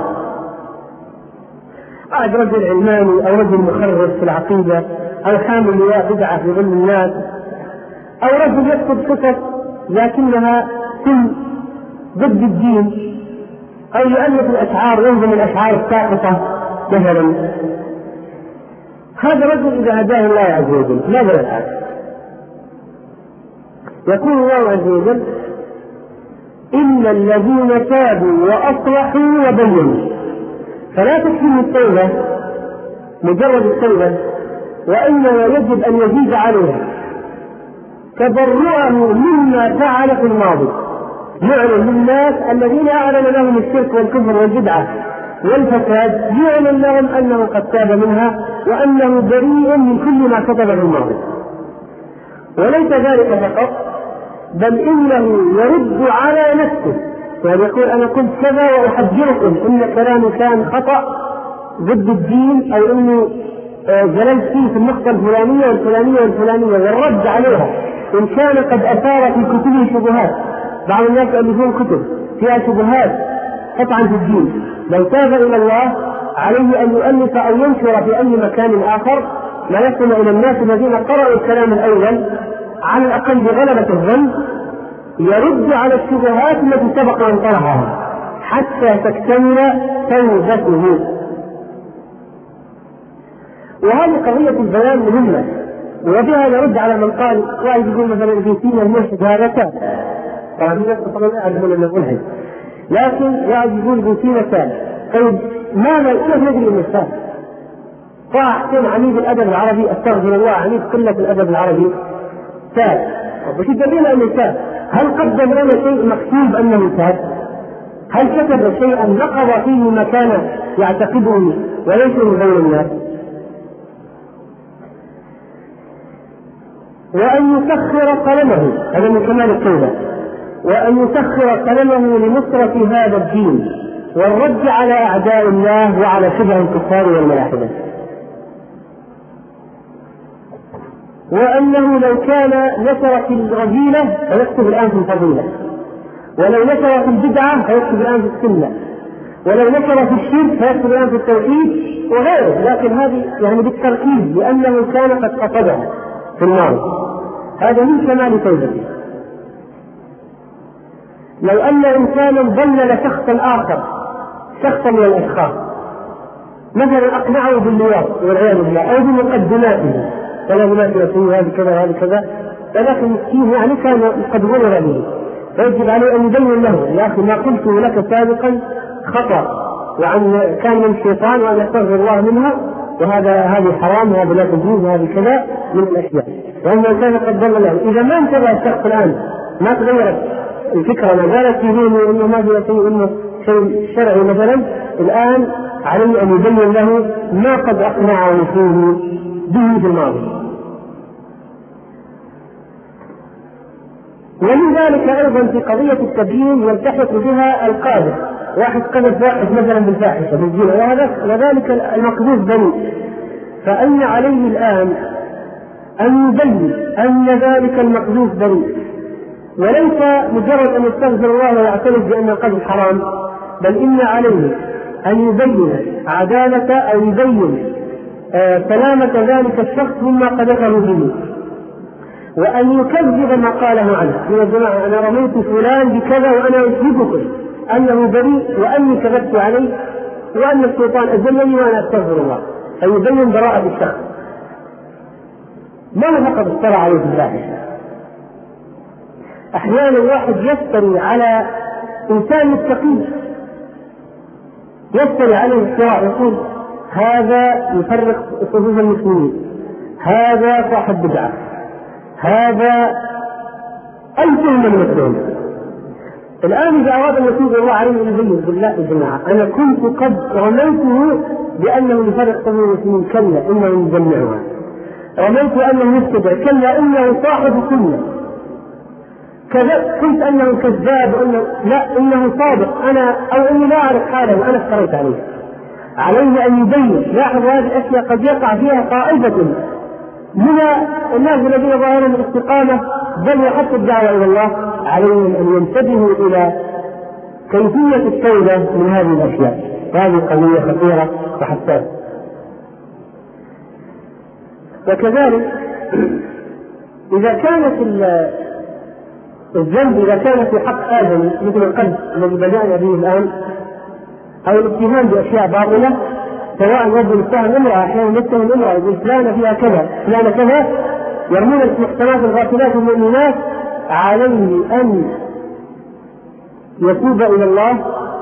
قاعد رجل علماني أو رجل مخرج في العقيدة أو حامل لواء بدعة في ظل الناس أو رجل يكتب قصص لكنها كل ضد الدين أو يؤلف الأشعار ينظم الأشعار الساقطة مثلا. هذا رجل إذا هداه الله عز وجل ماذا يفعل؟ يقول الله عز وجل إن الذين تابوا وأصلحوا وبينوا، فلا تكفي التوبة مجرد التوبة وإنما يجب أن يزيد عليها تبرؤه مما فعل في الماضي، يعلن للناس الذين أعلن لهم الشرك والكفر والبدعة والفساد يعلن لهم أنه قد تاب منها وأنه بريء من كل ما كتب في الماضي. وليس ذلك فقط، بل إنه يرد على نفسه، يعني يقول أنا قلت كذا وأحذركم إن كلامي كان خطأ ضد الدين، أو إني جلست فيه في النقطة الفلانية والفلانية والفلانية، والرد عليها إن كان قد أثار في كتبه شبهات. بعض الناس يؤلفون كتب فيها شبهات قطعا في الدين، لو تاب إلى الله عليه أن يؤلف أو ينشر في أي مكان آخر ما يصل إلى الناس الذين قرأوا الكلام الأول على الأقل بغلبة الظن، يرد على الشبهات التي سبق أن طرحها حتى تكتمل توبته. وهذه قضية البيان مهمة، وبها نرد على من قال واحد يقول مثلا ابن سينا الملحد هذا كافر، طبعا الناس طبعا لا يعلمون انه ملحد، لكن واحد يقول ابن سينا كافر. طيب ماذا كيف ندري انه كافر؟ طه حسين عميد الادب العربي، استغفر الله، عميد قلة الادب العربي كافر، وش دليل انه كافر؟ هل قدم لنا شيء مكتوب انه كافر؟ هل كتب شيئا نقض فيه ما كان يعتقده وليس من بين الناس؟ وأن يسخر قلمه، هذا من كمال التوبة، وأن يسخر قلمه لنصرة هذا الدين والرد على أعداء الله وعلى شبه الكفار والملاحدة. وأنه لو كان نشر في الرذيلة فيكتب الآن في الفضيلة، ولو نشر في البدعة فيكتب الآن في السنة، ولو نشر في الشرك فيكتب الآن في التوحيد وغيره، لكن هذه يعني بالتركيز لأنه كان قد قصدها في الماضي. هذا من كمال توبته. لو أن إنسانا ضلل شخصا آخر، شخصا من الأشخاص، مثلا أقنعه باللواط والعياذ بالله أو بمقدماته، كلامات يقول هذه كذا وهذه كذا، ولكن المسكين يعني كان قد غرر به، فيجب عليه أن يبين له يا أخي ما قلته لك سابقا خطأ، وأن كان من الشيطان وأن يستغفر الله منها، وهذا هذه حرام وهذا لا تجوز وهذه كذا من الأشياء، وأنه كان قد ضل له. إذا ما انتبه الشخص الآن، ما تغيرت الفكرة، ما زالت في ذهنه إنه ما في شيء إنه شيء شرعي مثلا، الآن عليه أن يبين له ما قد أقنعه فيه به في الماضي. ولذلك أيضا في قضية التبيين يلتحق بها القادر، واحد قذف واحد مثلا بالفاحشة بالزنا وذلك المقذوف بريء، فأن عليه الآن أن يبين أن ذلك المقذوف بريء، وليس مجرد أن يستغفر الله ويعترف بأن القذف حرام، بل إن عليه أن يبين عدالة أو يبين آه سلامة ذلك الشخص مما قذفه به، وأن يكذب ما قاله عنه. يا جماعة أنا رميت فلان بكذا وأنا أشهدكم أنه بريء وأني كذبت عليه وأن الشيطان أذلني وأنا أستغفر الله، أن يبين براءة الشخص، ما فقط افترى عليه الفاحشة. أحيانا الواحد يفتري على إنسان متقي، يفتري عليه افتراء، يقول هذا يفرق صفوف المسلمين، هذا صاحب بدعة، هذا أي تهمة من التهمة. الآن إذا أراد أن يتوب الله عليه يبين بالله يا جماعة أنا كنت قد رميته بأنه يفرق صفوف المسلمين، كلا إنه يجمعها، رميت أنه يفتدى، كلا إنه صاحب سنة، كذا كنت أنه كذاب وأنه لا إنه صادق، أنا أو إني لا أعرف حاله وأنا افتريت عليه. عليه أن يبين. لاحظ هذه الأشياء قد يقع فيها طائفة من الناس الذين ظاهرهم الاستقامة بل وحتى الدعوة إلى الله، عليهم أن ينتبهوا إلى كيفية التوبة من هذه الأشياء، هذه قضية خطيرة وحساسة. وكذلك إذا كانت الذنب إذا كان في حق آدم مثل القلب الذي بدأنا به الآن، أو الاتهام بأشياء باطلة، سواء رجل اتهم امرأة، أحيانا يتهم امرأة يقول فلانة فيها كذا فلانة كذا، يرمون المحصنات الغافلات المؤمنات، عليه أن يتوب إلى الله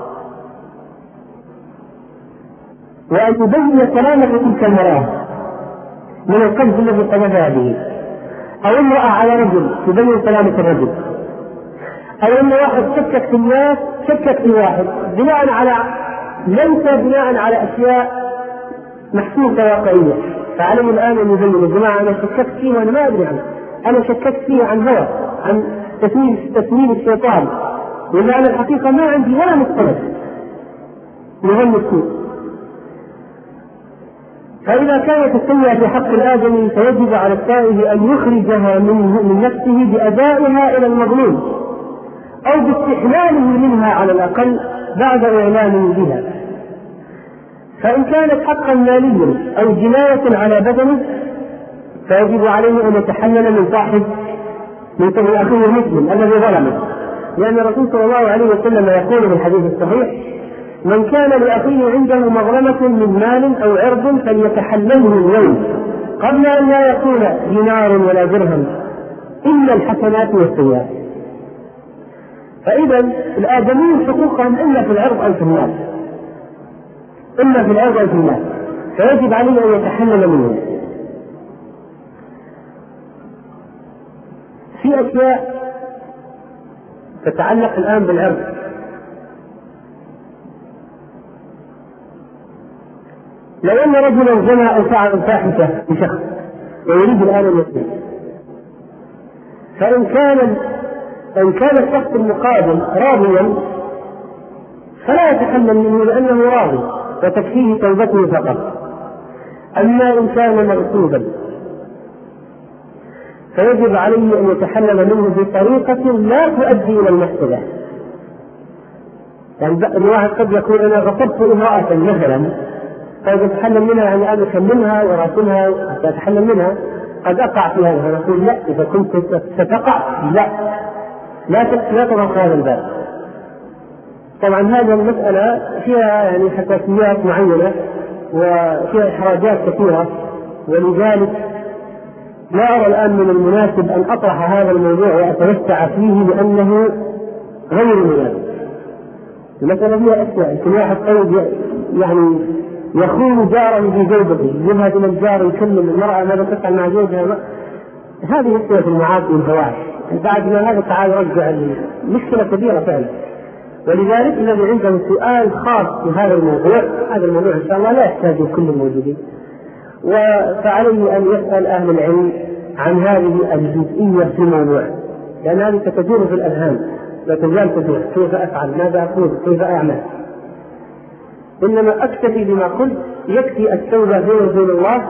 وأن يبين سلامة تلك المرأة من القذف الذي قذفها به، أو امرأة على رجل تبين سلامة الرجل، أو أن واحد شكك في الناس، شكك في واحد بناء على ليس بناء على أشياء محسوسة واقعية. فعلم الآن أن يبين الجماعة أنا شككت فيه وأنا ما أدري عنه، أنا شككت فيه عن هوى، عن تسميم تسميم الشيطان، وإن أنا الحقيقة ما عندي ولا مستند لظن السوء. فإذا كانت السيئة في حق الآدمي فيجب على التائب أن يخرجها من نفسه بأدائها إلى المظلوم أو باستحلاله منها على الأقل بعد إعلانه بها. فإن كانت حقا ماليا أو جناية على بدنه فيجب عليه أن يتحلل من صاحب من أخيه المسلم الذي ظلمه، لأن الرسول صلى الله عليه وسلم يقول في الحديث الصحيح: من كان لأخيه عنده مظلمة من مال أو عرض فليتحلله اليوم قبل أن لا يكون دينار ولا درهم إلا الحسنات والسيئات. فإذا الآدميين حقوقهم إلا في العرض أو في المال، إلا في العرض أو في المال، فيجب عليه أن يتحلل منه. في أشياء تتعلق الآن بالعرض. لو أن رجلا زنى أو فعل فاحشة بشخص ويريد الآن أن يسلم، فإن كان إن كان الشخص المقابل راضيا فلا يتحمل منه لأنه راضي وتكفيه توبته فقط. أما إن كان مغصوبا فيجب عليه أن يتحلل منه بطريقة لا تؤدي إلى المفسدة. يعني الواحد قد يقول أنا غصبت امرأة مثلا، فإذا أتحلل منها يعني أنا أكلمها وراسلها حتى أتحلل منها، قد أقع في هذا. فنقول لا، إذا كنت ستقع لا لا لا تغلق هذا الباب. طبعا هذه المسألة فيها يعني حساسيات معينة وفيها إحراجات كثيرة، ولذلك لا أرى الآن من المناسب أن أطرح هذا الموضوع وأتوسع فيه لأنه غير مناسب. المسألة فيها أشياء، يمكن واحد طيب يعني يخون جاره في زوجته، يذهب إلى الجار يكلم المرأة ماذا تفعل مع زوجها، هذه مشكلة المعاصي والفواحش. بعد ما هذا تعال رجع مشكلة كبيرة فعلا. ولذلك الذي عنده سؤال خاص في هذا الموضوع، هذا الموضوع إن شاء الله لا يحتاج كل الموجودين، فعليه أن يسأل أهل العلم عن هذه الجزئية في الموضوع، لأن هذه ستدور في الأذهان لا تزال تدور، كيف أفعل، ماذا أقول، كيف أعمل. إنما أكتفي بما قلت، يكفي التوبة بين وبين الله،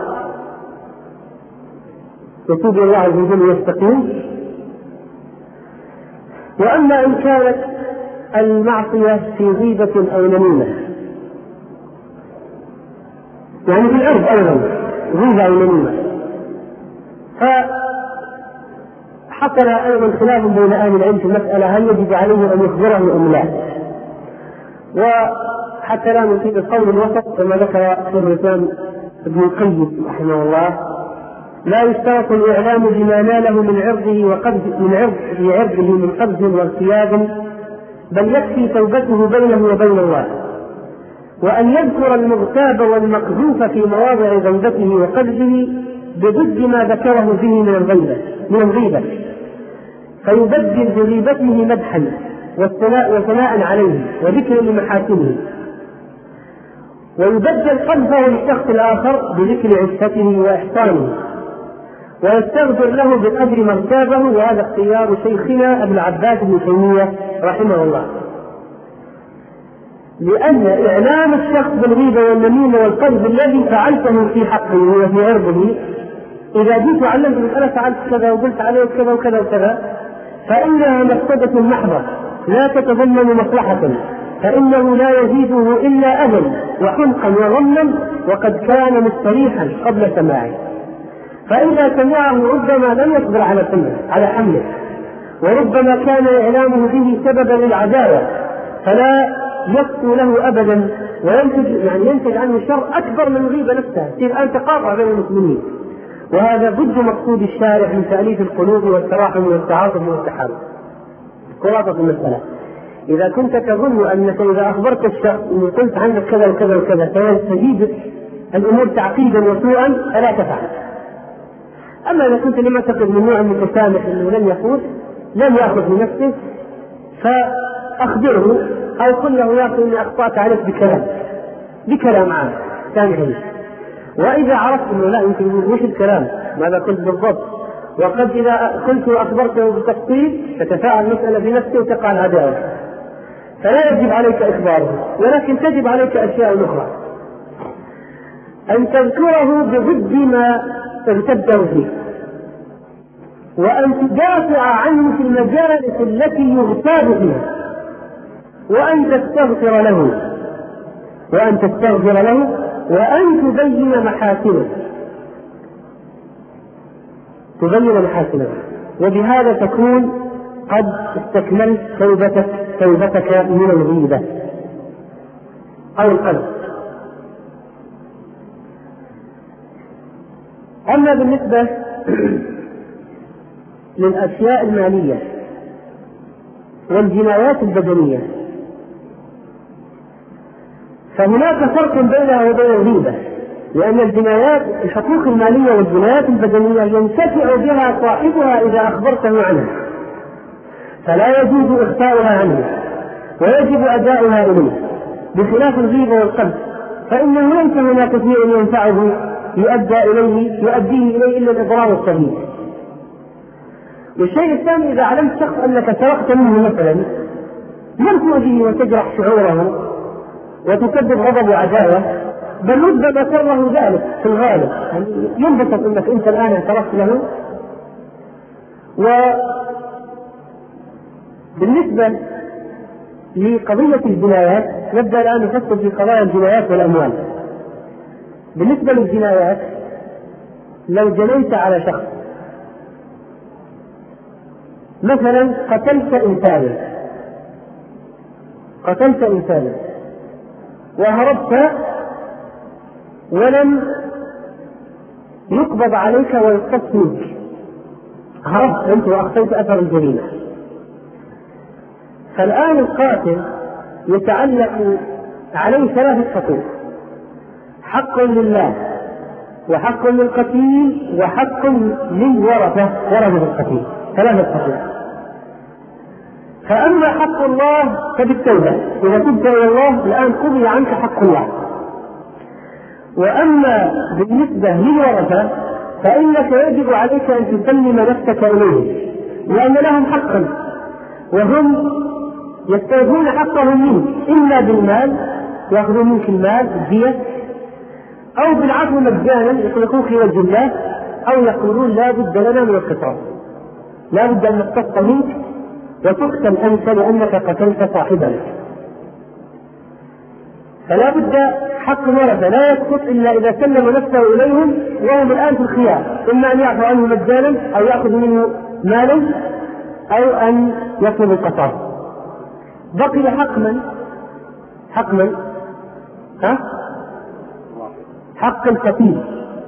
يتوب الله عز وجل ويستقيم. وأما إن كانت المعصية في غيبة أو نميمة، يعني في الأرض أيضا غيبة أو نميمة، فحصل أيضا خلاف بين أهل العلم في المسألة هل يجب عليه أن يخبره أم لا. وحتى لا نصيب القول الوسط كما ذكر شيخ الإسلام ابن القيم رحمه الله، لا يشترط الإعلام بما ناله من عرضه وقبض من عرض لعرضه من قبض وارتياب، بل يكفي توبته بينه وبين الله، وأن يذكر المغتاب والمقذوف في مواضع غيبته وقذفه بضد ما ذكره فيه من الغيبة من الغيبة، فيبدل بغيبته مدحا وثناء عليه وذكر لمحاسنه، ويبدل قذفه للشخص الآخر بذكر عفته وإحسانه، ويستغفر له بقدر مرتابه. وهذا اختيار شيخنا أبو العباس بن تيمية رحمه الله، لأن إعلام الشخص بالغيبة والنميمة والقذف الذي فعلته في حقه وفي عرضه، إذا جيت وعلمت مسألة فعلت كذا وقلت عليه كذا وكذا وكذا، فإنها مفسدة محضة لا تتضمن مصلحة، فإنه لا يزيده إلا أذى وحنقا وغما، وقد كان مستريحا قبل سماعه. فإذا سمعه ربما لم يصبر على سمعه على حمله، وربما كان إعلامه به سببا للعداوة، فلا يخطو له أبدا، وينتج يعني ينتج عنه شر أكبر من الغيبة نفسها، تصير الآن تقاطع بين المسلمين. وهذا ضد مقصود الشارع من تأليف القلوب والتراحم والتعاطف والتحالف. خلاصة المسألة، إذا كنت تظن أنك إذا أخبرت الشخص وقلت عنك كذا وكذا وكذا سيستجيب الأمور تعقيدا وسوءا فلا تفعل. أما إذا كنت لم تقل من نوع متسامح أنه لن يفوت لم يأخذ بنفسه، فأخبره أو قل له يا أخي إني أخطأت عليك بكلام بكلام عام ثاني حديث. وإذا عرفت أنه لا يمكن مش الكلام ماذا قلت بالضبط، وقد إذا قلت وأخبرته بالتفصيل تتفاعل المسألة بنفسه وتقع العداوة، فلا يجب عليك إخباره، ولكن تجب عليك أشياء أخرى: أن تذكره بضد ما ارتده فيه، وأن تدافع عنه في المجالس التي يغتاب فيها، وأن تستغفر له وأن تستغفر له وأن تبين محاسنه تبين محاسنه وبهذا تكون قد استكملت توبتك توبتك من الغيبة أو القلب. أما بالنسبة للأشياء المالية والجنايات البدنية فهناك فرق بينها وبين الغيبة، لأن الجنايات الحقوق المالية والجنايات البدنية ينتفع بها صاحبها إذا أخبرته عنها، فلا يجوز إخفاؤها عنه ويجب أداؤها إليه، بخلاف الغيبة والقذف فإنه ليس هناك شيء ينفعه يؤدى إليه يؤديه إليه إلا الإضرار الصغير. والشيء الثاني: إذا علمت شخص أنك سرقت منه مثلا لم تؤذيه وتجرح شعوره وتسبب غضب وعداوة، بل ربما سره ذلك في الغالب، يعني ينبسط أنك أنت الآن اعترفت له. وبالنسبة لقضية الجنايات نبدأ الآن نفصل في قضايا الجنايات والأموال. بالنسبة للجنايات، لو جنيت على شخص مثلا قتلت إنسانا قتلت إنسانا وهربت ولم يقبض عليك ويقتص منك، هربت أنت وأخفيت أثر الجريمة، فالآن القاتل يتعلق عليه ثلاثة حقوق: حق لله وحق للقتيل وحق للورثة ورثة القتيل، ثلاثة حقوق. فأما حق الله فبالتوبة، إذا تبت إلى الله الآن قضي عنك حق الله. وأما بالنسبة للورثة فإنك يجب عليك أن تسلم نفسك إليه، لأن لهم حقا وهم يستوفون حقهم منك، إما بالمال يأخذون منك المال الدية، أو بالعفو مجانا يطلقون في وجه الله، أو يقولون لا بد لنا من القصاص، لا بد أن نقتص منك وتقتل أنت لأنك قتلت صاحبا. فلا بد حق الورثة لا يسقط إلا إذا سلم نفسه إليهم، وهم الآن في الخيار: إما أن يعفو عنه مجانا أو يأخذ منه مالا أو أن يطلب القصاص. بقي حق من؟ حق من؟ ها؟ حق القتيل.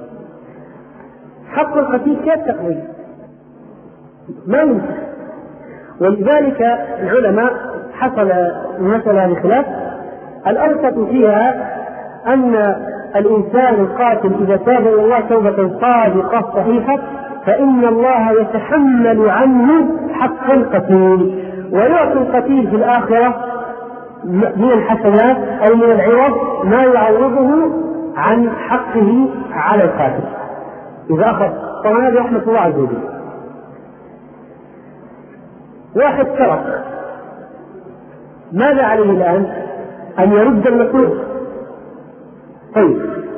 حق القتيل كيف تقضي؟ ما يمكن. ولذلك العلماء حصل مسألة بخلاف الأرث فيها أن الإنسان القاتل إذا تاب إلى الله توبة صادقة صحيحة فإن الله يتحمل عنه حق القتيل، ويعطي القتيل في الآخرة من الحسنات أو من العوض ما يعوضه عن حقه على القاتل إذا أخذ. طبعا هذه رحمة الله عز وجل. واحد سرق، ماذا عليه الآن؟ أن يرد المسروق. طيب،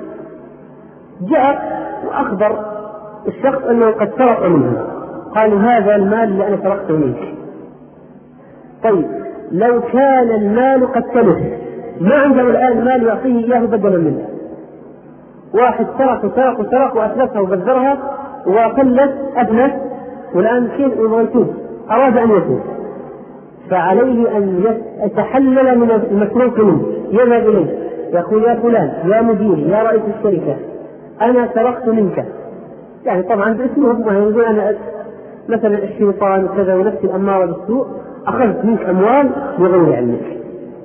جاء وأخبر الشخص أنه قد سرق منه، قالوا هذا المال اللي أنا سرقته منك. طيب، لو كان المال قد تلف ما عنده الآن مال يعطيه إياه بدلا منه، واحد سرق وسرق وسرق وأتلفها وبذرها وقلت أبنت، والآن كيف يتوب؟ أراد أن يتوب، فعليه أن يتحلل من المسروق منه، يذهب إليه يقول: يا فلان، يا مدير، يا رئيس الشركة، أنا سرقت منك، يعني طبعا باسمه، يقول أنا مثلا الشيطان وكذا ونفس الأمارة بالسوء أخذت منك أموال بغير علمك،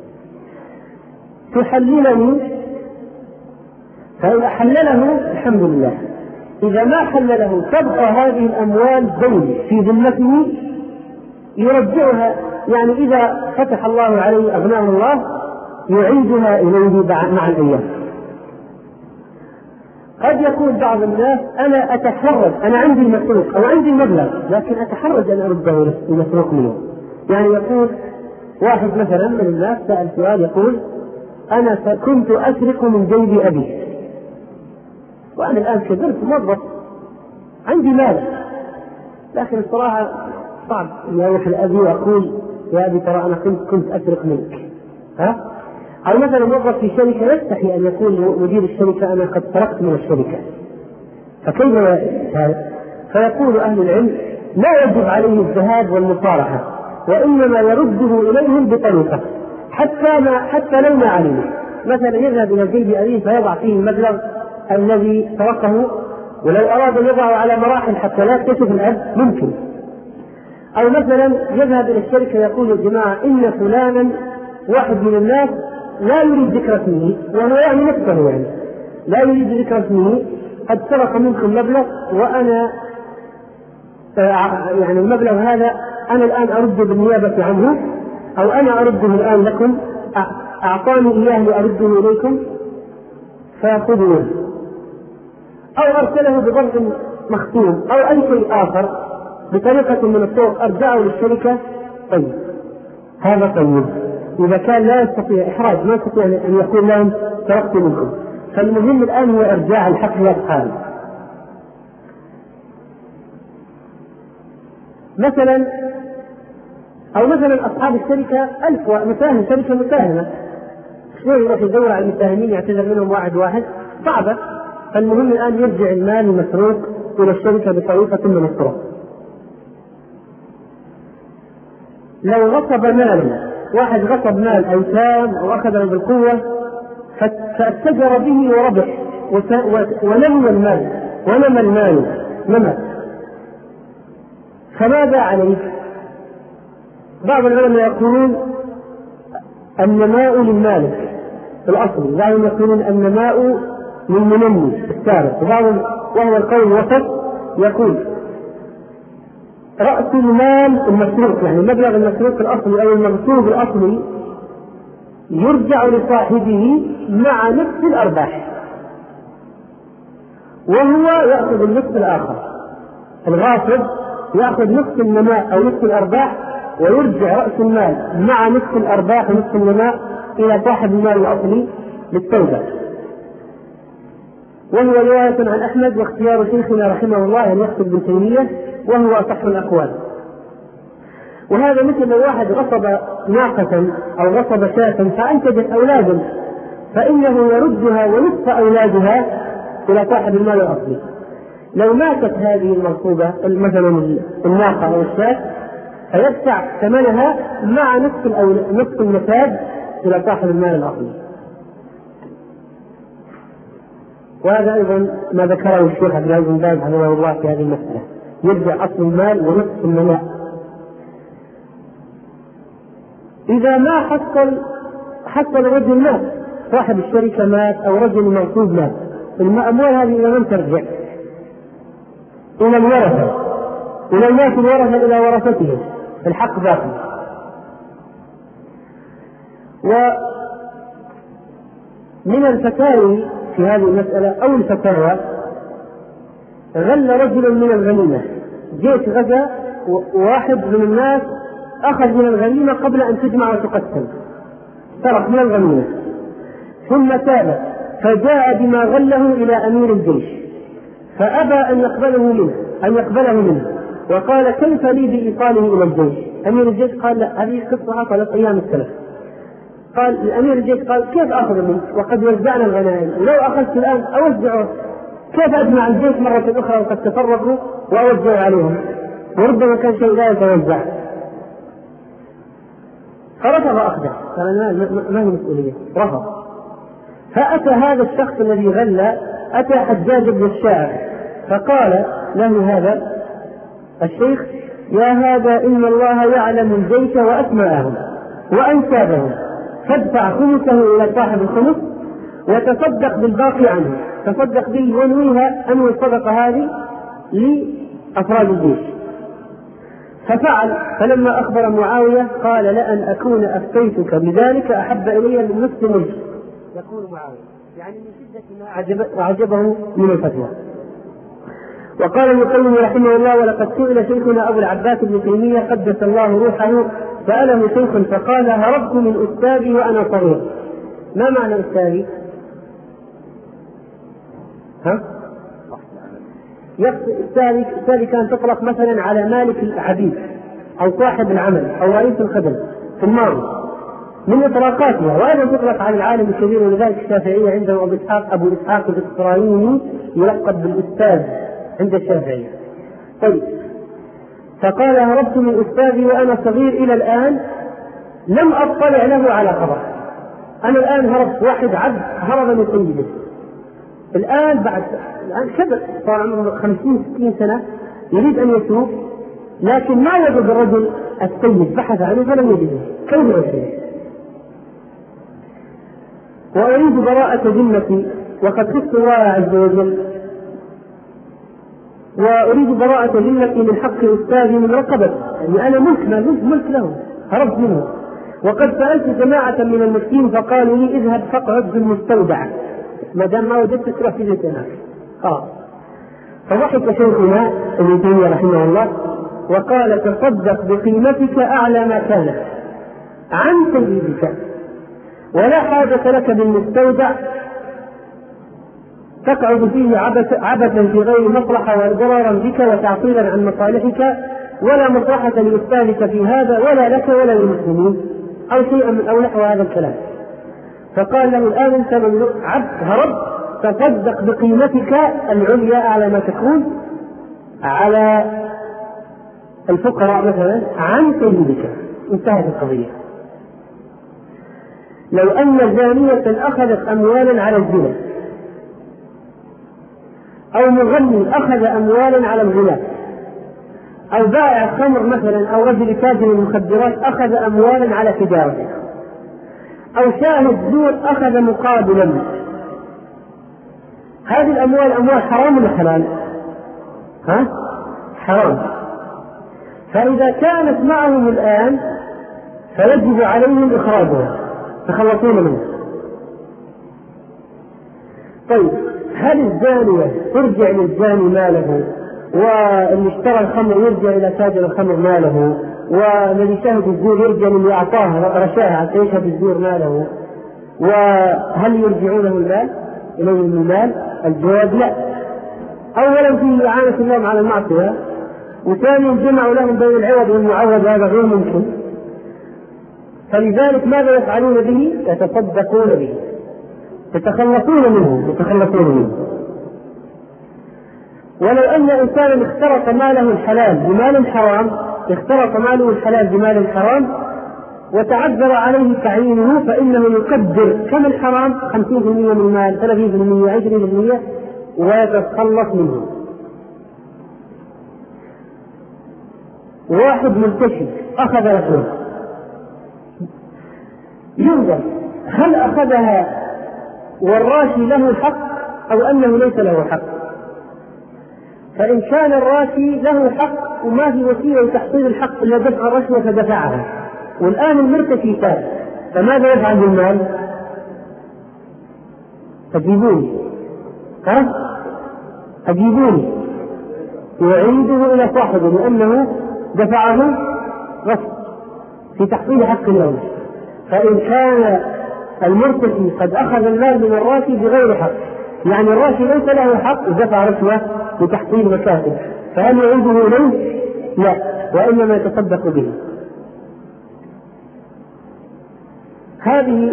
تحللني. فإذا حلله الحمد لله، إذا ما حلله تبقى هذه الأموال دين في ذمته يرجعها، يعني إذا فتح الله عليه أغناه الله يعيدها إليه مع الأيام. قد يقول بعض الناس أنا أتحرج، أنا عندي المسروق أو عندي المبلغ لكن أتحرج أن أرده المسروق منه. يعني يقول واحد مثلا من الناس سأل سؤال يقول أنا كنت أسرق من جيب أبي وأنا الآن كبرت موظف عندي مال، لكن الصراحة صعب أن أروح لأبي وأقول يا أبي ترى أنا كنت كنت أسرق منك. ها؟ أو مثلا موظف في شركة يستحي أن يقول مدير الشركة أنا قد سرقت من الشركة، فكيف هذا؟ فيقول أهل العلم لا يجب عليه الذهاب والمصارحة، وإنما يرده إليهم بطريقة حتى ما حتى لو ما علمه. مثلا يذهب إلى جيب أبيه فيضع فيه المبلغ الذي سرقه، ولو أراد أن يضعه على مراحل حتى لا يكتشف الأب ممكن. أو مثلا يذهب إلى الشركة يقول يا جماعة إن فلانا واحد من الناس لا يريد ذكر اسمه، وهو يعني نفسه يعني لا يريد ذكر اسمه، قد سرق منكم مبلغ وأنا يعني المبلغ هذا أنا الآن أرده بالنيابة عنه، أو أنا أرده الآن لكم، أعطاني إياه لأرده إليكم فيأخذوه، أو أرسله بضرب مختوم أو أي شيء آخر بطريقة من الطرق أرجعه للشركة. طيب هذا طيب إذا كان لا يستطيع إحراج، ما يستطيع أن يقول لهم سرقت منكم، فالمهم الآن هو إرجاع الحق لأصحابه. مثلا أو مثلا أصحاب الشركة ألف مساهم، شركة مساهمة شوي يروح يدور على المساهمين يعتذر منهم واحد واحد صعبة، فالمهم الآن يرجع المال المسروق إلى الشركة بطريقة من الطرق. لو غصب مالا، واحد غصب مال أيتام أو أخذه بالقوة فاتجر به وربح ونمى المال ونمى المال نمى، فماذا عليه؟ بعض العلماء يقولون النماء للمالك الأصلي، بعضهم يقولون النماء للمنمي السارق، وبعضهم وهو القول الوسط يقول رأس المال المسروق يعني المبلغ المسروق الأصلي أو المغصوب الأصلي يرجع لصاحبه مع نصف الأرباح، وهو يأخذ النصف الآخر. الغاصب يأخذ نصف النماء أو نصف الأرباح ويرجع رأس المال مع نصف الأرباح ونصف النماء إلى صاحب المال الأصلي للتوبة. وهو رواية عن أحمد واختيار شيخنا رحمه الله أن يقصد ابن تيمية، وهو أصح الأقوال. وهذا مثل لو واحد غصب ناقة أو غصب شاة فأنتجت أولادا، فإنه يردها ونصف أولادها إلى صاحب المال الأصلي. لو ماتت هذه المغصوبة مثلا الناقة أو الشاة فيدفع ثمنها مع نصف نصف النتاج إلى صاحب المال الأصلي. وهذا أيضا ما ذكره الشيخ عبد العزيز بن باز رحمه الله في هذه المسألة، يرجع أصل المال ونصف النماء. إذا ما حصل حصل رجل مات، صاحب الشركة مات أو رجل موصوب مات، الأموال هذه إلى من ترجع؟ إلى الورثة، إلى الناس الورثة إلى ورثتهم، الحق باقي. ومن الفتاوي في هذه المسألة أو الفتاوى غل رجل من الغنيمة، جيش غزا وواحد من الناس أخذ من الغنيمة قبل أن تجمع وتقسم، سرق من الغنيمة ثم تاب فجاء بما غله إلى أمير الجيش فأبى أن يقبله منه أن يقبله منه وقال كيف لي بإيصاله إلى الجيش؟ أمير الجيش قال لا، هذه قصة حصلت أيام السلف. قال الأمير الجيش قال كيف أخذ منك وقد وزعنا الغنائم، ولو أخذت الآن أوزعه، كيف أجمع الجيش مرة أخرى وقد تفرقوا وأوزع عليهم، وربما كان شيء لا يتوزع. فرفض أخذه، قال ما هي مسؤولية، رفض. فأتى هذا الشخص الذي غل، أتى حجاج بن الشاعر فقال له هذا الشيخ يا هذا إن الله يعلم الجيش وأسماءهم وأنسابهم، فادفع خمسه إلى صاحب الخمس وتصدق بالباقي عنه، تصدق به وانويها أنوي الصدقة هذه لأفراد الجيش. ففعل. فلما أخبر معاوية قال لأن أكون أفتيتك بذلك أحب إلي من نصف ملك. يقول معاوية يعني من شدة ما عجب أعجبه من الفتوى. وقال ابن القيم رحمه الله: ولقد سئل شيخنا أبو العباس بن تيمية قدس الله روحه سأله شيخ فقال: هربت من أستاذي وأنا صغير. ما معنى أستاذي؟ ها؟ أستاذي أستاذي كان تطلق مثلا على مالك العبيد أو صاحب العمل أو رئيس الخدم في الماضي من إطلاقاتها، وأيضا تطلق على العالم الكبير. ولذلك الشافعية عنده أبو إسحاق أبو إسحاق الإسرائيلي يلقب بالأستاذ عند الشافعية. طيب، فقال: هربت من أستاذي وأنا صغير إلى الآن لم أطلع له على خبر. أنا الآن هربت، واحد عبد هرب من سيده الآن بعد الآن كبر صار عمره خمسين ستين سنة يريد أن يتوب، لكن ما وجد الرجل السيد، بحث عنه فلم يجده. كيف يصير؟ وأريد براءة ذمتي وقد خفت الله عز وجل، وأريد براءة ذمتي من حق أستاذي من رقبته، يعني أنا ملك ما ملك, ملك له هربت منه. وقد سألت جماعة من المسكين فقالوا لي: اذهب فاقعد في المستودع، ما دام ما وجدت تروح في بيت هناك. خلاص. فضحك شيخنا ابن تيمية رحمه الله وقال: تصدق بقيمتك أعلى ما كانت عن سيدك، ولا حاجة لك بالمستودع تقعد فيه عبثا في غير مصلحة وضررا بك وتعطيلا عن مصالحك، ولا مصلحة لأستاذك في هذا ولا لك ولا للمسلمين، أو شيئا من أو نحو هذا الكلام. فقال له: الآن أنت من عبد هرب، تصدق بقيمتك العليا أعلى ما تكون على الفقراء مثلا عن سيدك. انتهت القضية. لو أن زانية أخذت أموالا على الزنا، أو مغني أخذ أموالا على الغناء، أو بائع خمر مثلا، أو رجل تاجر المخدرات أخذ أموالا على تجارته، أو شاهد زور أخذ مقابلا، هذه الأموال أموال حرام ولا حلال؟ ها؟ حرام. فإذا كانت معهم الآن فيجب عليهم إخراجها، يتخلصون منه. طيب، هل الزانية ترجع للزاني ماله، واللي اشترى الخمر يرجع إلى تاجر الخمر ماله، والذي شهد الزور يرجع للي أعطاها رشاها حتى يشهد الزور ماله؟ وهل يرجعونه المال إليهم المال؟ الجواب لا. أولا فيه إعانة الله على المعصية، وثانيا جمعوا لهم بين العوض والمعوض، هذا غير ممكن. فلذلك ماذا يفعلون به؟ يتصدقون به، يتخلصون منه يتخلصون منه. ولو أن إنسانا اختلط ماله الحلال بمال حرام، اختلط ماله الحلال بمال حرام وتعذر عليه تعيينه، فإنه يقدر كم الحرام خمسين بالمئة من المال، ثلاثين بالمئة، عشرين بالمئة، ويتخلص منه. واحد ملتشي أخذ رشوة، ينظر هل أخذها والراشي له حق أو أنه ليس له حق. فإن كان الراشي له حق وما في وسيلة لتحصيل الحق إلا دفع الرشوة فدفعها، والآن المرتشي تاب، فماذا يفعل بالمال؟ أجيبوني ها؟ أجيبوني يعيده إلى صاحبه لأنه دفعه غصب في تحصيل حق الأول. فإن كان المرتشي قد أخذ المال من الراشي بغير حق، يعني الراشي ليس له حق ودفع رشوة لتحصيل مكاسب، فهل يعيده إليه؟ لا، وإنما يتصدق به. هذه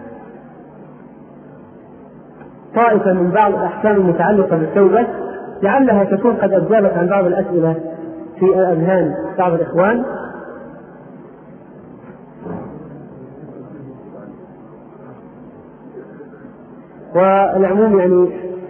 طائفة من بعض الأحكام المتعلقة بالتوبة، لعلها تكون قد أجابت عن بعض الأسئلة في أذهان بعض الإخوان. والعموم يعني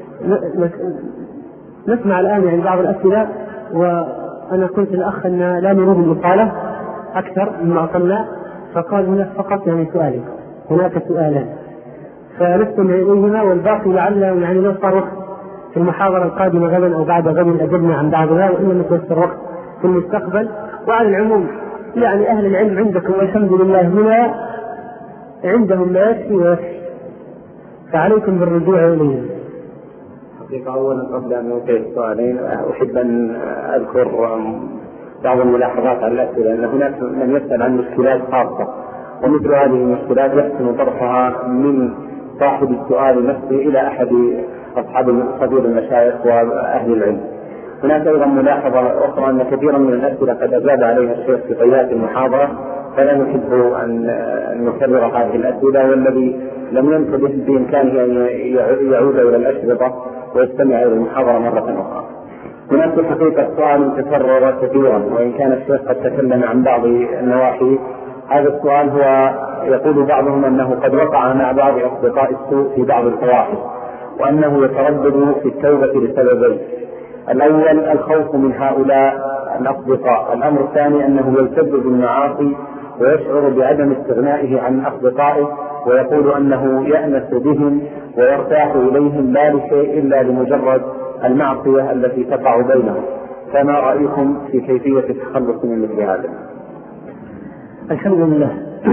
نسمع الآن يعني بعض الأسئلة، وأنا قلت للأخ أن لا نريد الإطالة أكثر مما أطلنا، فقال هناك فقط يعني سؤالين، هناك سؤالان فنستمع إليهما، والباقي لعل يعني لو صار وقت في المحاضرة القادمة غدا أو بعد غد أجبنا عن بعضها، وإنما يتوفر وقت في المستقبل وعلى العموم يعني أهل العلم عندكم والحمد لله هنا عندهم ما يكفي ويكفي، فعليكم بالرجوع إليهم. حقيقة أولا قبل أن أوجه السؤالين أحب أن أذكر بعض الملاحظات على الأسئلة، أن هناك من يسأل عن مشكلات خاصة، ومثل هذه المشكلات يحسن طرحها من صاحب السؤال نفسه إلى أحد أصحاب فضيل المشايخ وأهل العلم. هناك أيضا ملاحظة أخرى أن كثيرا من الأسئلة قد أجاب عليها الشيخ في طيات المحاضرة، فلا نحب أن نكرر هذه الأسئلة، والذي لم ينتبه بإمكانه أن يعود إلى الأشرطة ويستمع إلى المحاضرة مرة أخرى. هناك في الحقيقة سؤال تكرر كثيرا، وإن كان الشيخ قد تكلم عن بعض النواحي. هذا السؤال هو يقول بعضهم أنه قد وقع مع بعض أصدقاء السوء في بعض الفواحش، وأنه يتردد في التوبة لسببين: الأول الخوف من هؤلاء الأصدقاء، الأمر الثاني أنه يلتذ بالمعاصي ويشعر بعدم استغنائه عن أصدقائه، ويقول أنه يأنس بهم ويرتاح إليهم لا لشيء إلا لمجرد المعصية التي تقع بينهم. فما رأيكم في كيفية التخلص من مثل هذا؟ الحمد لله.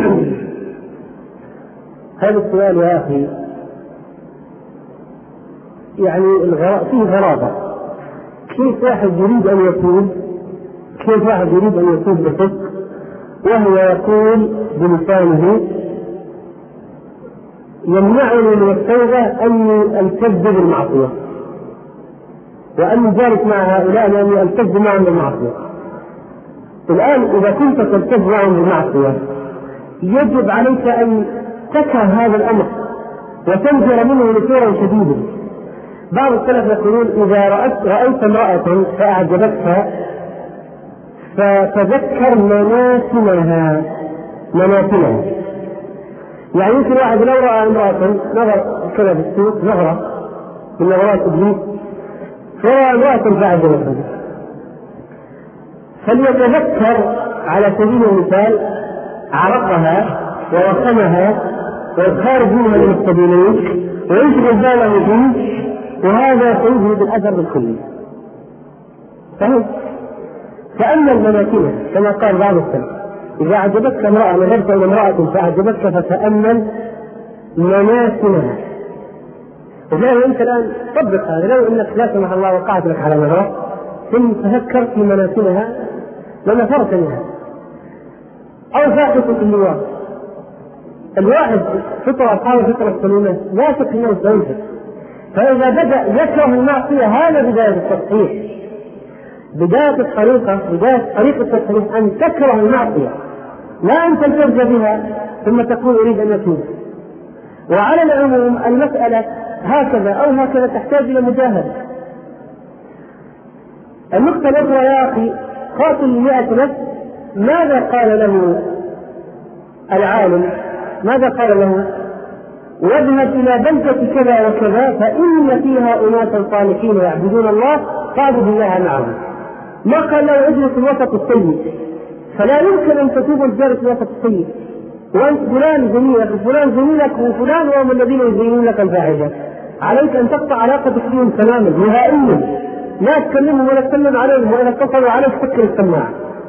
هذا السؤال يا أخي يعني فيه غرابة. كيف واحد يريد أن يتوب كيف واحد يريد أن يتوب بصدق وهو يقول بلسانه يمنعني من التوبة أني ألتذ بالمعصية، وأن ذلك مع هؤلاء لأني ألتذ معهم بالمعصية. الآن إذا كنت تلتذ معهم بالمعصية يجب عليك أن تكره هذا الأمر وتنفر منه نفورا شديدا. بعض السلف يقولون إذا رأيت, رأيت امرأة فأعجبتها فتذكر مناسنها مناسنها يعني يمكن واحد لو رأى امرأة نظر كذا في السوق نظرة من نظرات إبليس فرأى امرأة فأعجبتها، فليتذكر على سبيل المثال عرقها ووخمها والخارج منها من السبيلين ويشغل باله فيه، وهذا سيذهب الأثر بالكلية. صحيح. فأما المناكب كما قال بعض السلف: إذا أعجبتك امرأة نظرت إلى امرأة فأعجبتك فتأمل مناسنها. وفعلا أنت الآن طبق هذا، لو أنك لا سمح الله وقعت لك على نظرة ثم تفكر في مناسنها لنفرت منها. أو فاقدة اللواء، الواحد فطرة أصحاب فطرة سليمة لا شك أنه سينفق، فإذا بدأ يكره المعصية هذا بداية التصحيح، بداية الطريقة بداية طريقة التصحيح أن تكره المعصية لا أن تلتزم بها ثم تقول أريد أن أتوب. وعلى العموم المسألة هكذا أو هكذا تحتاج إلى مجاهدة. النقطة الأخرى يا أخي: قاتل مئة نفس، ماذا قال له العالم؟ ماذا قال له؟ واذهب إلى بلدة كذا وكذا فإن فيها أناسا صالحين يعبدون الله فاعبد الله معهم. ما قال له اجلس الوسط السيء، فلا يمكن أن تتوب الجالس الوسط السيء وأنت فلان زميلك وفلان زميلك وفلان وهم الذين يزينون لك الفاحشة. عليك أن تقطع علاقتك بهم تماما نهائيا، لا تكلمهم ولا تسلم عليهم، وإذا اتصلوا عليك سكر السماعة.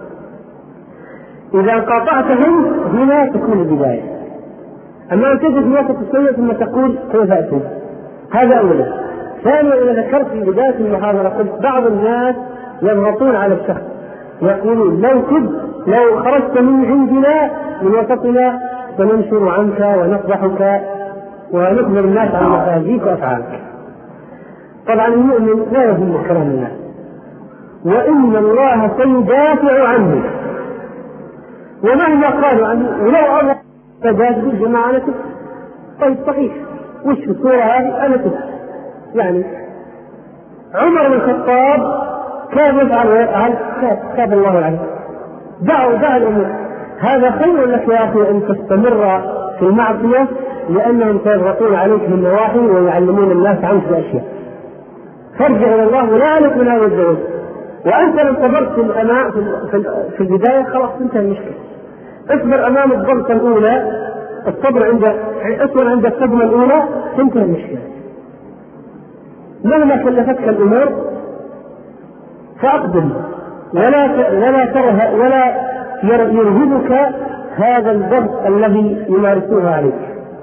إذا قاطعتهم هنا تكون البداية. أما أن تجد الوسط السيء ثم تقول كيف أتوب، هذا أولا. ثانيا، إذا ذكرت في بداية المحاضرة قلت بعض الناس يضغطون على الشخص يقولون لو تب لو خرجت من عندنا من وسطنا سننشر عنك ونفضحك ونخبر الناس عن مخازيك وأفعالك. طبعا المؤمن لا يهم كلام الناس، وإن الله سيدافع عنه ومهما قالوا عنه. ولو الله تجاهد بالجماعة أنا تب. طيب صحيح، وش في الصورة هذه أنا تب؟ يعني عمر بن الخطاب كان يفعل ويفعل تاب الله عليه. دعوا دع الأمور. هذا خير لك يا أخي أن تستمر في المعصية لأنهم سيضغطون عليك من النواحي ويعلمون الناس عنك بأشياء. فارجع إلى الله ولا لك من هذا الجوز. وأنت لو صبرت في الأمام في البداية خلاص انتهى المشكلة. اصبر أمام الضغطة الأولى، الصبر عند اصبر عند الصدمة الأولى تنتهي المشكلة. مهما كلفتك الأمور فأقبل ولا ولا تره ولا يرهبك هذا الضغط الذي يمارسونه عليك.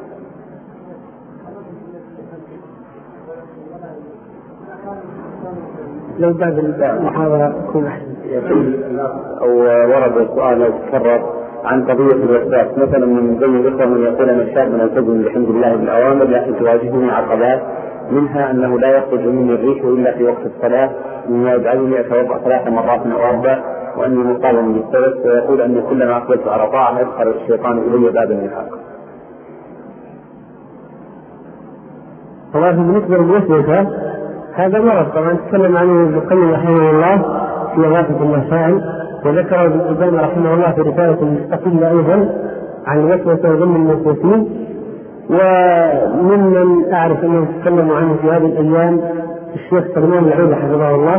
لو بعد المحاضرة تكون أحسن. أو ورد سؤال أو تكرر عن قضية الوسواس، مثلا من بين الإخوة من يقول أن الشاب ملتزم بحمد الله بالأوامر لكن تواجهني عقبات، منها أنه لا يخرج مني الريح إلا في وقت الصلاة مما يجعلني أتوضأ ثلاث مرات أو أربع وأني مصاب بالسبب، ويقول أني كلما أقبلت على طاعة يدخل الشيطان إلي باب النفاق. طبعا بالنسبة للوسوسة هذا مرض طبعا تكلم عنه ابن القيم رحمه الله في إغاثة اللسان، وذكر ابن قدامة رحمه الله في رسالة مستقلة أيضا عن الوسوسة وذم الموسوسين. وممن أعرف أنه تكلم عنه في هذه الأيام الشيخ سلمان العودة حفظه الله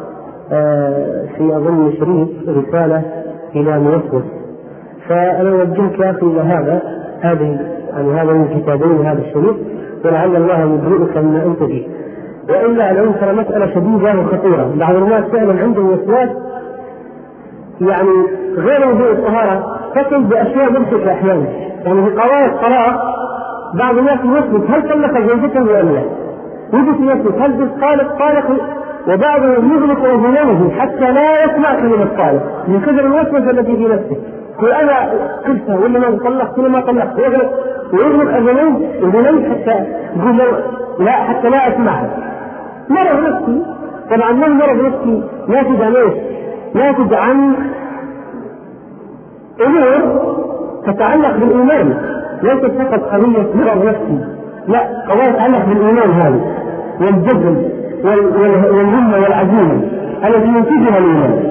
في أظن شريط رسالة إلى موسوس. فأنا أوجهك يا أخي إلى هذا هذه يعني هذا من كتابين هذا الشريط، ولعل الله يبرئك مما أنت فيه. وإلا العنصر مسألة شديدة وخطيرة. بعض الناس فعلا عندهم وسواس يعني غير وضوء الطهارة تصل بأشياء ممسكة أحيانا، يعني في قضايا الصلاة بعض الناس يوسوس هل طلق زوجته ولا لا، يجلس يوسوس هل بالطالق طالق، وبعضهم يغلق أذنيه حتى لا يسمع كلمة طالق من كثر الوسوسة التي في نفسه، يقول أنا قلتها ولا ما طلقت ولا ما طلقت، ويغلق أذنيه حتى يقول لا حتى لا أسمعها. مرض نفسي طبعا. من مرض نفسي ناتج عن ايش؟ ناتج عن امور تتعلق بالايمان، ليست فقط قضيه مرض نفسي، لا قضيه تتعلق بالايمان هذه والجبن والهمه والعزيمه التي ينتجها الايمان.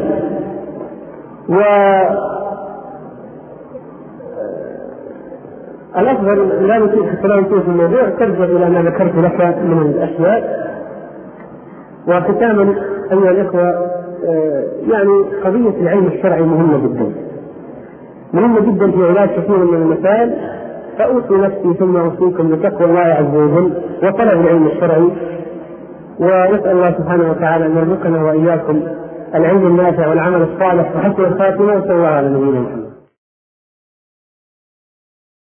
والافضل لا نطيل حتى لا نطيل في الموضوع، ترجع الى ما ذكرت لك من الاشياء. وختاما أيها الإخوة يعني قضية العلم الشرعي مهمة جدا، مهمة جدا في علاج كثير من المسائل. فأوصي نفسي ثم أوصيكم بتقوى الله عز وجل وطلب العلم الشرعي، ونسأل الله سبحانه وتعالى أن يرزقنا وإياكم العلم النافع والعمل الصالح وحسن الخاتمة. وصلى الله على نبينا محمد.